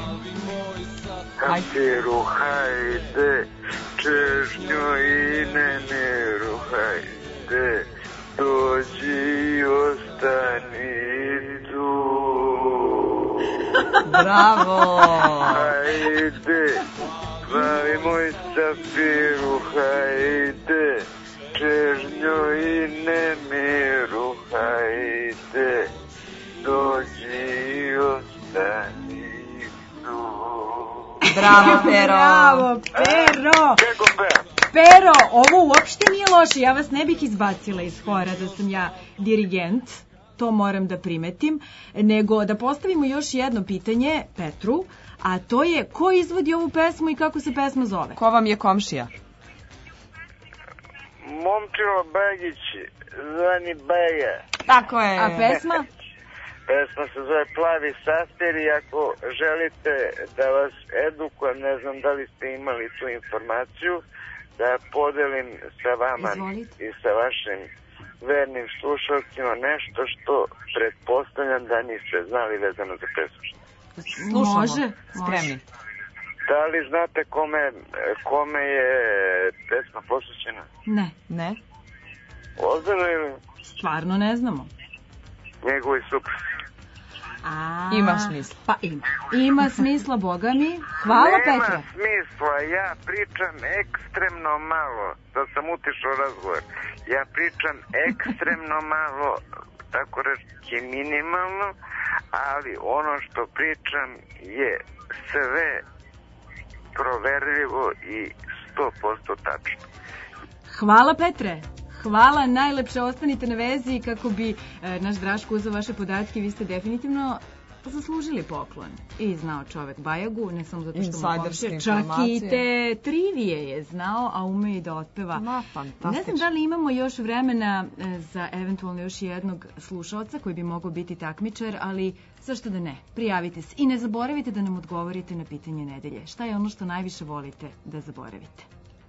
Kapiru, hajde, čežnju i nemiru, hajde, dođi i ostani tu. Bravo! Hajde, plavi moj safiru, hajde, čežnjo i nemiru, hajde, dođi i ostani tu. Bravo, Pero! Bravo, Pero! Kako pevam? Pero, ovo uopšte nije loše, ja vas ne bih izbacila iz hora da sam ja dirigent. To moram da primetim, nego da postavimo još jedno pitanje Petru, a to je ko izvodi ovu pesmu i kako se pesma zove? Ko vam je komšija? Momčilo Bagić, zvani Baja. Tako je. A pesma? Pesma se zove Plavi safir i ako želite da vas edukujem, ne znam da li ste imali tu informaciju, da podelim sa vama i sa vašim vernim slušalcima nešto što pretpostavljam da niste znali vezano za pesmu. Slušamo, spremni. Da li znate kome je pesma posvećena? Ne. Ozbiljno ili? Stvarno ne znamo. Njegovi supruzi. Ima smisla. Pa ima smisla, boga mi. Hvala, Petra. Nema smisla, ja pričam ekstremno malo. Da sam utišao razgovor. Ja pričam ekstremno malo, tako reći minimalno, ali ono što pričam je sve proverljivo i 100% tačno. Hvala Petre. Hvala, najlepše ostanite na vezi kako bi naš Draško uzeo vaše podatke. Vi ste definitivno zaslužili poklon. I znao čovek Bajagu, ne samo zato što mu komšija, čak i te trivije je znao, a ume i da otpeva. Ne znam da li imamo još vremena za eventualno još jednog slušalca koji bi mogao biti takmičar, ali zašto da ne? Prijavite se i ne zaboravite da nam odgovorite na pitanje nedelje. Šta je ono što najviše volite da zaboravite?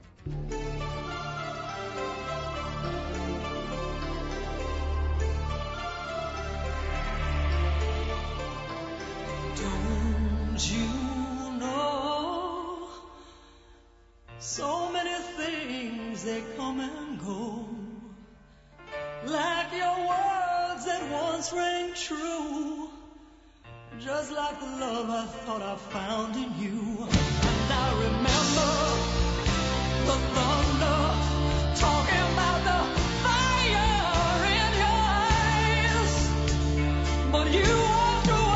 You know, so many things they come and go, like your words that once rang true, just like the love I thought I found in you. And I remember the thunder talking about the fire in your eyes, but you walked away.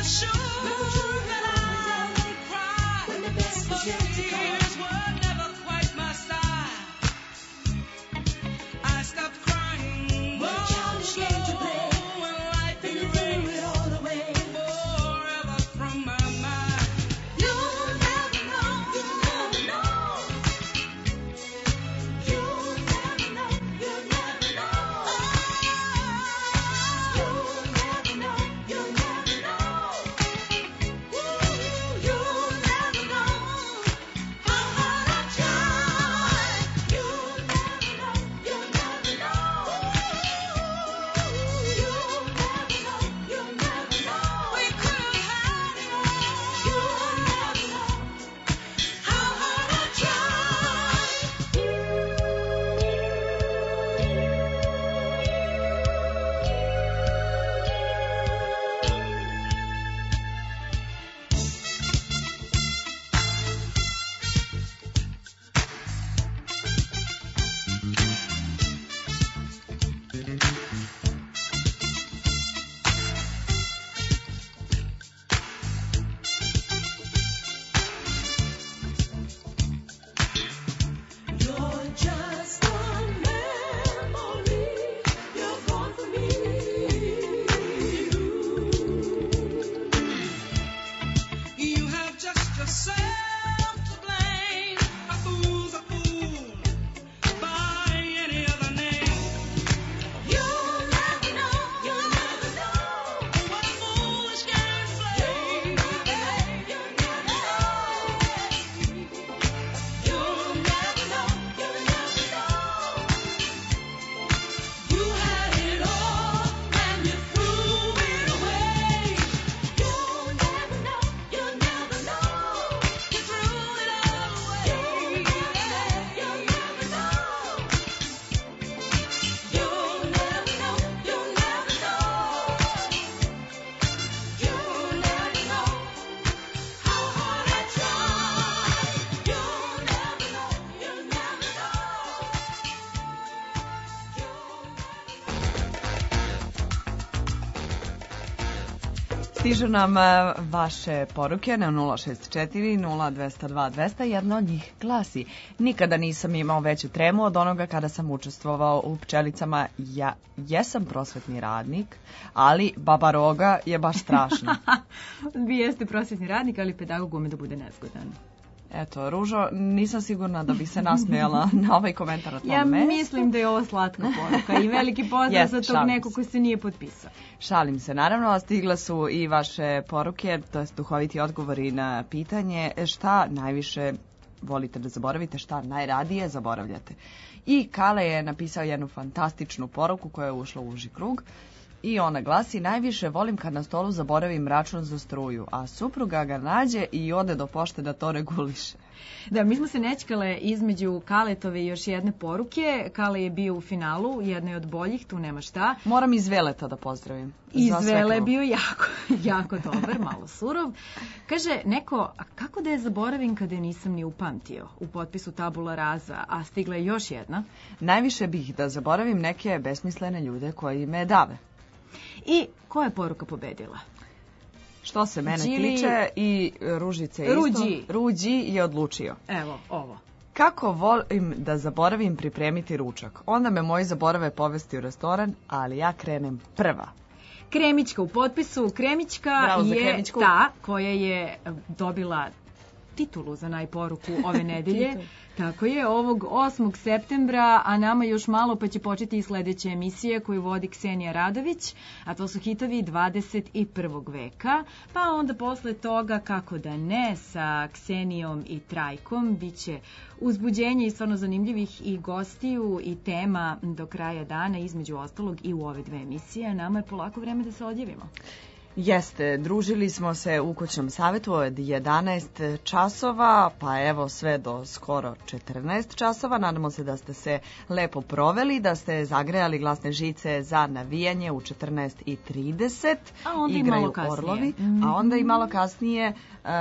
never sure that I would cry. When the best was yet to come. Tears were never quite my style. I stopped crying. When a childish game to play. When life threw it all away. Forever from my mind. You'll never know. You'll never know. You'll never know. You'll never know. You'll never know. You'll never know. You'll never know how hard I tried. You'll never know. You'll never know. You'll never know. You'll never know. We could have had it all. You'll never know how hard I You're just a memory. You're gone from me. You have just yourself to blame. A fool's a fool by any other name. You'll never know. You'll never know what a foolish game to play. You'll never know. You'll never know. You'll never know. You had it all and you threw it away. You'll never know. You'll never know. You threw it all away. You'll never know. You'll never know. You'll never know. You'll never know. You'll never know how hard I tried. You'll never know. You'll never Stižu nam vaše poruke na 064 0202 200. Jedna od njih glasi: nikada nisam imao veću tremu od onoga kada sam učestvovao u pčelicama. Ja jesam prosvetni radnik, ali baba roga je baš strašna. Vi jeste prosvetni radnik, ali pedagog ume da bude nezgodan. Eto, Ružo, nisam sigurna da bih se nasmejala na ovaj komentar na tvom Ja mestu. mislim da je ovo slatka poruka i veliki pozdrav za tog šalim nekog se. koji se nije potpisao. Šalim se, naravno, a stigle su i vaše poruke, to jest duhoviti odgovori na pitanje šta najviše volite da zaboravite, šta najradije zaboravljate. I Kale je napisao jednu fantastičnu poruku koja je ušla u uži krug. I ona glasi: najviše volim kad na stolu zaboravim račun za struju, a supruga ga nađe i ode do pošte da to reguliše. Da, mi smo se nećkale između Kaletove i još jedne poruke. Kale je bio u finalu, jednoj od boljih, tu nema šta. Moram iz Veleta da pozdravim. Iz Vele je bio jako dobar, malo surov. Kaže neko, a kako da je zaboravim kada je nisam ni upamtio? U potpisu tabula raza, a stigla je još jedna. Najviše bih da zaboravim neke besmislene ljude koji me dave. I koja je poruka pobedila? Što se mene Đili- tiče i Ružice isto. Ruđi. Ruđi je odlučio. Evo, ovo. Kako volim da zaboravim pripremiti ručak. Onda me moji zaborave povesti u restoran, ali ja krenem prva. Kremićka u potpisu. Kremićka Bravo za je Kremićku. ta koja je dobila titulu za najporuku ove nedelje. Tako je, ovog 8. septembra, a nama još malo pa će početi i sledeće emisije koju vodi Ksenija Radović, a to su hitovi 21. veka, pa onda posle toga, kako da ne, sa Ksenijom i Trajkom, bit će uzbuđenje i stvarno zanimljivih i gostiju i tema do kraja dana, između ostalog i u ove dve emisije. Nama je polako vreme da se odjavimo. Jeste, družili smo se u kućnom savjetu od 11 časova, pa evo sve do skoro 14 časova. Nadamo se da ste se lepo proveli, da ste zagrejali glasne žice za navijanje u 14:30. A onda i igraju malo kasnije. Orlovi, a onda i malo kasnije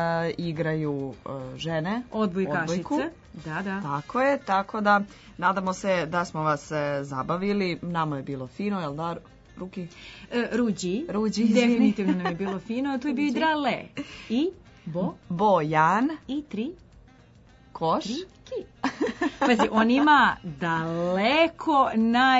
igraju žene. Odbojkašice. odbojku. Da. Tako je, tako da nadamo se da smo vas zabavili. Nama je bilo fino, jel da? Ruki. Ruđi. Ruđi, definitivno nam je bilo fino. Tu je bio i Drale. I Bojan. I 3 koš. 3 ki. Pazi, on ima daleko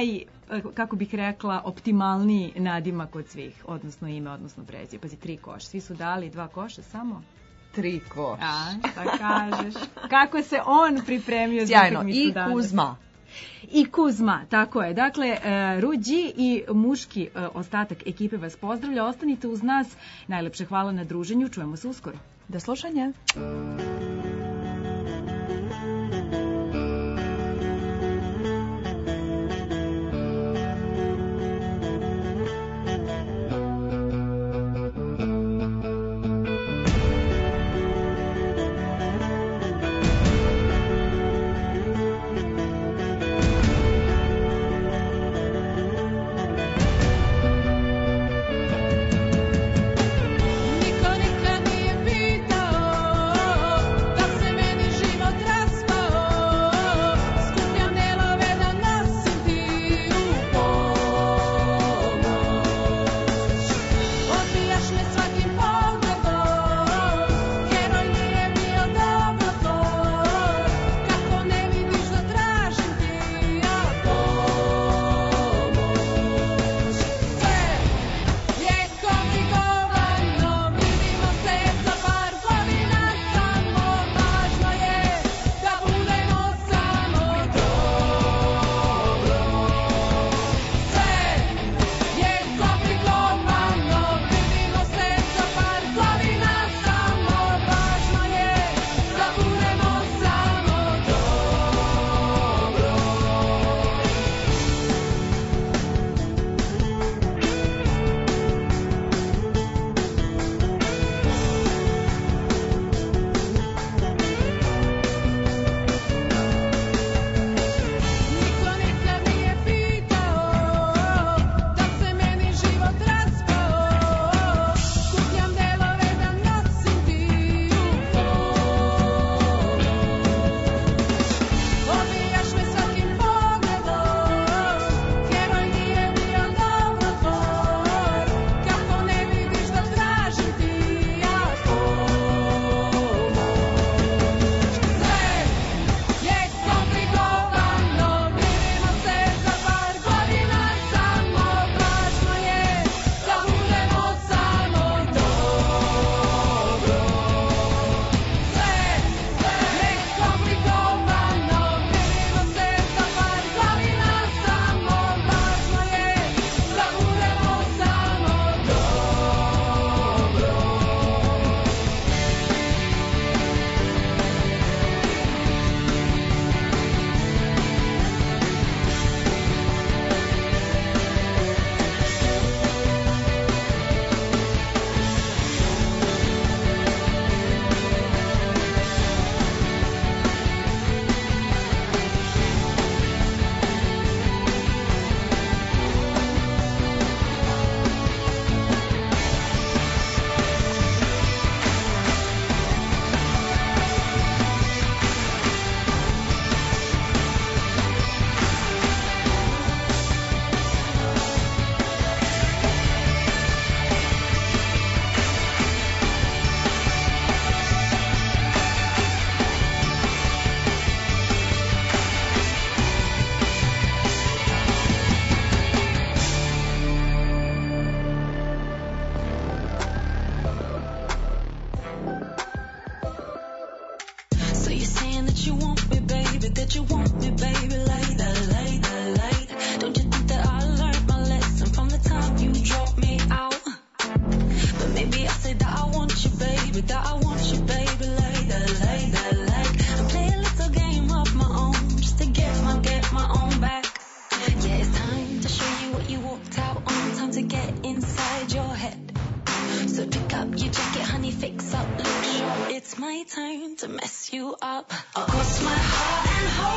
kako bih rekla, optimalniji nadimak od svih, odnosno ime, odnosno prezime. Pazi, 3 koš. Svi su dali 2 koša samo. 3 koš. Šta kažeš? Kako se on pripremio za utakmicu danas? I Kuzma. I Kuzma, tako je. Dakle, Ruđi i muški ostatak ekipe vas pozdravlja. Ostanite uz nas. Najlepše hvala na druženju. Čujemo se uskoro. Do slušanja. It's my turn to mess you up. I'll cross my heart and hope